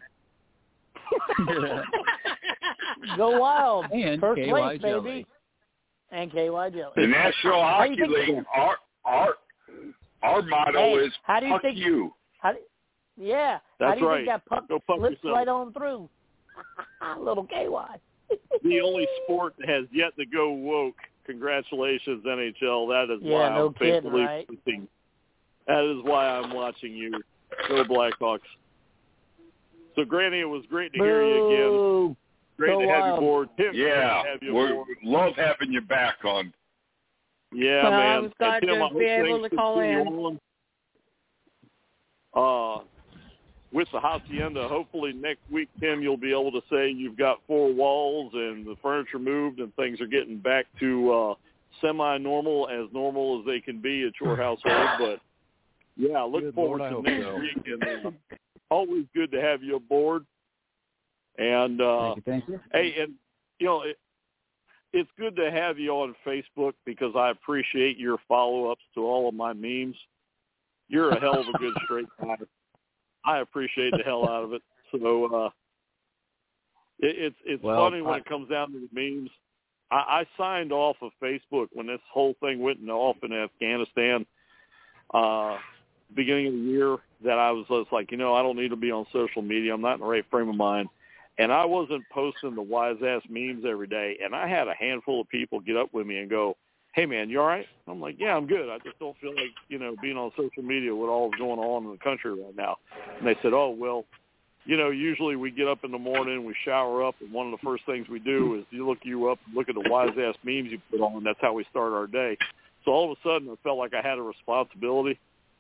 S6: Go Wild.
S5: And
S6: First
S5: K Y
S6: place,
S5: Jelly.
S6: baby. And K Y Jelly.
S4: The National
S6: How do you
S4: Hockey
S6: think-
S4: League, our our our motto
S6: Hey,
S4: is
S6: how do you
S4: fuck
S6: think-
S4: you.
S6: How do, yeah. How
S2: That's
S6: do you
S2: right.
S6: think that puck
S2: Go fuck
S6: slips
S2: yourself.
S6: right on through? Little K Y.
S2: The only sport that has yet to go woke. Congratulations, N H L. That is
S6: Yeah,
S2: why
S6: no
S2: I'm
S6: kidding,
S2: faithfully
S6: right?
S2: watching. That is why I'm watching you. Go Blackhawks. So, Granny, it was great to hear you again.
S6: Boo.
S2: Great
S6: Go
S2: to have
S6: Wild.
S2: you aboard. Tim,
S4: Yeah,
S2: great to have you
S4: we
S2: aboard.
S4: love having you back on.
S2: Yeah,
S3: Well,
S2: man.
S3: I was glad
S2: and Tim,
S3: to
S2: I hope
S3: be able
S2: things
S3: to call
S2: continue
S3: in.
S2: on. Uh, with the hacienda. Hopefully next week, Tim, you'll be able to say you've got four walls and the furniture moved and things are getting back to uh, semi-normal, as normal as they can be at your household. But, yeah, look
S5: Good
S2: forward
S5: Lord,
S2: to next
S5: so.
S2: week. And uh, always good to have you aboard. And, uh,
S5: thank you, thank you.
S2: hey, and, you know, it, it's good to have you on Facebook because I appreciate your follow-ups to all of my memes. You're a hell of a good straight guy. I appreciate the hell out of it. So uh, it, it's it's
S5: well,
S2: funny when
S5: I,
S2: it comes down to the memes. I, I signed off of Facebook when this whole thing went off in Afghanistan, uh, beginning of the year, that I was just like, you know, I don't need to be on social media. I'm not in the right frame of mind. And I wasn't posting the wise-ass memes every day. And I had a handful of people get up with me and go, hey, man, you all right? I'm like, yeah, I'm good. I just don't feel like, you know, being on social media with all that's going on in the country right now. And they said, oh, well, you know, usually we get up in the morning, we shower up, and one of the first things we do is you look you up and look at the wise-ass memes you put on, and that's how we start our day. So all of a sudden I felt like I had a responsibility.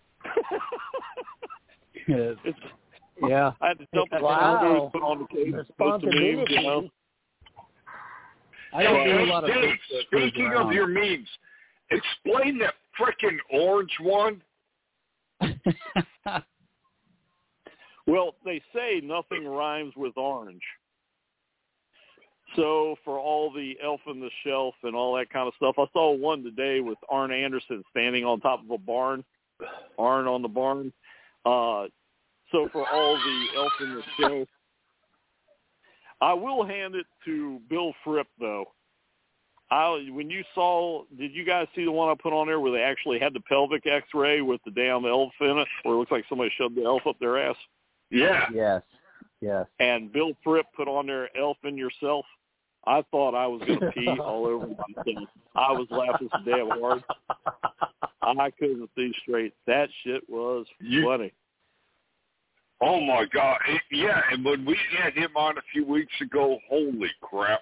S2: it's,
S5: yeah.
S2: I had to jump in
S6: wow.
S2: the put on the case, post the memes, you know.
S5: I don't do a lot of
S4: Dave, speaking of your memes, explain that frickin' orange one.
S2: Well, they say nothing rhymes with orange. So for all the Elf on the Shelf and all that kind of stuff, I saw one today with Arn Anderson standing on top of a barn, Arn on the barn. Uh, so for all the Elf on the Shelf, I will hand it to Bill Fripp, though. I, when you saw, did you guys see the one I put on there where they actually had the pelvic X-ray with the damn elf in it, where it looks like somebody shoved the elf up their ass?
S4: Yeah.
S5: Yes. Yes.
S2: And Bill Fripp put on there, elf in yourself. I thought I was going to pee all over myself. I was laughing so damn hard. I couldn't see straight. That shit was
S4: you,
S2: funny.
S4: Oh, my God. It, yeah, and when we had him on a few weeks ago, holy crap.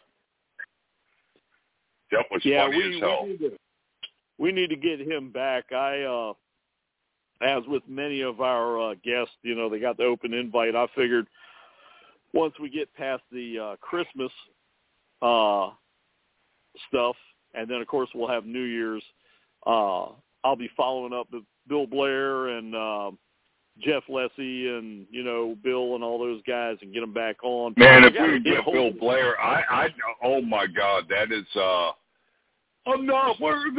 S4: That was
S2: yeah,
S4: funny
S2: we,
S4: as hell.
S2: We need, to, we need to get him back. I, uh, as with many of our uh, guests, you know, they got the open invite. I figured once we get past the uh, Christmas uh, stuff, and then, of course, we'll have New Year's, uh, I'll be following up with Bill Blair and uh, Jeff Lessie and, you know, Bill and all those guys and get them back on.
S4: Man, if we get Bill Blair, I, I, oh, my God, that is, uh, I'm not worthy.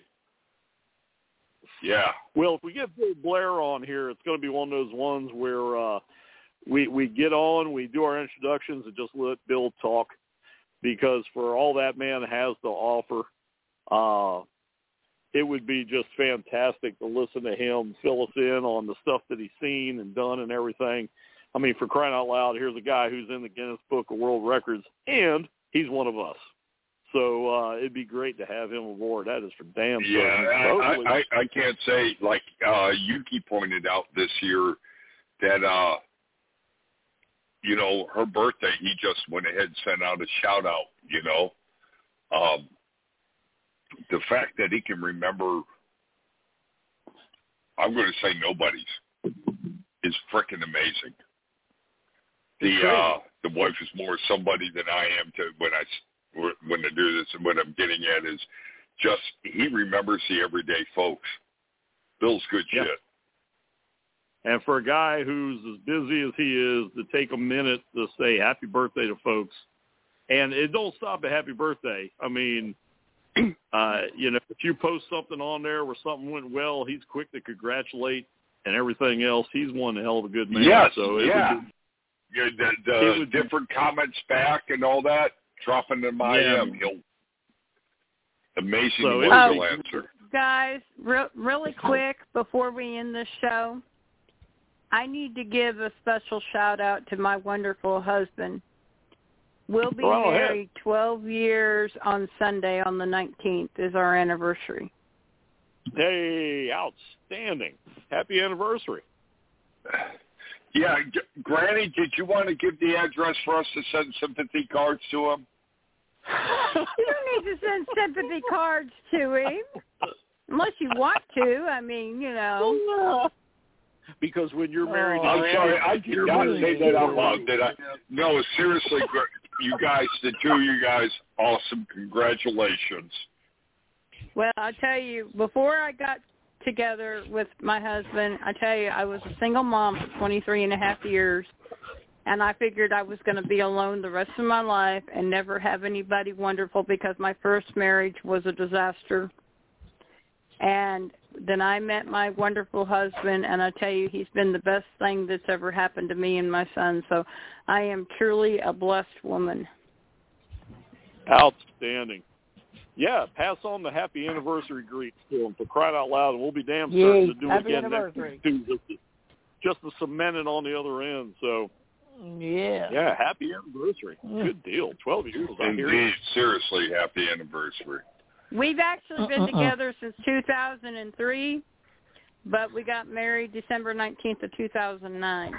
S4: Yeah.
S2: Well, if we get Bill Blair on here, it's going to be one of those ones where uh, we we get on, we do our introductions, and just let Bill talk, because for all that man has to offer, uh, it would be just fantastic to listen to him fill us in on the stuff that he's seen and done and everything. I mean, for crying out loud, here's a guy who's in the Guinness Book of World Records, and he's one of us. So uh, it'd be great to have him aboard. That is for damn
S4: yeah,
S2: certain.
S4: I, I, I can't say, like uh, Yuki pointed out this year, that, uh, you know, her birthday, he just went ahead and sent out a shout-out, you know. Um, the fact that he can remember, I'm going to say nobody's, is freaking amazing. The uh, the wife is more somebody than I am to when I when I do this, and what I'm getting at is just he remembers the everyday folks. Bill's good
S2: yeah.
S4: shit.
S2: And for a guy who's as busy as he is, to take a minute to say happy birthday to folks, and it don't stop at happy birthday. I mean, uh, you know, if you post something on there where something went well, he's quick to congratulate and everything else. He's one hell of a good man.
S4: Yes,
S2: so it
S4: yeah.
S2: Would be,
S4: yeah the the
S2: would
S4: different be, comments back and all that, dropping them I
S2: yeah.
S4: am. He'll amazing
S2: so
S4: what
S3: oh,
S4: he'll answer.
S3: Guys, re- really quick before we end this show, I need to give a special shout out to my wonderful husband. We'll be
S2: Go
S3: married
S2: ahead.
S3: twelve years on Sunday on the nineteenth is our anniversary.
S2: Hey, outstanding. Happy anniversary.
S4: Yeah, G- Granny, did you want to give the address for us to send sympathy cards to him?
S3: You don't need to send sympathy cards to him. Unless you want to. I mean, you know.
S2: because when you're married,
S6: Oh,
S4: I'm sorry, I did
S2: you're
S4: not
S2: married.
S4: say that out loud, did I? No, seriously, you guys, the two of you guys, awesome. Congratulations.
S3: Well, I tell you, before I got together with my husband, I tell you, I was a single mom for twenty-three and a half years, and I figured I was going to be alone the rest of my life and never have anybody wonderful because my first marriage was a disaster. And then I met my wonderful husband, and I tell you, he's been the best thing that's ever happened to me and my son. So I am truly a blessed woman.
S2: Outstanding. Yeah, pass on the happy anniversary greets to him, for crying out loud, and we'll be damn
S6: Yay,
S2: certain to do it
S6: happy
S2: again
S6: anniversary.
S2: next week, too, just to, just to cement it on the other end. So,
S6: Yeah.
S2: yeah, happy anniversary.
S6: Mm.
S2: Good deal. twelve years. I hear
S4: Indeed,
S2: you.
S4: seriously, happy anniversary.
S3: We've actually been
S6: Uh-uh-uh.
S3: together since two thousand three, but we got married December nineteenth of two thousand nine.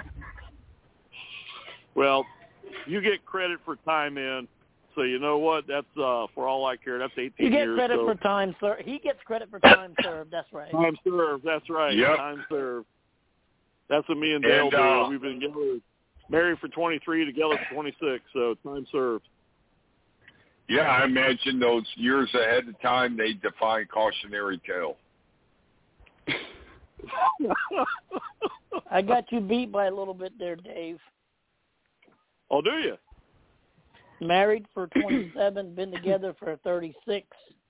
S2: Well, you get credit for time in, so you know what? That's, uh, for all I care, that's eighteen
S6: You get
S2: years.
S6: credit
S2: so.
S6: for time served. He gets credit for time served. That's right.
S2: Time served, that's right.
S4: Yep.
S2: Time served. That's what me and Dale
S4: And,
S2: do.
S4: uh,
S2: We've been together, married for twenty-three, together for twenty-six, so time served.
S4: Yeah, I imagine those years ahead of time, they define cautionary tale.
S6: I got you beat by a little bit there, Dave.
S2: Oh, do you?
S6: Married for twenty-seven, been together for thirty-six.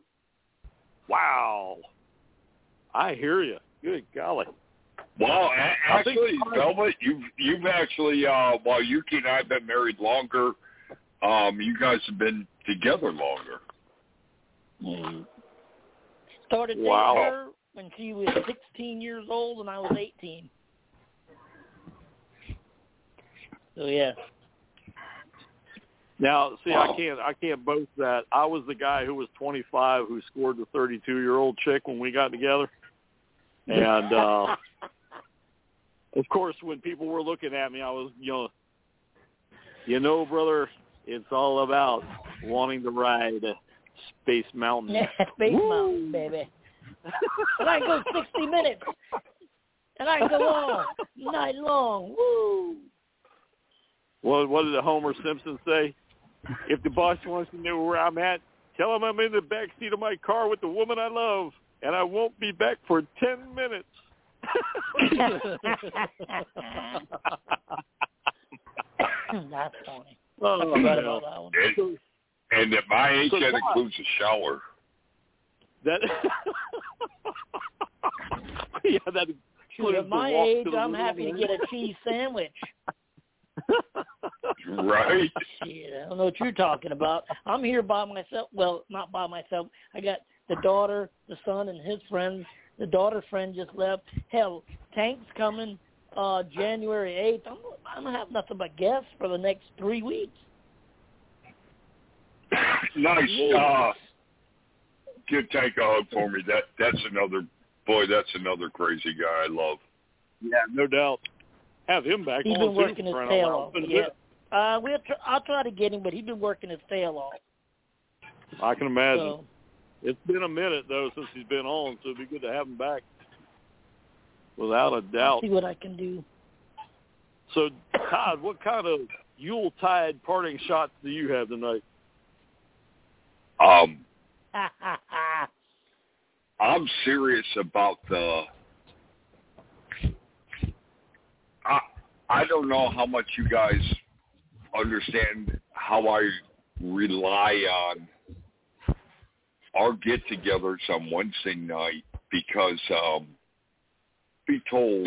S2: Wow. I hear you. Good golly.
S4: Well, a-
S2: I think-
S4: actually, Velvet, you've you've actually uh, while Yuki and I have been married longer, um, you guys have been together longer.
S6: Mm. Started dating
S2: Wow.
S6: her when she was sixteen years old and I was eighteen. So yeah.
S2: Now, see,
S4: Wow.
S2: I can't I can't boast that. I was the guy who was twenty-five who scored the thirty-two-year-old chick when we got together. And, uh, of course, when people were looking at me, I was, you know, you know, brother, it's all about wanting to ride Space Mountain.
S6: Yeah, Space
S2: Woo.
S6: Mountain, baby. And I can go sixty minutes. And I can go on night long. Woo!
S2: What, what did Homer Simpson say? If the boss wants to know where I'm at, tell him I'm in the back seat of my car with the woman I love, and I won't be back for ten minutes.
S6: That's funny.
S2: Oh,
S6: I forgot
S2: man.
S6: about that one.
S4: And, and at my age,
S2: So,
S4: that
S2: Todd-
S4: includes a shower.
S2: That yeah, that
S6: Shoot, at my age, I'm happy to get a cheese sandwich.
S4: Right.
S6: Shit, I don't know what you're talking about. I'm here by myself. Well, not by myself. I got the daughter, the son, and his friends. The daughter's friend just left. Hell, Tank's coming uh, January eighth. I'm, I'm going to have nothing but guests for the next three weeks.
S4: Nice.
S6: Yes.
S4: Uh, give Tank a hug for me. That that's another boy. That's another crazy guy I love.
S2: Yeah, no doubt. Have him back
S6: He's
S2: on
S6: been
S2: too,
S6: working his
S2: for crying
S6: tail
S2: out
S6: off.
S2: loud.
S6: Yeah. Uh, we'll tr- I'll try to get him, but he's been working his tail off.
S2: I can imagine.
S6: So,
S2: It's been a minute though since he's been on, so it'd be good to have him back, without a
S6: I'll
S2: doubt.
S6: see what I can do.
S2: So, Todd, what kind of Yuletide parting shots do you have tonight?
S4: Um, I'm serious about the. I I don't know how much you guys understand how I rely on our get-togethers on Wednesday night because, um, be told,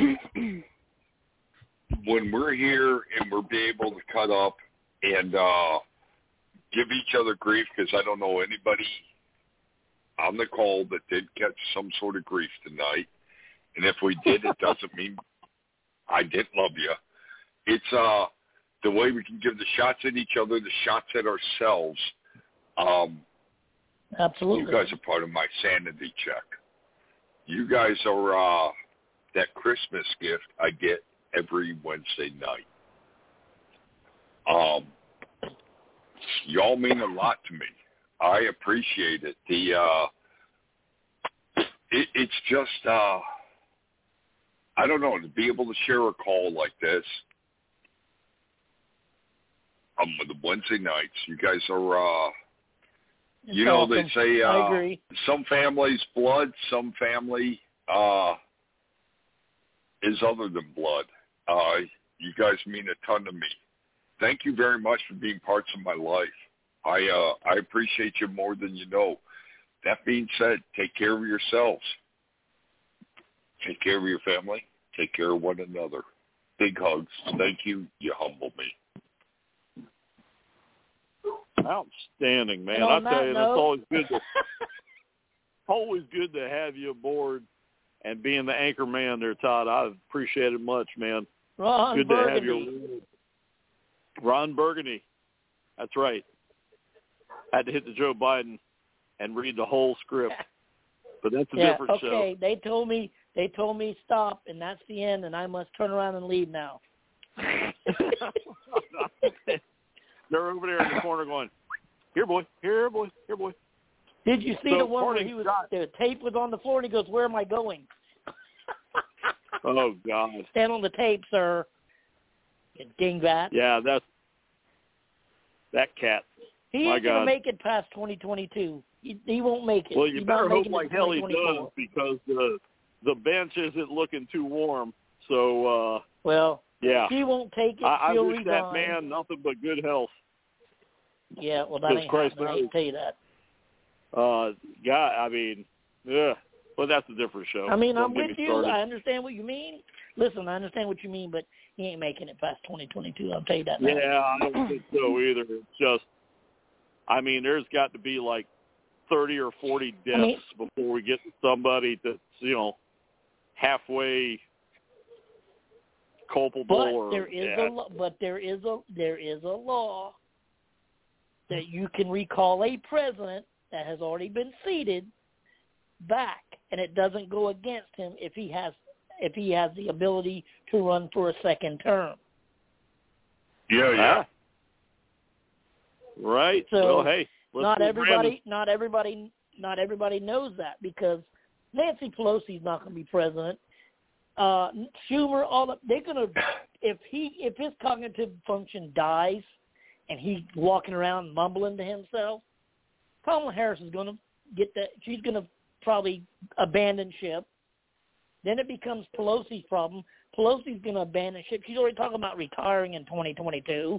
S4: when we're here and we're be able to cut up and uh, give each other grief, because I don't know anybody on the call that did catch some sort of grief tonight. And if we did, it doesn't mean I didn't love you. It's uh, the way we can give the shots at each other, the shots at ourselves. Um,
S6: Absolutely.
S4: You guys are part of my sanity check. You guys are uh, that Christmas gift I get every Wednesday night. Um, y'all mean a lot to me. I appreciate it. The uh, it, it's just uh, I don't know, to be able to share a call like this um, with the Wednesday nights, you guys are, uh,
S6: It's
S4: you know,
S6: awesome.
S4: they say uh,
S6: I agree.
S4: some families blood, some family uh, is other than blood. Uh, you guys mean a ton to me. Thank you very much for being parts of my life. I uh, I appreciate you more than you know. That being said, take care of yourselves. Take care of your family. Take care of one another. Big hugs. Thank you. You humble me.
S2: Outstanding, man.
S6: And
S2: I
S6: on
S2: tell
S6: that
S2: you,
S6: note,
S2: that's always good to always good to have you aboard and being the anchor man there, Todd. I appreciate it much, man.
S6: Ron
S2: good
S6: Burgundy.
S2: to have you. Ron Burgundy. That's right. I had to hit the Joe Biden and read the whole script. But that's a
S6: yeah,
S2: different
S6: okay.
S2: show.
S6: Okay, they told me they told me stop, and that's the end, and I must turn around and leave now.
S2: They're over there in the corner going, here, boy, here, boy, here, boy.
S6: Did you see
S2: so
S6: the one where he was
S2: shot.
S6: the tape was on the floor, and he goes, "Where am I going?"
S2: Oh, God.
S6: Stand on the tape, sir. You dingbat.
S2: Yeah, that's that cat.
S6: He
S2: My
S6: ain't going
S2: God.
S6: to make it past twenty twenty-two. He, he won't make it.
S2: Well, you
S6: He's
S2: better
S6: not
S2: hope
S6: making
S2: like
S6: it to
S2: hell he
S6: twenty twenty-four.
S2: does because the the bench isn't looking too warm. So, uh,
S6: well,
S2: yeah.
S6: he won't take it.
S2: I, I
S6: He'll
S2: wish
S6: resign.
S2: that man nothing but good health.
S6: Yeah, well, that ain't
S2: Christ
S6: happening. I can tell you that.
S2: Uh, God, I mean, yeah, but that's a different show.
S6: I mean,
S2: Don't
S6: I'm
S2: get
S6: with
S2: me
S6: you.
S2: started.
S6: I understand what you mean. Listen, I understand what you mean, but he ain't making it past twenty twenty-two. I'll tell you that now.
S2: Yeah, I don't think so either. It's just, I mean, there's got to be like thirty or forty deaths I mean, before we get to somebody that's, you know, halfway culpable.
S6: But
S2: or,
S6: there is
S2: yeah.
S6: a lo- but there is a there is a law that you can recall a president that has already been seated back, and it doesn't go against him if he has if he has the ability to run for a second term.
S4: Yeah, yeah.
S2: Right.
S6: So
S2: well, hey,
S6: not everybody, not everybody, not everybody knows that because Nancy Pelosi's not going to be president. Uh, Schumer, all of, they're going to if he if his cognitive function dies and he's walking around mumbling to himself, Kamala Harris is going to get that. She's going to probably abandon ship. Then it becomes Pelosi's problem. Pelosi's going to abandon ship. She's already talking about retiring in twenty twenty-two.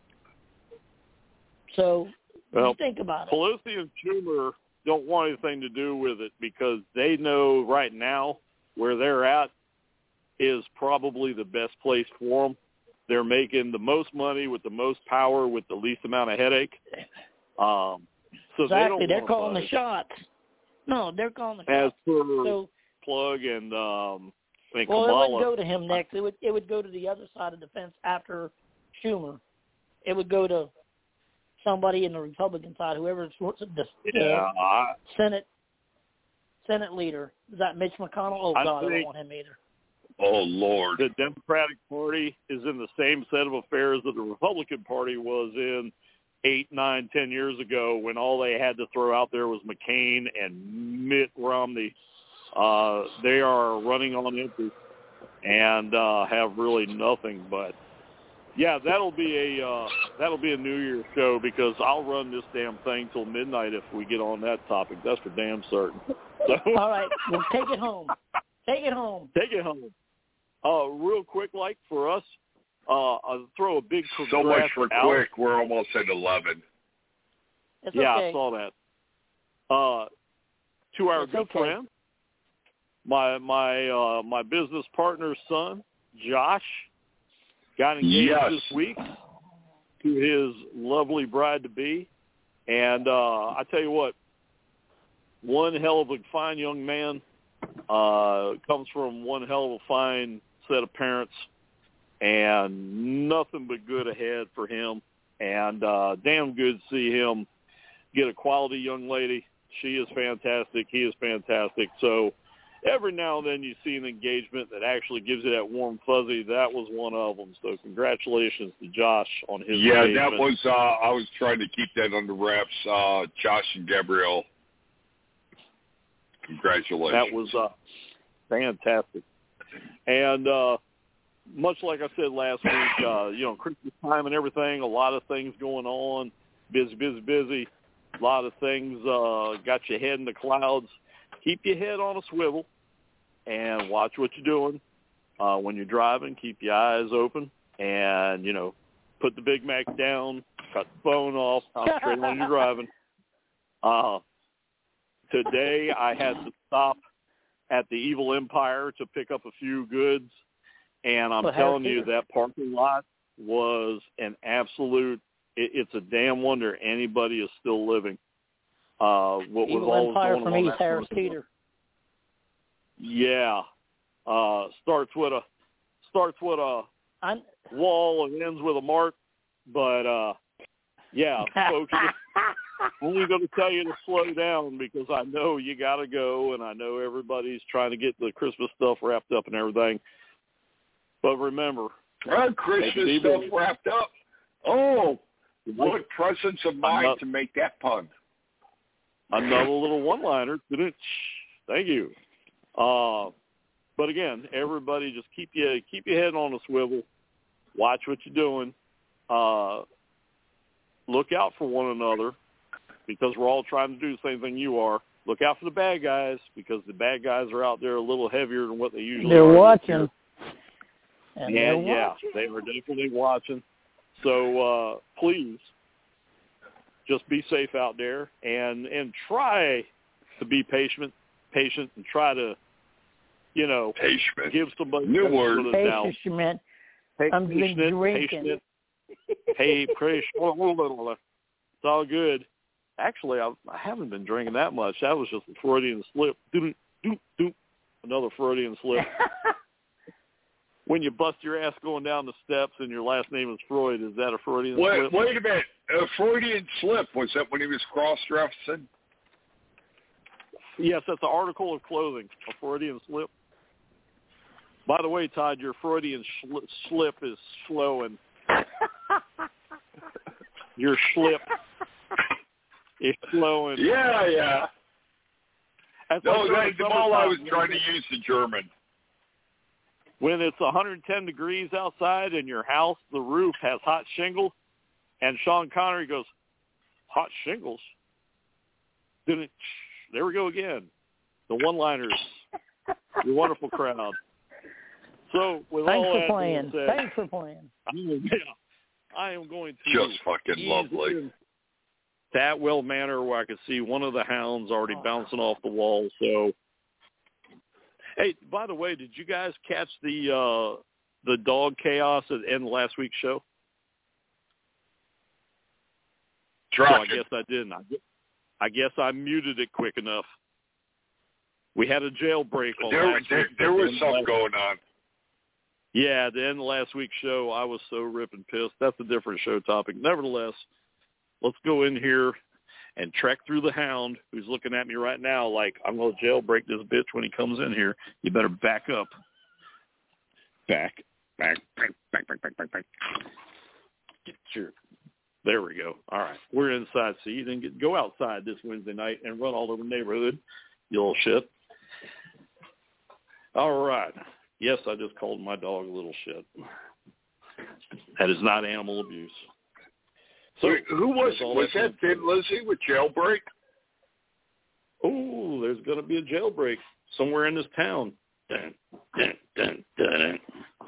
S6: So
S2: well,
S6: you think about it.
S2: Pelosi and Schumer don't want anything to do with it because they know right now where they're at is probably the best place for them. They're making the most money with the most power with the least amount of headache. Um, so
S6: exactly.
S2: they don't
S6: they're
S2: want
S6: calling
S2: to
S6: the shots. No, they're calling the
S2: As
S6: shots.
S2: for
S6: so,
S2: Plug and, um, and
S6: well,
S2: Kamala,
S6: it wouldn't go to him next. It would it would go to the other side of the fence after Schumer. It would go to somebody in the Republican side, whoever's the
S2: yeah, I,
S6: Senate Senate leader. Is that Mitch McConnell? Oh,
S2: I
S6: God,
S2: think,
S6: I don't want him either.
S4: Oh, Lord.
S2: The Democratic Party is in the same set of affairs that the Republican Party was in eight, nine, ten years ago when all they had to throw out there was McCain and Mitt Romney. Uh, they are running on empty and uh, have really nothing. But, yeah, that'll be a uh, that'll be a New Year's show because I'll run this damn thing till midnight if we get on that topic. That's for damn certain. So,
S6: all right, well, take it home. Take it home.
S2: Take it home. Uh, real quick, like for us, uh, I'll throw a big congrats
S4: So much for
S2: out.
S4: quick. We're almost at eleven.
S6: It's
S2: yeah,
S6: okay.
S2: I saw that. Uh, to our
S6: it's
S2: good
S6: okay.
S2: friend, my my uh, my business partner's son, Josh, got engaged
S4: Yes.
S2: this week to his lovely bride to be, and uh, I tell you what, one hell of a fine young man. Uh, comes from one hell of a fine set of parents, and nothing but good ahead for him. And uh, damn good to see him get a quality young lady. She is fantastic. He is fantastic. So every now and then you see an engagement that actually gives you that warm fuzzy. That was one of them. So congratulations to Josh on his
S4: Yeah,
S2: engagement.
S4: that was, uh, I was trying to keep that under wraps. Uh, Josh and Gabrielle. Congratulations.
S2: That was uh, fantastic. And uh, much like I said last week, uh, you know, Christmas time and everything, a lot of things going on, busy, busy, busy. A lot of things uh, got your head in the clouds. Keep your head on a swivel and watch what you're doing. Uh, when you're driving, keep your eyes open and, you know, put the Big Mac down, cut the phone off, concentrate on your driving. Uh, today I had to stop at the Evil Empire to pick up a few goods, and I'm well, telling you that parking lot was an absolute, it, it's a damn wonder anybody is still living. Uh, what
S6: Evil
S2: was always
S6: Empire
S2: going
S6: from
S2: on
S6: East Harris Teeter.
S2: Yeah. Uh, starts with a, starts with a
S6: I'm...
S2: wall and ends with a mark, but, uh, yeah, folks, I'm only going to tell you to slow down because I know you got to go, and I know everybody's trying to get the Christmas stuff wrapped up and everything. But remember,
S4: well, Christmas stuff wrapped up. Oh, what presence of mind not, to make that pun.
S2: Another little one-liner. Thank you. Uh, but again, everybody just keep you keep your head on a swivel. Watch what you're doing. Uh, look out for one another because we're all trying to do the same thing you are. Look out for the bad guys because the bad guys are out there a little heavier than what they usually
S6: they're
S2: are.
S6: Watching.
S2: And, and yeah, watching. They are definitely watching. So uh, please just be safe out there and, and try to be patient, patient and try to, you know,
S4: patient.
S2: give somebody
S4: new word.
S6: Patient, you meant. I'm
S2: patient,
S6: drinking.
S2: Patient. Hey, patient. It's all good. Actually, I, I haven't been drinking that much. That was just a Freudian slip. Doop, doop, doop. Another Freudian slip. When you bust your ass going down the steps and your last name is Freud, is that a Freudian
S4: wait,
S2: slip?
S4: Wait a minute. A Freudian slip, was that when he was cross-dressing?
S2: Yes, that's an article of clothing, a Freudian slip. By the way, Todd, your Freudian shl- slip is flowing. Your slip is flowing.
S4: Yeah, yeah.
S2: That's
S4: no,
S2: like
S4: that's all I was trying to use the German.
S2: When it's one hundred ten degrees outside and your house, the roof has hot shingles, and Sean Connery goes, hot shingles? Didn't, there we go again. The one-liners. Your wonderful crowd. So with
S6: Thanks
S2: all
S6: for
S2: that
S6: playing.
S2: said,
S6: Thanks for playing.
S2: I am, yeah, I am going to
S4: just fucking lovely.
S2: That well manner where I could see one of the hounds already oh. bouncing off the wall. So, hey, by the way, did you guys catch the uh, the dog chaos at the end of last week's show?
S4: So
S2: I guess I didn't. I, I guess I muted it quick enough. We had a jailbreak on
S4: there,
S2: last
S4: there,
S2: week.
S4: There was something going on.
S2: Yeah, at the end of last week's show, I was so ripping pissed. That's a different show topic. Nevertheless, let's go in here and trek through the hound who's looking at me right now like, I'm going to jailbreak this bitch when he comes in here. You better back up. Back, back, back, back, back, back, back, back. Get your, there we go. All right. We're inside, so you didn't get, go outside this Wednesday night and run all over the neighborhood, you little shit. All right. Yes, I just called my dog a little shit. That is not animal abuse.
S4: So Wait, who was it? Was that Thin Lizzy with Jailbreak?
S2: Oh, there's going to be a jailbreak somewhere in this town. Dun, dun, dun, dun.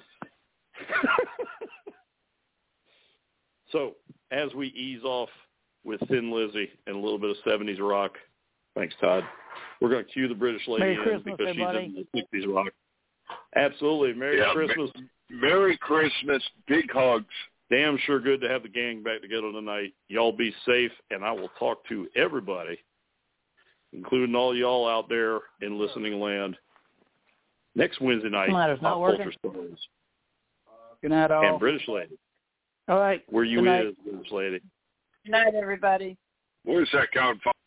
S2: So as we ease off with Thin Lizzy and a little bit of seventies rock, thanks, Todd, we're going to cue the British lady
S6: Merry
S2: in
S6: Christmas,
S2: because
S6: everybody.
S2: she's in the sixties rock. Absolutely. Merry
S4: yeah,
S2: Christmas.
S4: Merry Christmas. Big hugs.
S2: Damn sure good to have the gang back together tonight. Y'all be safe, and I will talk to everybody, including all y'all out there in listening land, next Wednesday night.
S6: Not
S2: Pop
S6: working.
S2: Culture Stories.
S5: Good night, all.
S2: And British Lady.
S6: All right.
S2: Where you
S6: Good night.
S2: is, British Lady.
S7: Good night, everybody.
S4: Where's that count?